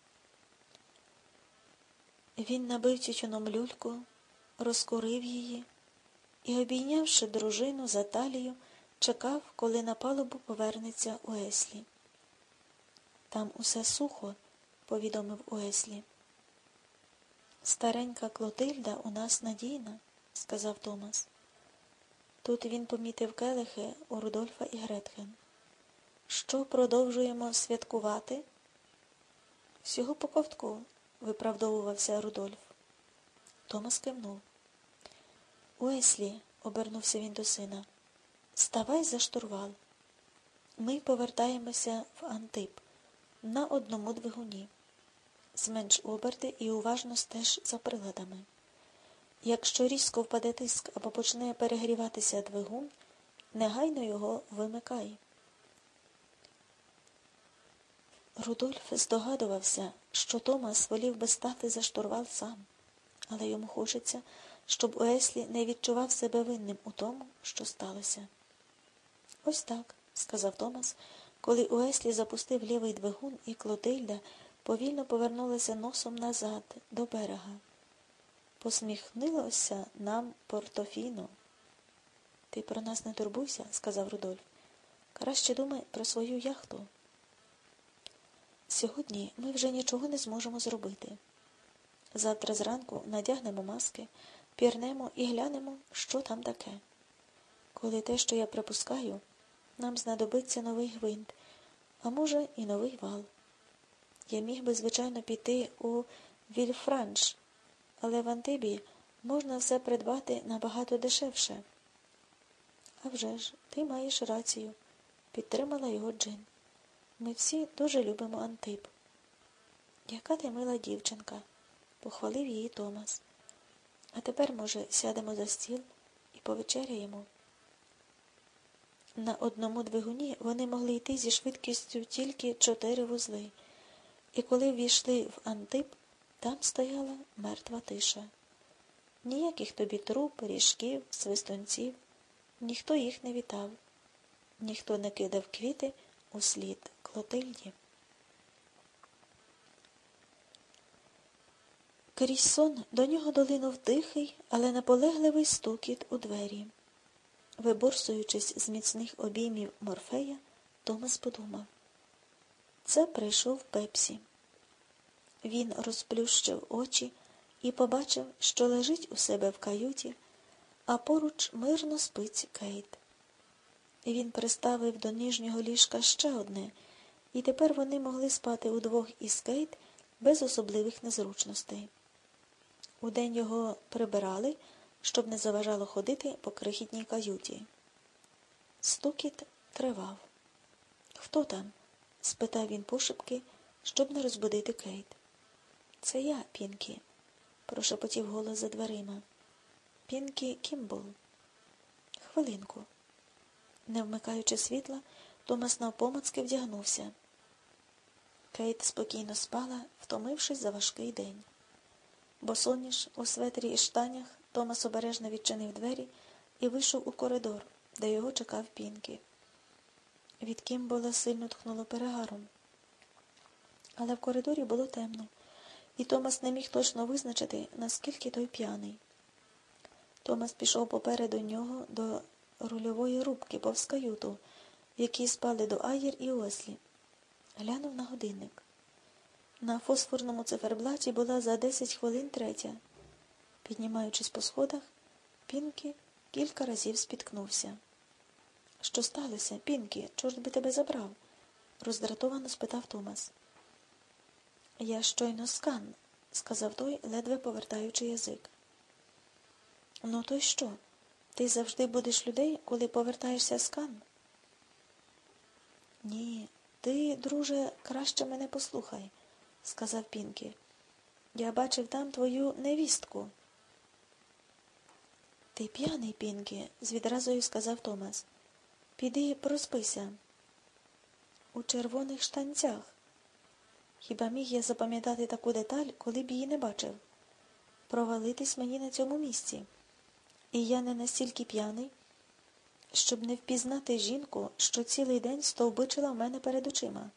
Він набив тютюном люльку, розкурив її і, обійнявши дружину за талію, чекав, коли на палубу повернеться Уеслі. «Там усе сухо», – повідомив Уеслі. «Старенька Клотильда у нас надійна», – сказав Томас. Тут він помітив келихи у Рудольфа і Гретхен. «Що, продовжуємо святкувати?» «Всього по ковтку», – виправдовувався Рудольф. Томас кивнув. «Уеслі», – обернувся він до сина, – «ставай за штурвал. Ми повертаємося в Антиб на одному двигуні. Зменш оберти і уважно стеж за приладами. Якщо різко впаде тиск або почне перегріватися двигун, негайно його вимикай». Рудольф здогадувався, що Томас волів би стати за штурвал сам, але йому хочеться, щоб Уеслі не відчував себе винним у тому, що сталося. «Ось так», – сказав Томас, коли Уеслі запустив лівий двигун, і Клотильда повільно повернулася носом назад, до берега. «Посміхнилося нам Портофіно». «Ти про нас не турбуйся», – сказав Рудольф. «Краще думай про свою яхту». «Сьогодні ми вже нічого не зможемо зробити. Завтра зранку надягнемо маски, пірнемо і глянемо, що там таке. Коли те, що я припускаю, нам знадобиться новий гвинт, а може і новий вал. Я міг би, звичайно, піти у Вільфранш, але в Антибі можна все придбати набагато дешевше». «А вже ж, ти маєш рацію», – підтримала його Джин. «Ми всі дуже любимо Антиб». «Яка ти мила дівчинка», – похвалив її Томас. «А тепер, може, сядемо за стіл і повечеряємо». На одному двигуні вони могли йти зі швидкістю тільки 4 вузли, і коли ввійшли в Антиб, там стояла мертва тиша. Ніяких тобі труб, ріжків, свистунців, ніхто їх не вітав, ніхто не кидав квіти услід Клотильді. Крізь сон до нього долинув тихий, але наполегливий стукіт у двері. Виборсуючись з міцних обіймів Морфея, Томас подумав. Це прийшов Пепсі. Він розплющив очі і побачив, що лежить у себе в каюті, а поруч мирно спить Кейт. Він приставив до нижнього ліжка ще одне, і тепер вони могли спати удвох із Кейт без особливих незручностей. Удень його прибирали, щоб не заважало ходити по крихітній каюті. Стукіт тривав. «Хто там?» – спитав він пошепки, щоб не розбудити Кейт. «Це я, Пінкі», – прошепотів голос за дверима. «Пінкі Кімбл». «Хвилинку». Не вмикаючи світла, Томас навпомацки вдягнувся. Кейт спокійно спала, втомившись за важкий день. Босоніж у светрі і штанях Томас обережно відчинив двері і вийшов у коридор, де його чекав Пінкі. Від Кімбола сильно тхнуло перегаром. Але в коридорі було темно, і Томас не міг точно визначити, наскільки той п'яний. Томас пішов попереду нього до рульової рубки повз каюту, в якій спали до Айєр і Уеслі. Глянув на годинник. На фосфорному циферблаті була за 10 хвилин 3. Піднімаючись по сходах, Пінкі кілька разів спіткнувся. «Що сталося, Пінкі? Чорт би тебе забрав?» – роздратовано спитав Томас. «Я щойно скан», – сказав той, ледве повертаючи язик. «Ну то й що? Ти завжди будеш людей, коли повертаєшся скан?» «Ні, ти, друже, краще мене послухай», – сказав Пінкі. «Я бачив там твою невістку». «Ти п'яний, Пінкі», – з відразою сказав Томас. «Піди проспися». «У червоних штанцях». Хіба міг я запам'ятати таку деталь, коли б її не бачив? Провалитись мені на цьому місці. І я не настільки п'яний, щоб не впізнати жінку, що цілий день стовбичила в мене перед очима.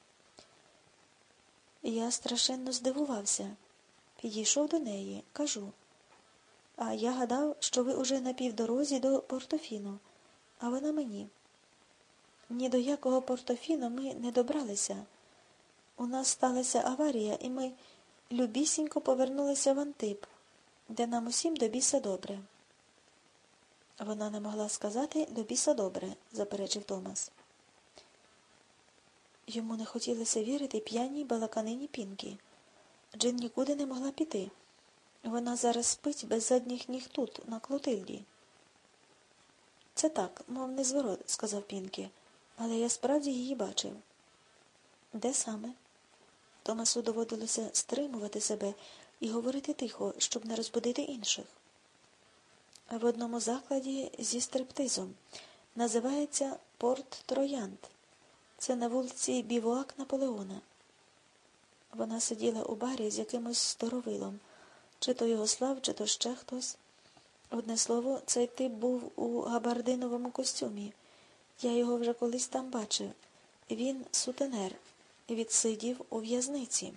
Я страшенно здивувався. Підійшов до неї, кажу. «А я гадав, що ви уже на півдорозі до Портофіно, а вона мені». Ні до якого Портофіно ми не добралися. У нас сталася аварія, і ми любісінько повернулися в Антиб, де нам усім до біса добре. Вона не могла сказати «до біса добре», заперечив Томас. Йому не хотілося вірити п'яній балаканині Пінкі. Джин нікуди не могла піти. Вона зараз спить без задніх ніг тут, на Клотильді. Це так, мов не зворот, сказав Пінкі, але я справді її бачив. Де саме? Томасу доводилося стримувати себе і говорити тихо, щоб не розбудити інших. В одному закладі зі стриптизом. Називається Порт Троянд. Це на вулиці Бівуак Наполеона. Вона сиділа у барі з якимось старовилом. Чи то Югослав, чи то ще хтось. Одне слово, цей тип був у габардиновому костюмі. Я його вже колись там бачив. Він сутенер. Відсидів у в'язниці.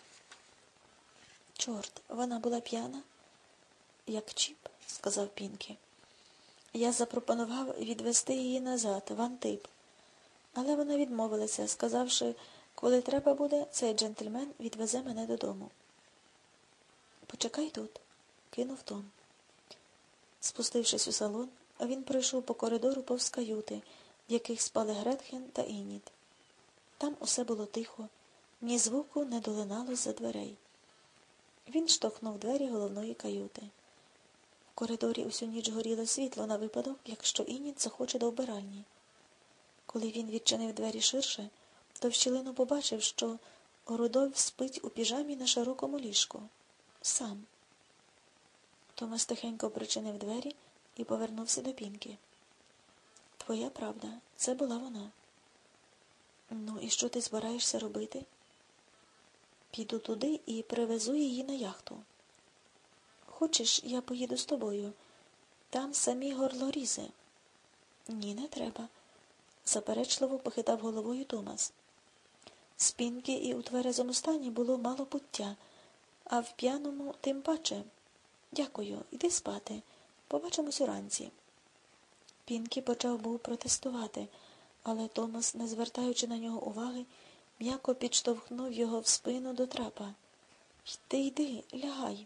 Чорт, вона була п'яна? Як чіп, сказав Пінкі. Я запропонував відвести її назад, в Антип. Але вона відмовилася, сказавши, коли треба буде, цей джентльмен відвезе мене додому. Почекай тут, кинув Том. Спустившись у салон, він пройшов по коридору повз каюти, в яких спали Гретхен та Ініт. Там усе було тихо, ні звуку не долинало з-за дверей. Він штовхнув двері головної каюти. В коридорі усю ніч горіло світло на випадок, якщо Ініт захоче до вбиральні. Коли він відчинив двері ширше, то в щілину побачив, що Рудольф спить у піжамі на широкому ліжку. Сам. Томас тихенько причинив двері і повернувся до Пінкі. Твоя правда, це була вона. Ну, і що ти збираєшся робити? Піду туди і привезу її на яхту. Хочеш, я поїду з тобою? Там самі горлорізи. Ні, не треба. Заперечливо похитав головою Томас. З Пінкі і у тверезому стані було мало пуття, а в п'яному тим паче. Дякую, іди спати. Побачимось уранці. Пінкі почав був протестувати, але Томас, не звертаючи на нього уваги, м'яко підштовхнув його в спину до трапа. Йди, лягай.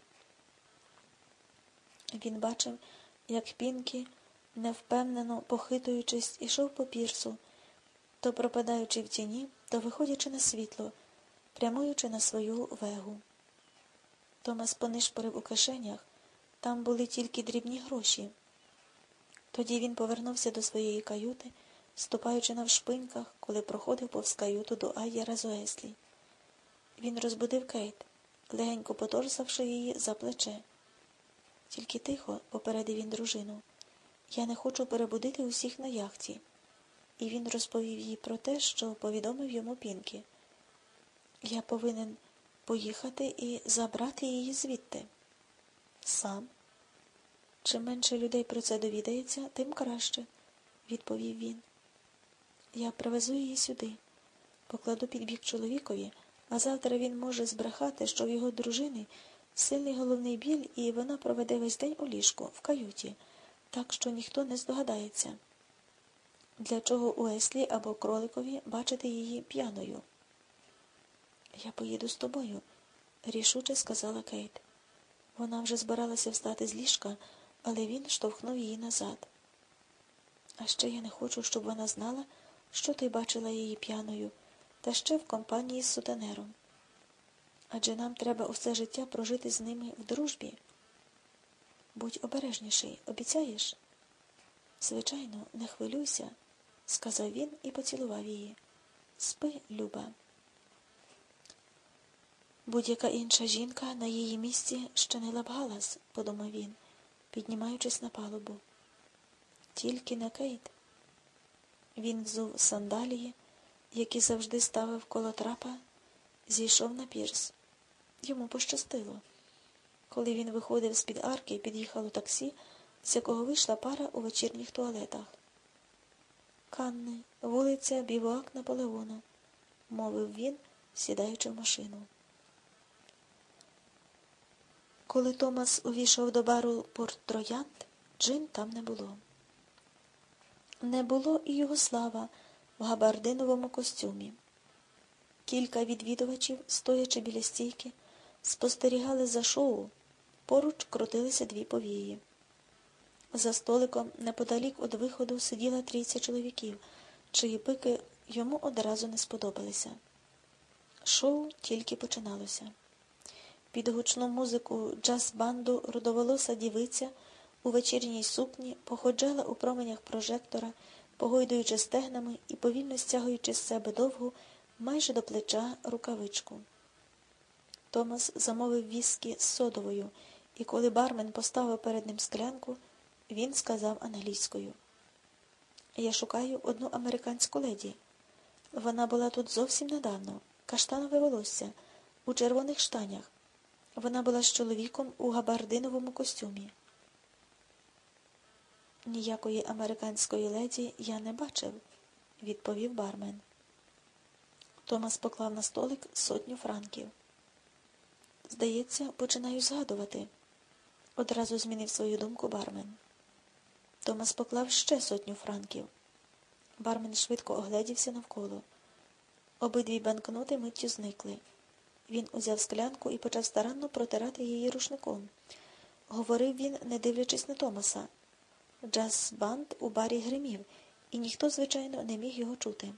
Він бачив, як Пінкі, невпевнено похитуючись, ішов по пірсу, то пропадаючи в тіні, то виходячи на світло, прямуючи на свою вегу. Томас понишпорив у кишенях, там були тільки дрібні гроші. Тоді він повернувся до своєї каюти, ступаючи навшпиньках, коли проходив повз каюту до Айєра з Уеслі. Він розбудив Кейт, легенько поторсавши її за плече. Тільки тихо, попередив він дружину. Я не хочу перебудити усіх на яхті. І він розповів їй про те, що повідомив йому Пінкі. Я повинен поїхати і забрати її звідти. Сам? Чим менше людей про це довідається, тим краще, відповів він. Я привезу її сюди, покладу під бік чоловікові, а завтра він може збрехати, що в його дружини сильний головний біль, і вона проведе весь день у ліжку, в каюті, так що ніхто не здогадається. Для чого Уеслі або Кроликові бачити її п'яною? Я поїду з тобою, рішуче сказала Кейт. Вона вже збиралася встати з ліжка, але він штовхнув її назад. А ще я не хочу, щоб вона знала, що ти бачила її п'яною, та ще в компанії з сутенером. Адже нам треба усе життя прожити з ними в дружбі. Будь обережніший, обіцяєш? Звичайно, не хвилюйся, сказав він і поцілував її. Спи, Люба. Будь-яка інша жінка на її місці щинила б галас, подумав він, піднімаючись на палубу. Тільки не Кейт. Він взув сандалії, які завжди ставив коло трапа, зійшов на пірс. Йому пощастило. Коли він виходив з-під арки, під'їхало таксі, з якого вийшла пара у вечірніх туалетах. «Канни, вулиця Бівуак Наполеона», – мовив він, сідаючи в машину. Коли Томас увійшов до бару Порт Троянд, Джин там не було. Не було і Югослава в габардиновому костюмі. Кілька відвідувачів, стоячи біля стійки, спостерігали за шоу, поруч крутилися дві повії. За столиком неподалік від виходу сиділа трійця чоловіків, чиї пики йому одразу не сподобалися. Шоу тільки починалося. Під гучну музику джаз-банду рудоволоса дівиця у вечірній сукні походжала у променях прожектора, погойдуючи стегнами і повільно стягуючи з себе довгу, майже до плеча, рукавичку. Томас замовив віскі з содовою, і коли бармен поставив перед ним склянку, він сказав англійською: «Я шукаю одну американську леді. Вона була тут зовсім недавно, каштанове волосся, у червоних штанях. Вона була з чоловіком у габардиновому костюмі». «Ніякої американської леді я не бачив», – відповів бармен. Томас поклав на столик 100 франків. «Здається, починаю згадувати», – одразу змінив свою думку бармен. Томас поклав ще 100 франків. Бармен швидко огледівся навколо. Обидві банкноти миттю зникли. Він узяв склянку і почав старанно протирати її рушником. Говорив він, не дивлячись на Томаса. Джаз-банд у барі гримів, і ніхто, звичайно, не міг його чути.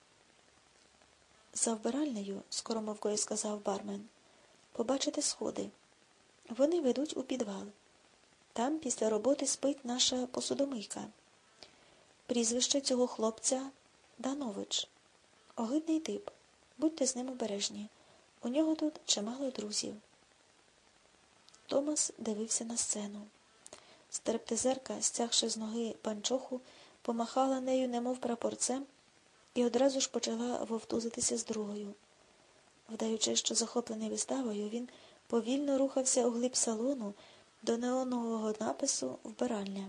«За вбиральнею», – скоромовкою сказав бармен, – «побачите сходи. Вони ведуть у підвал. Там після роботи спить наша посудомийка. Прізвище цього хлопця – Данович. Огидний тип. Будьте з ним обережні. У нього тут чимало друзів». Томас дивився на сцену. Стриптизерка, стягши з ноги панчоху, помахала нею немов прапорцем і одразу ж почала вовтузитися з другою. Вдаючи, що захоплений виставою, він повільно рухався у глиб салону до неонового напису «Вбиральня».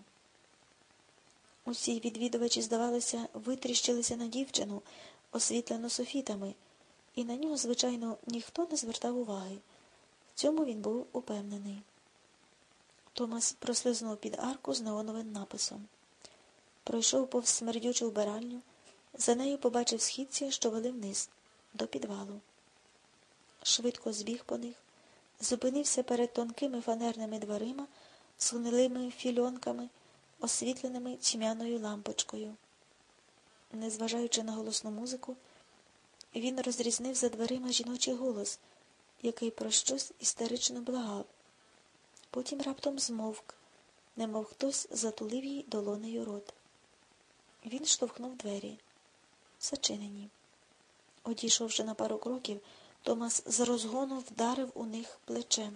Усі відвідувачі, здавалося, витріщилися на дівчину, освітлену софітами, і на нього, звичайно, ніхто не звертав уваги. В цьому він був упевнений. Томас прослизнув під арку з неоновим написом. Пройшов повз смердючу вбиральню, за нею побачив східці, що вели вниз, до підвалу. Швидко збіг по них, зупинився перед тонкими фанерними дверима з гнилими фільонками, освітленими тьмяною лампочкою. Незважаючи на голосну музику, він розрізнив за дверима жіночий голос, який про щось істерично благав. Потім раптом змовк, немов хтось затулив їй долонею рот. Він штовхнув двері. Зачинені. Одійшовши на пару кроків, Томас з розгону вдарив у них плечем.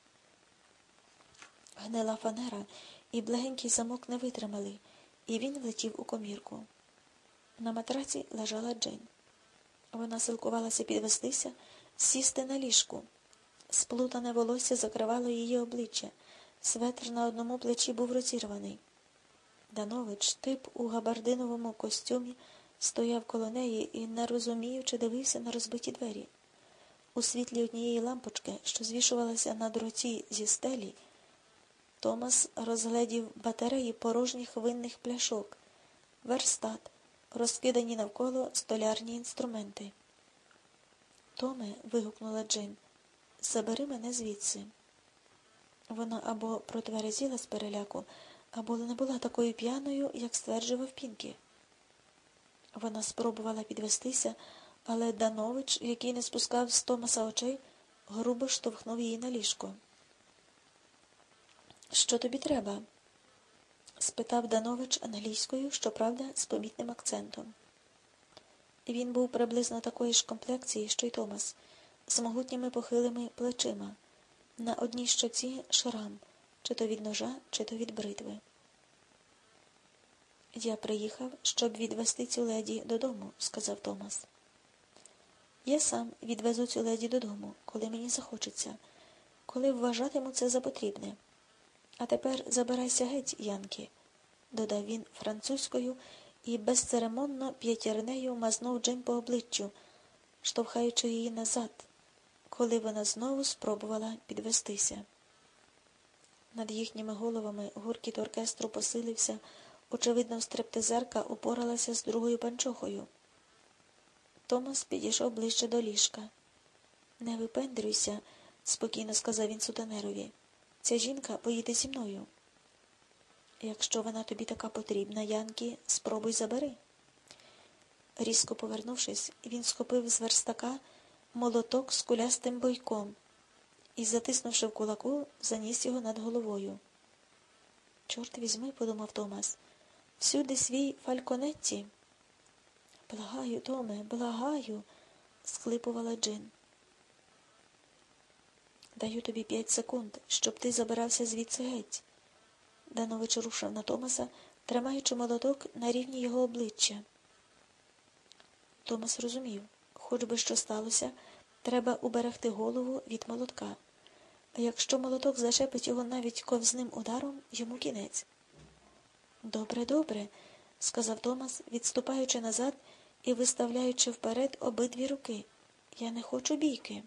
Гнила фанера і благенький замок не витримали, і він влетів у комірку. На матраці лежала Джейн. Вона силкувалася підвестися, сісти на ліжку. Сплутане волосся закривало її обличчя, светр на одному плечі був розірваний. Данович, тип у габардиновому костюмі, стояв коло неї і, не розуміючи, дивився на розбиті двері. У світлі однієї лампочки, що звішувалася на дроті зі стелі, Томас розгледів батареї порожніх винних пляшок, верстат, розкидані навколо столярні інструменти. «Томе», – вигукнула Джейн, – «забери мене звідси». Вона або протверезіла з переляку, або не була такою п'яною, як стверджував Пінкі. Вона спробувала підвестися, але Данович, який не спускав з Томаса очей, грубо штовхнув її на ліжко. «Що тобі треба?» – спитав Данович англійською, щоправда, з помітним акцентом. Він був приблизно такої ж комплекції, що й Томас, з могутніми похилими плечима. На одній щоці шрам, чи то від ножа, чи то від бритви. «Я приїхав, щоб відвести цю леді додому», – сказав Томас. «Я сам відвезу цю леді додому, коли мені захочеться, коли вважатиму це за потрібне. А тепер забирайся геть, Янкі», – додав він французькою і безцеремонно п'ятірнею мазнув Джейн по обличчю, штовхаючи її назад, коли вона знову спробувала підвестися. Над їхніми головами гуркіт оркестру посилився, очевидно, стриптизерка упоралася з другою панчохою. Томас підійшов ближче до ліжка. «Не випендрюйся», – спокійно сказав він сутенерові. «Ця жінка поїде зі мною». «Якщо вона тобі така потрібна, Янкі, спробуй забери». Різко повернувшись, він схопив з верстака молоток з кулястим бойком і, затиснувши в кулаку, заніс його над головою. «Чорт візьми», – подумав Томас, – «всюди свій Фальконетті». «Благаю, Томе, благаю», – схлипувала Джин. «Даю тобі 5 секунд, щоб ти забирався звідси геть». Данович рушив на Томаса, тримаючи молоток на рівні його обличчя. Томас розумів, хоч би що сталося, треба уберегти голову від молотка. А якщо молоток зачепить його навіть ковзним ударом, йому кінець. «Добре, добре», – сказав Томас, відступаючи назад і виставляючи вперед обидві руки. «Я не хочу бійки».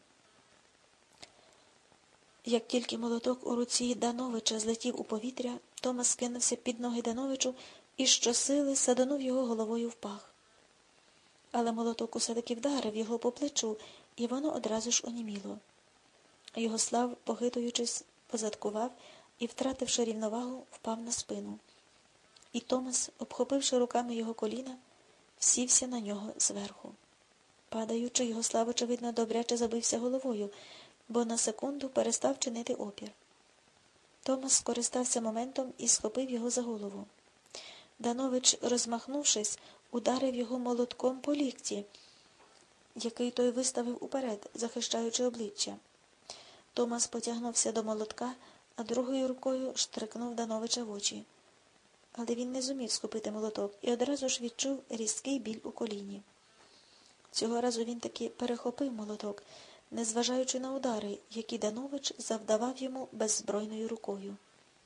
Як тільки молоток у руці Дановича злетів у повітря, Томас кинувся під ноги Дановичу і щосили саданув його головою в пах. Але молоток усе-таки вдарив його по плечу, і воно одразу ж оніміло. Йогослав, похитуючись, позадкував і, втративши рівновагу, впав на спину. І Томас, обхопивши руками його коліна, сівся на нього зверху. Падаючи, Йогослав, очевидно, добряче забився головою, бо на секунду перестав чинити опір. Томас скористався моментом і схопив його за голову. Данович, розмахнувшись, ударив його молотком по лікті, який той виставив уперед, захищаючи обличчя. Томас потягнувся до молотка, а другою рукою штрикнув Дановича в очі. Але він не зумів схопити молоток і одразу ж відчув різкий біль у коліні. Цього разу він таки перехопив молоток, незважаючи на удари, які Данович завдавав йому беззбройною рукою.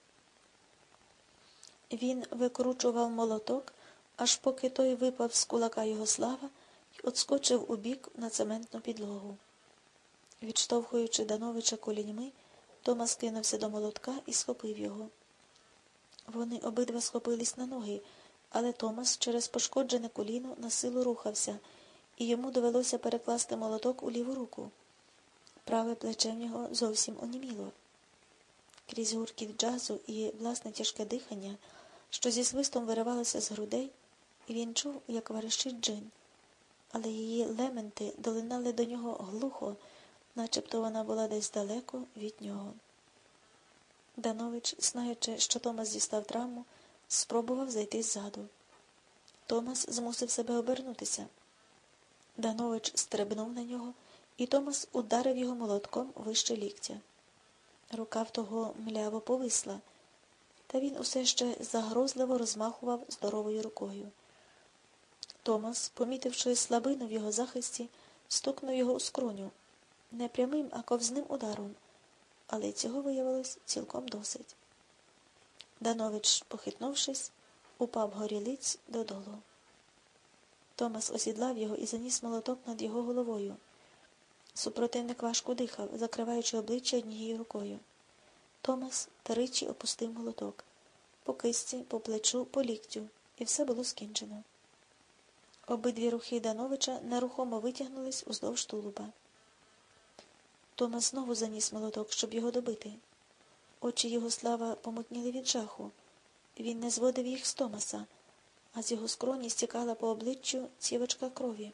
Він викручував молоток, аж поки той випав з кулака Йогослава і отскочив убік на цементну підлогу. Відштовхуючи Дановича коліньми, Томас кинувся до молотка і схопив його. Вони обидва схопились на ноги, але Томас через пошкоджене коліно на силу рухався, і йому довелося перекласти молоток у ліву руку. Праве плече в нього зовсім оніміло. Крізь гуркіт джазу і власне тяжке дихання, що зі свистом виривалося з грудей, він чув, як верещить Джин, але її лементи долинали до нього глухо, начебто вона була десь далеко від нього. Данович, знаючи, що Томас дістав травму, спробував зайти ззаду. Томас змусив себе обернутися. Данович стрибнув на нього, і Томас ударив його молотком вище ліктя. Рука в того мляво повисла, та він усе ще загрозливо розмахував здоровою рукою. Томас, помітивши слабину в його захисті, стукнув його у скроню, не прямим, а ковзним ударом, але цього виявилось цілком досить. Данович, похитнувшись, упав горілиць додолу. Томас осідлав його і заніс молоток над його головою. Супротивник важко дихав, закриваючи обличчя однією рукою. Томас тричі опустив молоток. По кисті, по плечу, по ліктю. І все було скінчено. Обидві рухи Дановича нерухомо витягнулись уздовж тулуба. Томас знову заніс молоток, щоб його добити. Очі Йогослава помутніли від жаху. Він не зводив їх з Томаса, а з його скроні стікала по обличчю цівочка крові.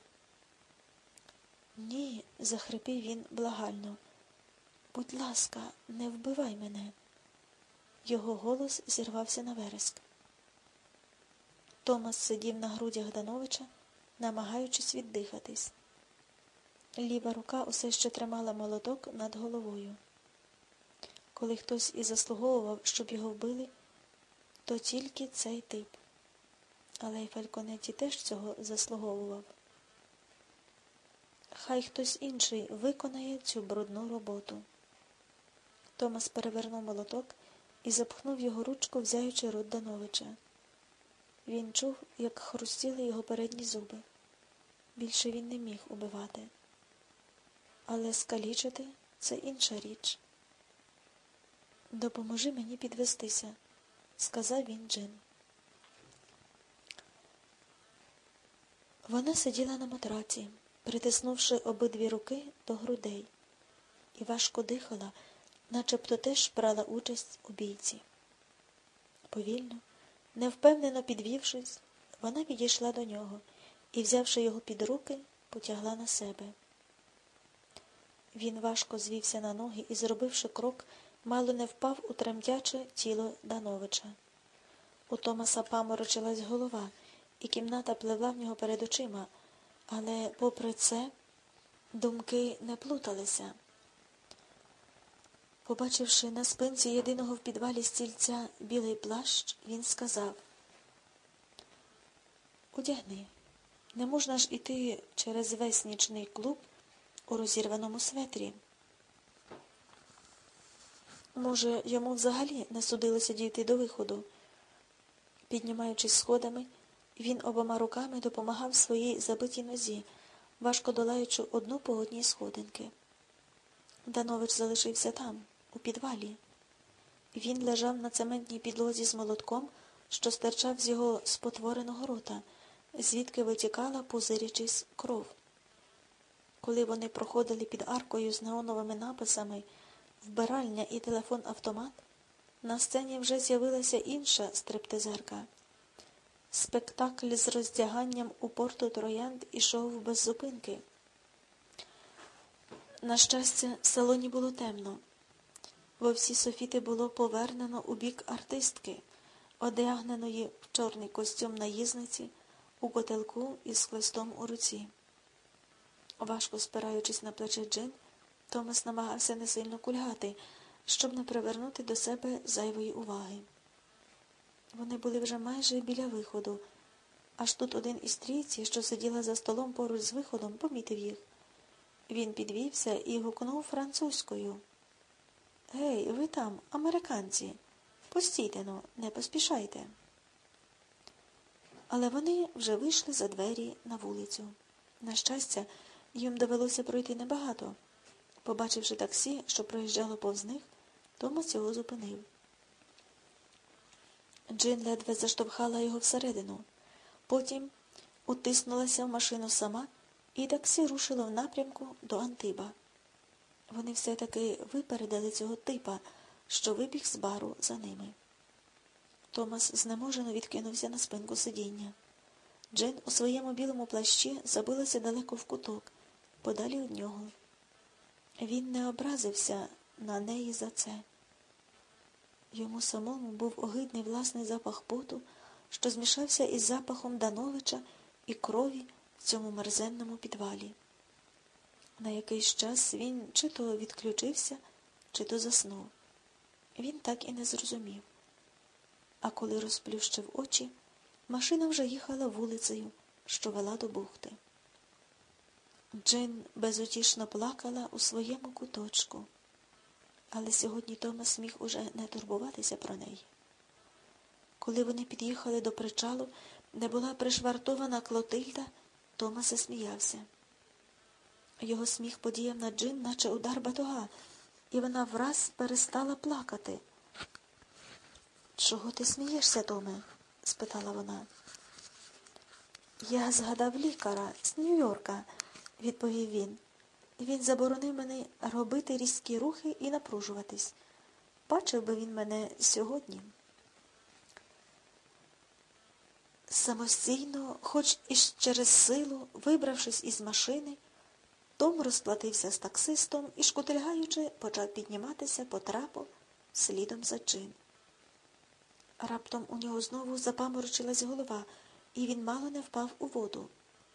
«Ні», – захрипів він благально. «Будь ласка, не вбивай мене». Його голос зірвався на вереск. Томас сидів на грудях Дановича, намагаючись віддихатись. Ліва рука усе ще тримала молоток над головою. Коли хтось і заслуговував, щоб його вбили, то тільки цей тип. Але й Фальконетті теж цього заслуговував. Хай хтось інший виконає цю брудну роботу. Томас перевернув молоток і запхнув його ручку, взяючи рот Дановича. Він чув, як хрустіли його передні зуби. Більше він не міг убивати. Але скалічити – це інша річ. «Допоможи мені підвестися», – сказав він Джин. Вона сиділа на матраці, притиснувши обидві руки до грудей, і важко дихала, начебто теж брала участь у бійці. Повільно, невпевнено підвівшись, вона підійшла до нього і, взявши його під руки, потягла на себе. Він важко звівся на ноги і, зробивши крок, мало не впав у тремтяче тіло Дановича. У Томаса паморочилась голова, і кімната пливла в нього перед очима, але, попри це, думки не плуталися. Побачивши на спинці єдиного в підвалі стільця білий плащ, він сказав: «Одягни, не можна ж іти через весь нічний клуб у розірваному светрі». Може, йому взагалі не судилося дійти до виходу. Піднімаючись сходами, він обома руками допомагав своїй забитій нозі, важко долаючи одну по одній сходинки. Данович залишився там, у підвалі. Він лежав на цементній підлозі з молотком, що стирчав з його спотвореного рота, звідки витікала, пузирячись, кров. Коли вони проходили під аркою з неоновими написами «Вбиральня» і «Телефон-автомат», на сцені вже з'явилася інша стриптизерка. Спектакль з роздяганням у порту Троянд ішов без зупинки. На щастя, в салоні було темно. Во всі софіти було повернено у бік артистки, одягненої в чорний костюм наїзниці, у котелку із хлистом у руці. Важко спираючись на плече Джин, Томас намагався не сильно кульгати, щоб не привернути до себе зайвої уваги. Вони були вже майже біля виходу, аж тут один із трійці, що сиділа за столом поруч з виходом, помітив їх. Він підвівся і гукнув французькою: «Гей, ви там, американці, постійте-но, не поспішайте». Але вони вже вийшли за двері на вулицю. На щастя, їм довелося пройти небагато. Побачивши таксі, що проїжджало повз них, Томас його зупинив. Джин ледве заштовхала його всередину. Потім утиснулася в машину сама, і таксі рушило в напрямку до Антиба. Вони все-таки випередили цього типа, що вибіг з бару за ними. Томас знеможено відкинувся на спинку сидіння. Джин у своєму білому плащі забилася далеко в куток, подалі від нього. Він не образився на неї за це. Йому самому був огидний власний запах поту, що змішався із запахом Дановича і крові в цьому мерзенному підвалі. На якийсь час він чи то відключився, чи то заснув. Він так і не зрозумів. А коли розплющив очі, машина вже їхала вулицею, що вела до бухти. Джин безутішно плакала у своєму куточку. Але сьогодні Томас міг уже не турбуватися про неї. Коли вони під'їхали до причалу, де була пришвартована Клотильда, Томас засміявся. Його сміх подіяв на Джин, наче удар батога, і вона враз перестала плакати. «Чого ти смієшся, Томе?» – спитала вона. «Я згадав лікаря з Нью-Йорка», – відповів він. «Він заборонив мені робити різкі рухи і напружуватись. Бачив би він мене сьогодні». Самостійно, хоч і через силу, вибравшись із машини, Том розплатився з таксистом і, шкутильгаючи, почав підніматися по трапу слідом за Джин. Раптом у нього знову запаморочилась голова, і він мало не впав у воду.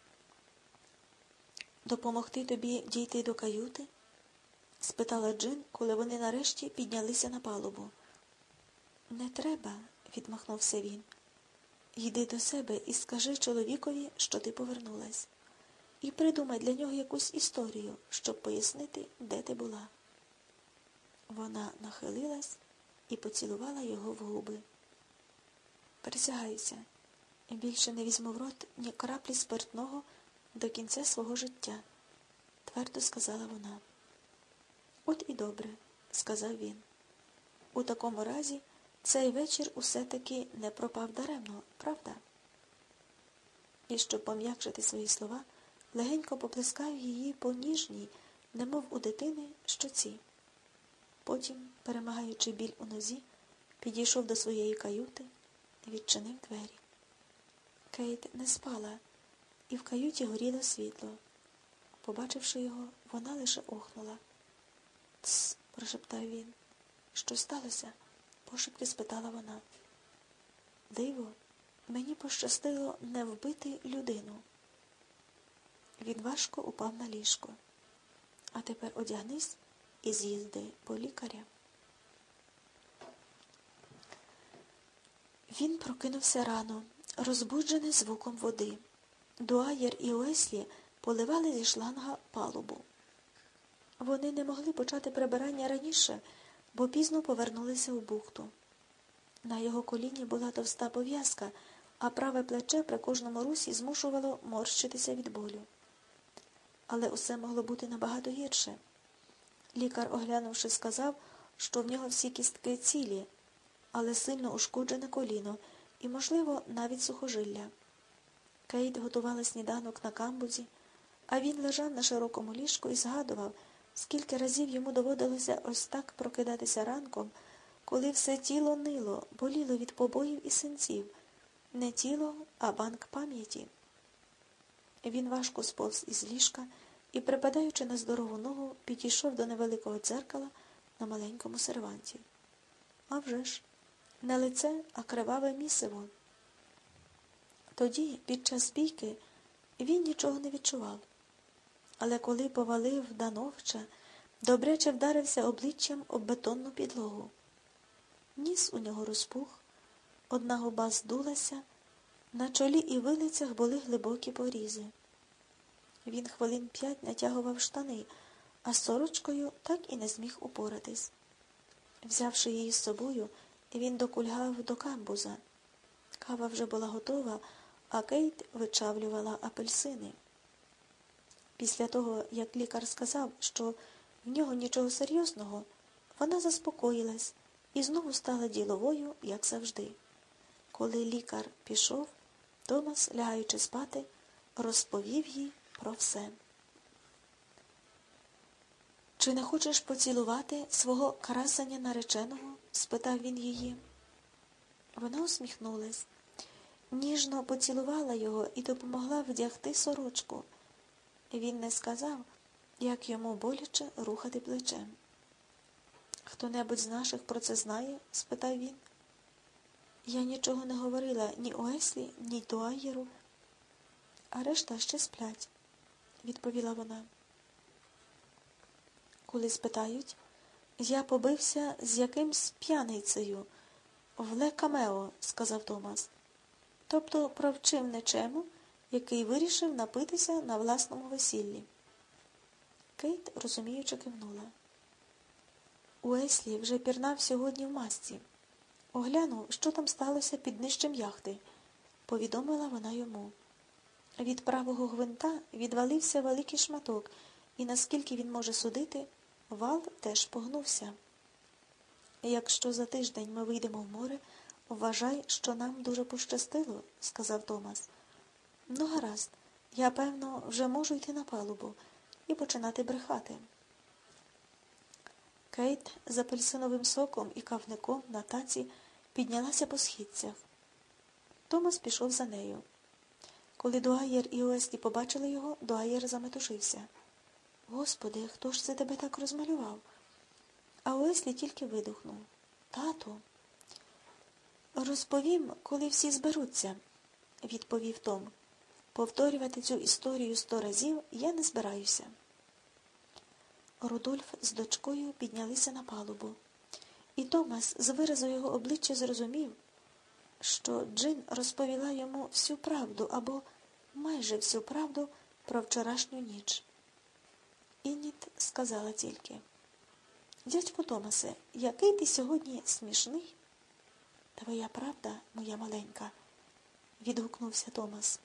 «Допомогти тобі дійти до каюти?» – спитала Джин, коли вони нарешті піднялися на палубу. «Не треба», – відмахнувся він. «Йди до себе і скажи чоловікові, що ти повернулась. І придумай для нього якусь історію, щоб пояснити, де ти була». Вона нахилилась і поцілувала його в губи. «Присягаюся, більше не візьму в рот ні краплі спиртного до кінця свого життя», – твердо сказала вона. «От і добре», – сказав він. «У такому разі цей вечір усе-таки не пропав даремно, правда?» І щоб пом'якшити свої слова, легенько поплескав її по ніжній, немов у дитини, щоці. Потім, перемагаючи біль у нозі, підійшов до своєї каюти і відчинив двері. Кейт не спала, і в каюті горіло світло. Побачивши його, вона лише охнула. Тсс, прошептав він. Що сталося? Пошепки спитала вона. Диво, мені пощастило не вбити людину. Він важко упав на ліжко. А тепер одягнись і з'їзди по лікаря. Він прокинувся рано, розбуджений звуком води. Дуаєр і Уеслі поливали зі шланга палубу. Вони не могли почати прибирання раніше, бо пізно повернулися у бухту. На його коліні була товста пов'язка, а праве плече при кожному русі змушувало морщитися від болю. Але усе могло бути набагато гірше. Лікар, оглянувши, сказав, що в нього всі кістки цілі, але сильно ушкоджене коліно і, можливо, навіть сухожилля. Кейт готувала сніданок на камбузі, а він лежав на широкому ліжку і згадував, скільки разів йому доводилося ось так прокидатися ранком, коли все тіло нило, боліло від побоїв і синців. Не тіло, а банк пам'яті. Він важко сповз із ліжка і, припадаючи на здорову ногу, підійшов до невеликого дзеркала на маленькому серванті. А вже ж, не лице, а криваве місиво. Тоді, під час бійки, він нічого не відчував. Але коли повалив Дановча, добряче вдарився обличчям об бетонну підлогу. Ніс у нього розпух, одна губа здулася, на чолі і вилицях були глибокі порізи. Він хвилин 5 натягував штани, а з сорочкою так і не зміг упоратись. Взявши її з собою, він докульгав до камбуза. Кава вже була готова, а Кейт вичавлювала апельсини. Після того, як лікар сказав, що в нього нічого серйозного, вона заспокоїлась і знову стала діловою, як завжди. Коли лікар пішов, Томас, лягаючи спати, розповів їй про все. «Чи не хочеш поцілувати свого красення нареченого?» – спитав він її. Вона усміхнулась, ніжно поцілувала його і допомогла вдягти сорочку. Він не сказав, як йому боляче рухати плечем. «Хто-небудь з наших про це знає?» – спитав він. «Я нічого не говорила ні Уеслі, ні Дуаєру, а решта ще сплять», – відповіла вона. «Коли спитають, я побився з якимсь п'яницею в Ле Камео», – сказав Томас. «Тобто провчив нечему, який вирішив напитися на власному весіллі». Кейт розуміюче кивнула. «Уеслі вже пірнав сьогодні в масці. Оглянув, що там сталося під нижчем яхти», – повідомила вона йому. Від правого гвинта відвалився великий шматок, і, наскільки він може судити, вал теж погнувся. «Якщо за тиждень ми вийдемо в море, вважай, що нам дуже пощастило», – сказав Томас. «Ну, гаразд, я, певно, вже можу йти на палубу і починати брехати». Кейт з апельсиновим соком і кавником на таці піднялася по східцях. Томас пішов за нею. Коли Дуаєр і Уеслі побачили його, Дуаєр заметушився. «Господи, хто ж це тебе так розмалював?» А Уеслі тільки видухнув. «Тату». «Розповім, коли всі зберуться», – відповів Том. «Повторювати цю історію 100 разів я не збираюся». Рудольф з дочкою піднялися на палубу. І Томас з виразу його обличчя зрозумів, що Джин розповіла йому всю правду або майже всю правду про вчорашню ніч. Інніт сказала тільки: «Дядьку Томасе, який ти сьогодні смішний!» «Твоя правда, моя маленька», – відгукнувся Томас.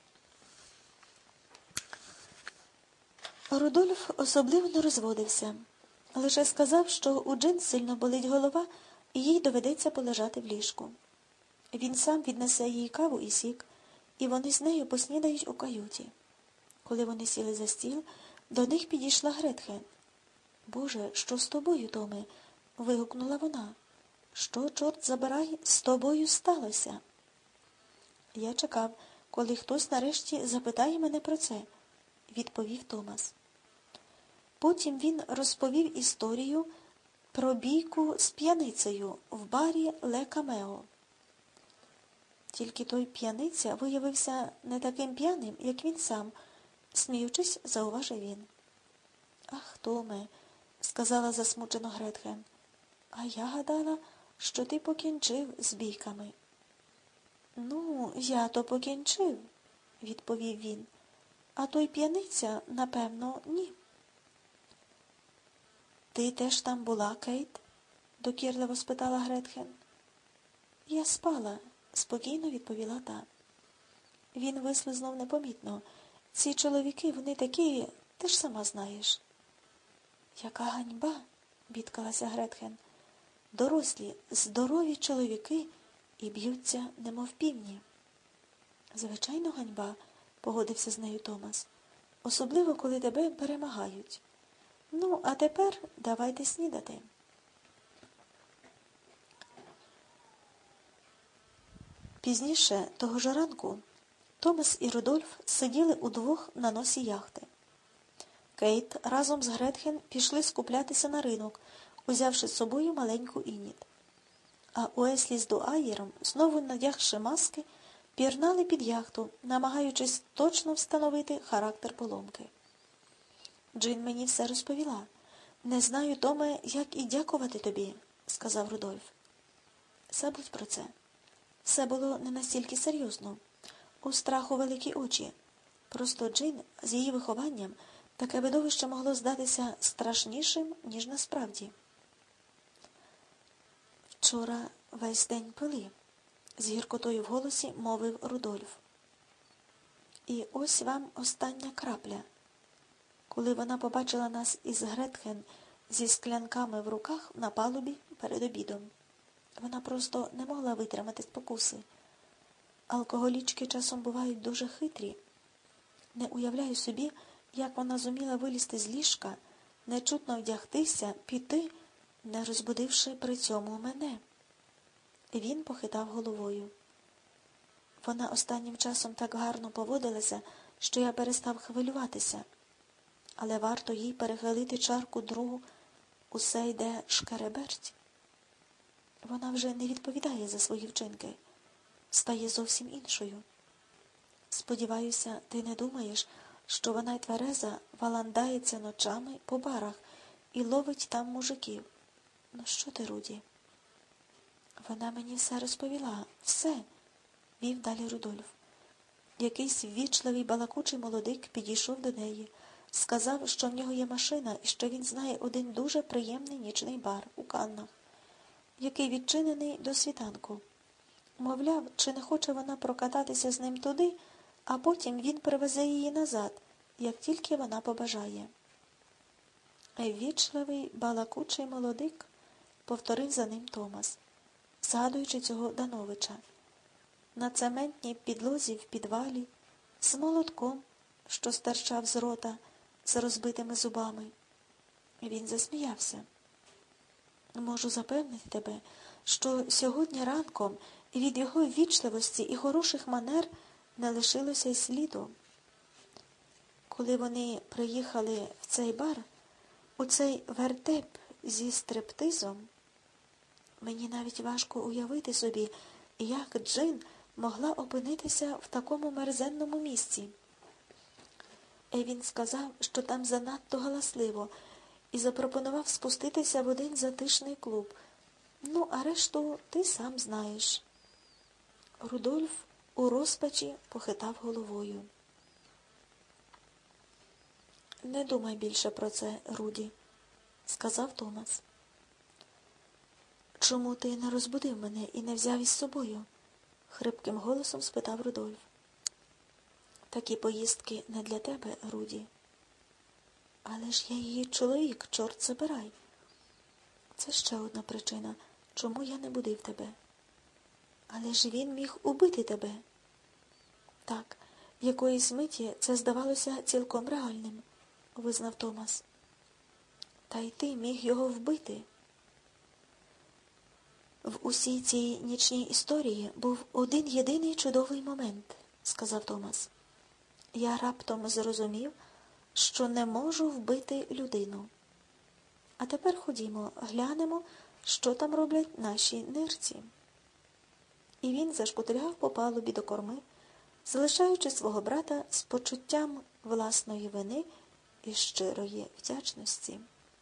Рудольф особливо не розводився. Лише сказав, що у Джин сильно болить голова і їй доведеться полежати в ліжку. Він сам віднесе їй каву і сік, і вони з нею поснідають у каюті. Коли вони сіли за стіл, до них підійшла Гретхен. «Боже, що з тобою, Томе?» – вигукнула вона. «Що, чорт забирай, з тобою сталося?» «Я чекав, коли хтось нарешті запитає мене про це», – відповів Томас. Потім він розповів історію про бійку з п'яницею в барі Ле Камео. Тільки той п'яниця виявився не таким п'яним, як він сам, сміючись, зауважив він. Ах, Томе, сказала засмучено Гретхен, а я гадала, що ти покінчив з бійками. Ну, я то покінчив, відповів він, а той п'яниця, напевно, ні. Ти теж там була, Кейт? Докірливо спитала Гретхен. Я спала, спокійно відповіла та. Він вислизнув непомітно. Ці чоловіки, вони такі, ти ж сама знаєш. Яка ганьба, бідкалася Гретхен. Дорослі, здорові чоловіки і б'ються, немов півні. Звичайно, ганьба, погодився з нею Томас. Особливо, коли тебе перемагають. Ну, а тепер давайте снідати. Пізніше того ж ранку Томас і Рудольф сиділи удвох на носі яхти. Кейт разом з Гретхен пішли скуплятися на ринок, узявши з собою маленьку Ініт. А Уеслі з Дуаєром, знову надягши маски, пірнали під яхту, намагаючись точно встановити характер поломки. Джин мені все розповіла. Не знаю, Томе, як і дякувати тобі, сказав Рудольф. Забудь про це. Все було не настільки серйозно. У страху великі очі. Просто Джин з її вихованням таке видовище могло здатися страшнішим, ніж насправді. Вчора весь день пили, з гіркотою в голосі мовив Рудольф. І ось вам остання крапля. Коли вона побачила нас із Гретхен зі склянками в руках на палубі перед обідом. Вона просто не могла витримати спокуси. Алкоголічки часом бувають дуже хитрі. Не уявляю собі, як вона зуміла вилізти з ліжка, нечутно вдягтися, піти, не розбудивши при цьому мене. Він похитав головою. Вона останнім часом так гарно поводилася, що я перестав хвилюватися. Але варто їй перехилити чарку другу, усе йде шкереберть. Вона вже не відповідає за свої вчинки, стає зовсім іншою. Сподіваюся, ти не думаєш, що вона й твереза валандається ночами по барах і ловить там мужиків. Ну що ти, Руді? Вона мені все розповіла, все, вів далі Рудольф. Якийсь ввічливий балакучий молодик підійшов до неї, сказав, що в нього є машина і що він знає один дуже приємний нічний бар у Каннах, який відчинений до світанку. Мовляв, чи не хоче вона прокататися з ним туди, а потім він привезе її назад, як тільки вона побажає. Ввічливий балакучий молодик, повторив за ним Томас, згадуючи цього Дановича. На цементній підлозі в підвалі, з молотком, що стирчав з рота, з розбитими зубами. Він засміявся. Можу запевнити тебе, що сьогодні ранком від його ввічливості і хороших манер не лишилося й сліду. Коли вони приїхали в цей бар, у цей вертеп зі стриптизом, мені навіть важко уявити собі, як Джин могла опинитися в такому мерзенному місці. Він сказав, що там занадто галасливо, і запропонував спуститися в один затишний клуб. Ну, а решту ти сам знаєш. Рудольф у розпачі похитав головою. Не думай більше про це, Руді, сказав Томас. Чому ти не розбудив мене і не взяв із собою? Хрипким голосом спитав Рудольф. Такі поїздки не для тебе, Руді. Але ж я її чоловік, чорт забирай. Це ще одна причина, чому я не будив тебе. Але ж він міг убити тебе. Так, якоїсь миті це здавалося цілком реальним, визнав Томас. Та й ти міг його вбити. В усій цій нічній історії був один єдиний чудовий момент, сказав Томас. Я раптом зрозумів, що не можу вбити людину. А тепер ходімо, глянемо, що там роблять наші нирці. І він зашкутильгав по палубі до корми, залишаючи свого брата з почуттям власної вини і щирої вдячності.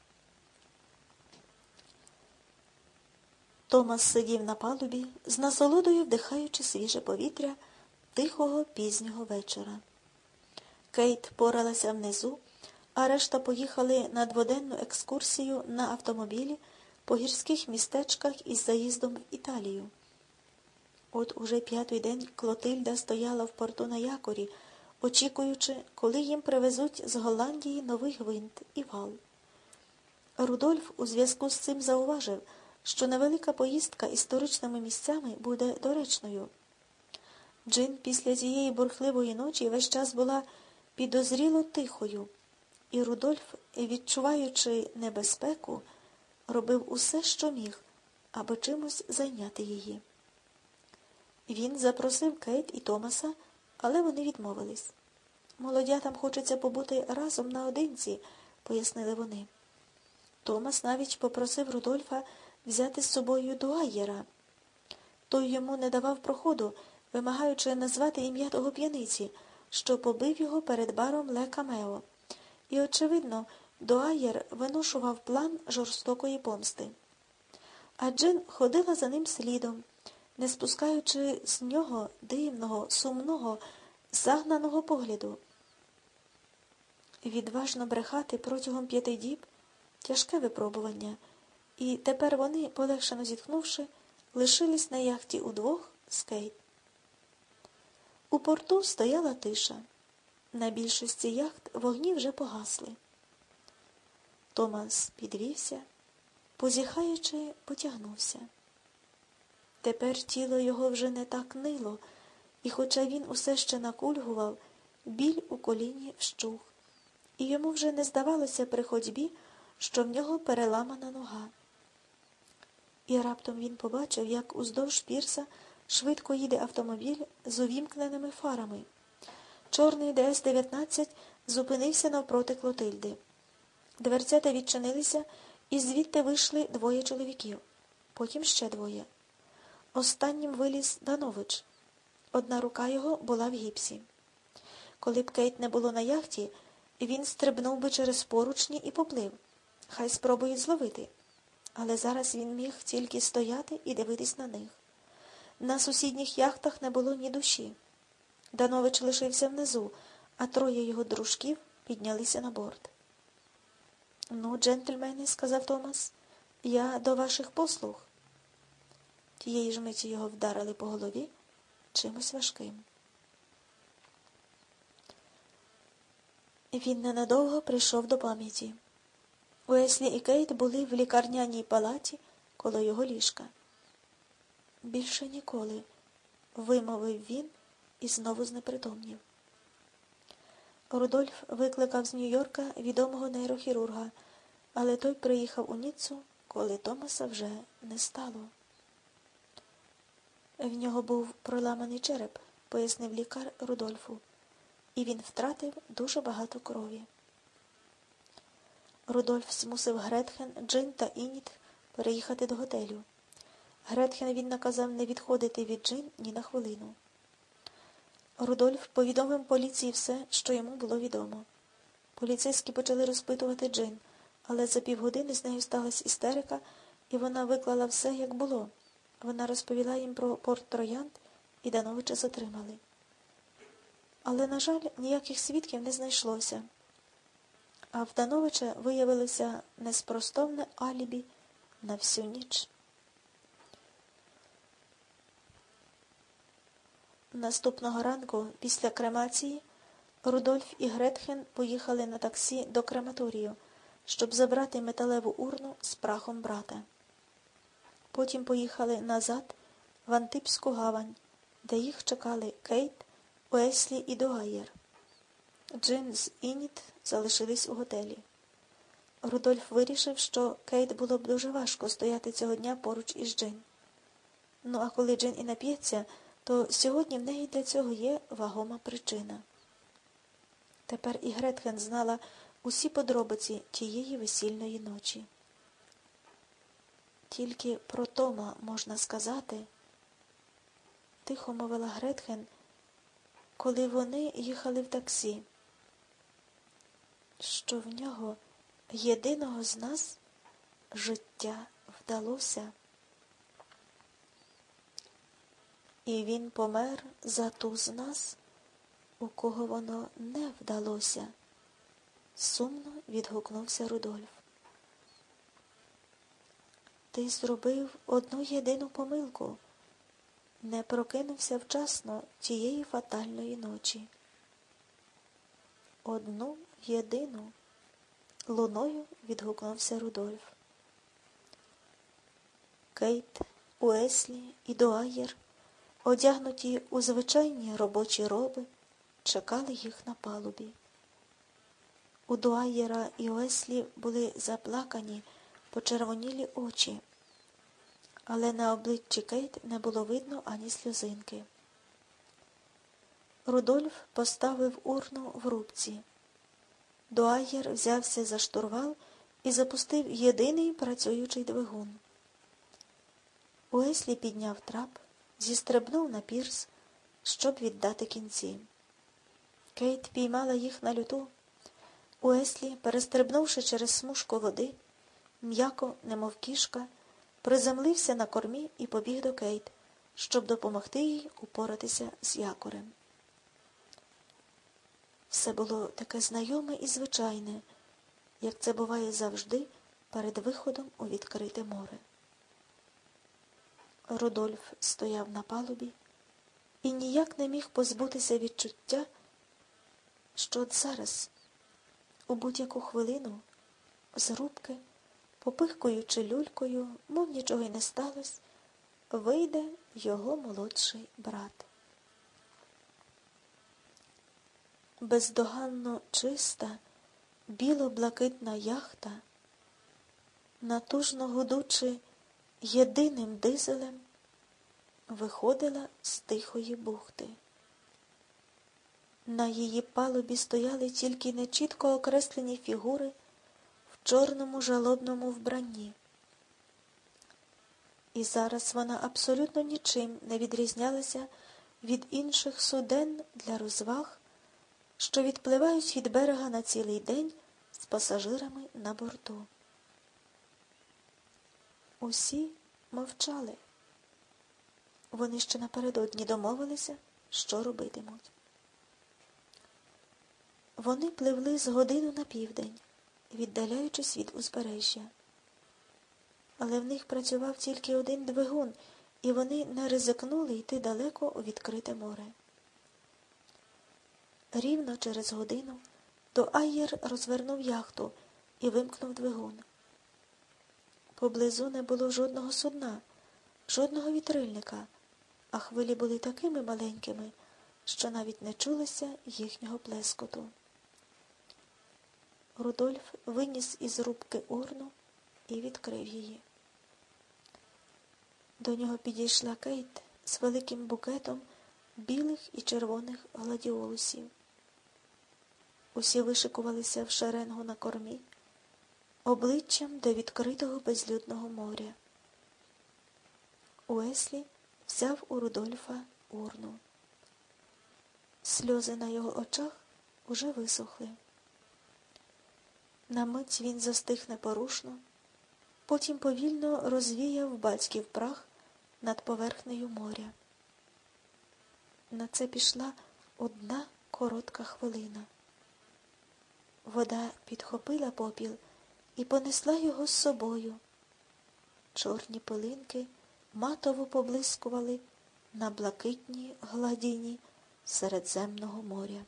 Томас сидів на палубі, з насолодою вдихаючи свіже повітря тихого пізнього вечора. Кейт поралася внизу, а решта поїхали на дводенну екскурсію на автомобілі по гірських містечках із заїздом в Італію. От уже 5-й день Клотильда стояла в порту на якорі, очікуючи, коли їм привезуть з Голландії новий гвинт і вал. Рудольф у зв'язку з цим зауважив, що невелика поїздка історичними місцями буде доречною. Джин після цієї бурхливої ночі весь час була підозріло тихою, і Рудольф, відчуваючи небезпеку, робив усе, що міг, аби чимось зайняти її. Він запросив Кейт і Томаса, але вони відмовились. «Молодятам хочеться побути разом наодинці», – пояснили вони. Томас навіть попросив Рудольфа взяти з собою Дуаєра. Той йому не давав проходу, вимагаючи назвати ім'я того п'яниці, що побив його перед баром Ле Камео. І, очевидно, Дуаєр виношував план жорстокої помсти. А Джин ходила за ним слідом, не спускаючи з нього дивного, сумного, загнаного погляду. Відважно брехати протягом 5 діб – тяжке випробування, і тепер вони, полегшено зітхнувши, лишились на яхті удвох з Кейт. У порту стояла тиша. На більшості яхт вогні вже погасли. Томас підвівся, позіхаючи, потягнувся. Тепер тіло його вже не так нило, і хоча він усе ще накульгував, біль у коліні вщух, і йому вже не здавалося при ходьбі, що в нього переламана нога. І раптом він побачив, як уздовж пірса швидко їде автомобіль з увімкненими фарами. Чорний ДС-19 зупинився навпроти Клотильди. Дверцята відчинилися, і звідти вийшли 2 чоловіків. Потім ще 2. Останнім виліз Данович. Одна рука його була в гіпсі. Коли б Кейт не було на яхті, він стрибнув би через поручні і поплив. Хай спробують зловити. Але зараз він міг тільки стояти і дивитись на них. На сусідніх яхтах не було ні душі. Данович лишився внизу, а 3 його дружків піднялися на борт. «Ну, джентльмени», – сказав Томас, – «я до ваших послуг». Тієї ж миті його вдарили по голові чимось важким. Він ненадовго прийшов до пам'яті. Уеслі і Кейт були в лікарняній палаті коло його ліжка. «Більше ніколи», – вимовив він і знову знепритомнів. Рудольф викликав з Нью-Йорка відомого нейрохірурга, але той приїхав у Ніццу, коли Томаса вже не стало. В нього був проламаний череп, пояснив лікар Рудольфу, і він втратив дуже багато крові. Рудольф змусив Гретхен, Джин та Ініт переїхати до готелю. Гретхен він наказав не відходити від Джин ні на хвилину. Рудольф повідомив поліції все, що йому було відомо. Поліцейські почали розпитувати Джин, але за півгодини з нею сталася істерика, і вона виклала все, як було. Вона розповіла їм про порт Троянд, і Дановича затримали. Але, на жаль, ніяких свідків не знайшлося. А в Дановича виявилося неспростовне алібі на всю ніч. Наступного ранку, після кремації, Рудольф і Гретхен поїхали на таксі до крематорію, щоб забрати металеву урну з прахом брата. Потім поїхали назад в Антибську гавань, де їх чекали Кейт, Уеслі і Дуаєр. Джин з Ініт залишились у готелі. Рудольф вирішив, що Кейт було б дуже важко стояти цього дня поруч із Джин. Ну, а коли Джин і нап'ється, то сьогодні в неї для цього є вагома причина. Тепер і Гретхен знала усі подробиці тієї весільної ночі. Тільки про Тома можна сказати, тихо мовила Гретхен, коли вони їхали в таксі, що в нього, єдиного з нас, життя вдалося. І він помер за ту з нас, у кого воно не вдалося, сумно відгукнувся Рудольф. Ти зробив одну єдину помилку, не прокинувся вчасно тієї фатальної ночі. Одну єдину, луною відгукнувся Рудольф. Кейт, Уеслі і Дуаєр, одягнуті у звичайні робочі роби, чекали їх на палубі. У Дуаєра і Уеслі були заплакані, почервонілі очі, але на обличчі Кейт не було видно ані сльозинки. Рудольф поставив урну в рубці. Дуаєр взявся за штурвал і запустив єдиний працюючий двигун. Уеслі підняв трап, зістрибнув на пірс, щоб віддати кінці. Кейт піймала їх на люту. Уеслі, перестрибнувши через смужку води, м'яко, немов кішка, приземлився на кормі і побіг до Кейт, щоб допомогти їй упоратися з якорем. Все було таке знайоме і звичайне, як це буває завжди перед виходом у відкрите море. Рудольф стояв на палубі і ніяк не міг позбутися відчуття, що от зараз, у будь-яку хвилину, з рубки, попихкуючи люлькою, мов нічого й не сталося, вийде його молодший брат. Бездоганно чиста, біло-блакитна яхта, натужно гудучи єдиним дизелем, виходила з тихої бухти. На її палубі стояли тільки нечітко окреслені фігури в чорному жалобному вбранні. І зараз вона абсолютно нічим не відрізнялася від інших суден для розваг, що відпливають від берега на цілий день з пасажирами на борту. Усі мовчали. Вони ще напередодні домовилися, що робитимуть. Вони пливли з годину на південь, віддаляючись від узбережжя. Але в них працював тільки один двигун, і вони не ризикнули йти далеко у відкрите море. Рівно через годину Дуаєр розвернув яхту і вимкнув двигун. Поблизу не було жодного судна, жодного вітрильника, а хвилі були такими маленькими, що навіть не чулося їхнього плескоту. Рудольф виніс із рубки урну і відкрив її. До нього підійшла Кейт з великим букетом білих і червоних гладіолусів. Усі вишикувалися в шеренгу на кормі, обличчям до відкритого безлюдного моря. Уеслі взяв у Рудольфа урну. Сльози на його очах уже висохли. На мить він застиг непорушно, потім повільно розвіяв батьків прах над поверхнею моря. На це пішла одна коротка хвилина. Вода підхопила попіл і понесла його з собою. Чорні пилинки матово поблискували на блакитній гладіні Середземного моря.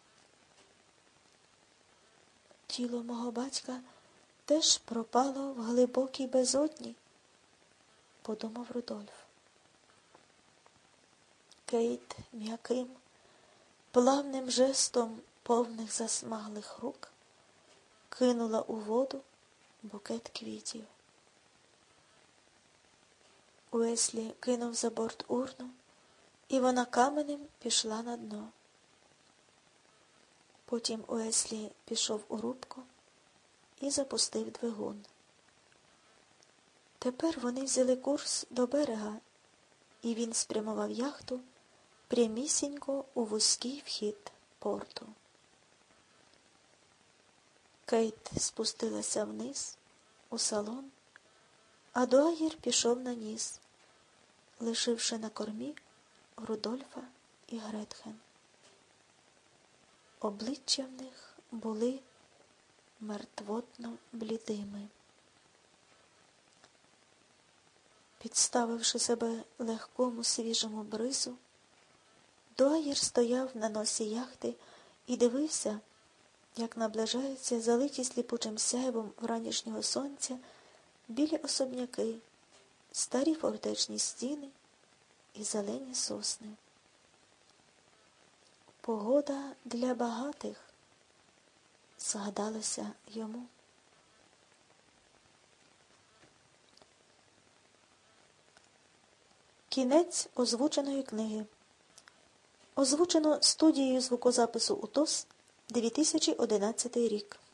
Тіло мого батька теж пропало в глибокій безодні, подумав Рудольф. Кейт м'яким, плавним жестом повних засмаглих рук кинула у воду букет квітів. Уеслі кинув за борт урну, і вона каменем пішла на дно. Потім Уеслі пішов у рубку і запустив двигун. Тепер вони взяли курс до берега, і він спрямував яхту прямісінько у вузький вхід порту. Кейт спустилася вниз, у салон, а Дуаєр пішов на ніс, лишивши на кормі Рудольфа і Гретхен. Обличчя в них були мертвотно блідими. Підставивши себе легкому свіжому бризу, Дуаєр стояв на носі яхти і дивився, як наближаються залиті сліпучим сяйвом вранішнього сонця білі особняки, старі фортечні стіни і зелені сосни. Погода для багатих, згадалося йому. Кінець озвученої книги. Озвучено студією звукозапису УТОС, 2011 рік.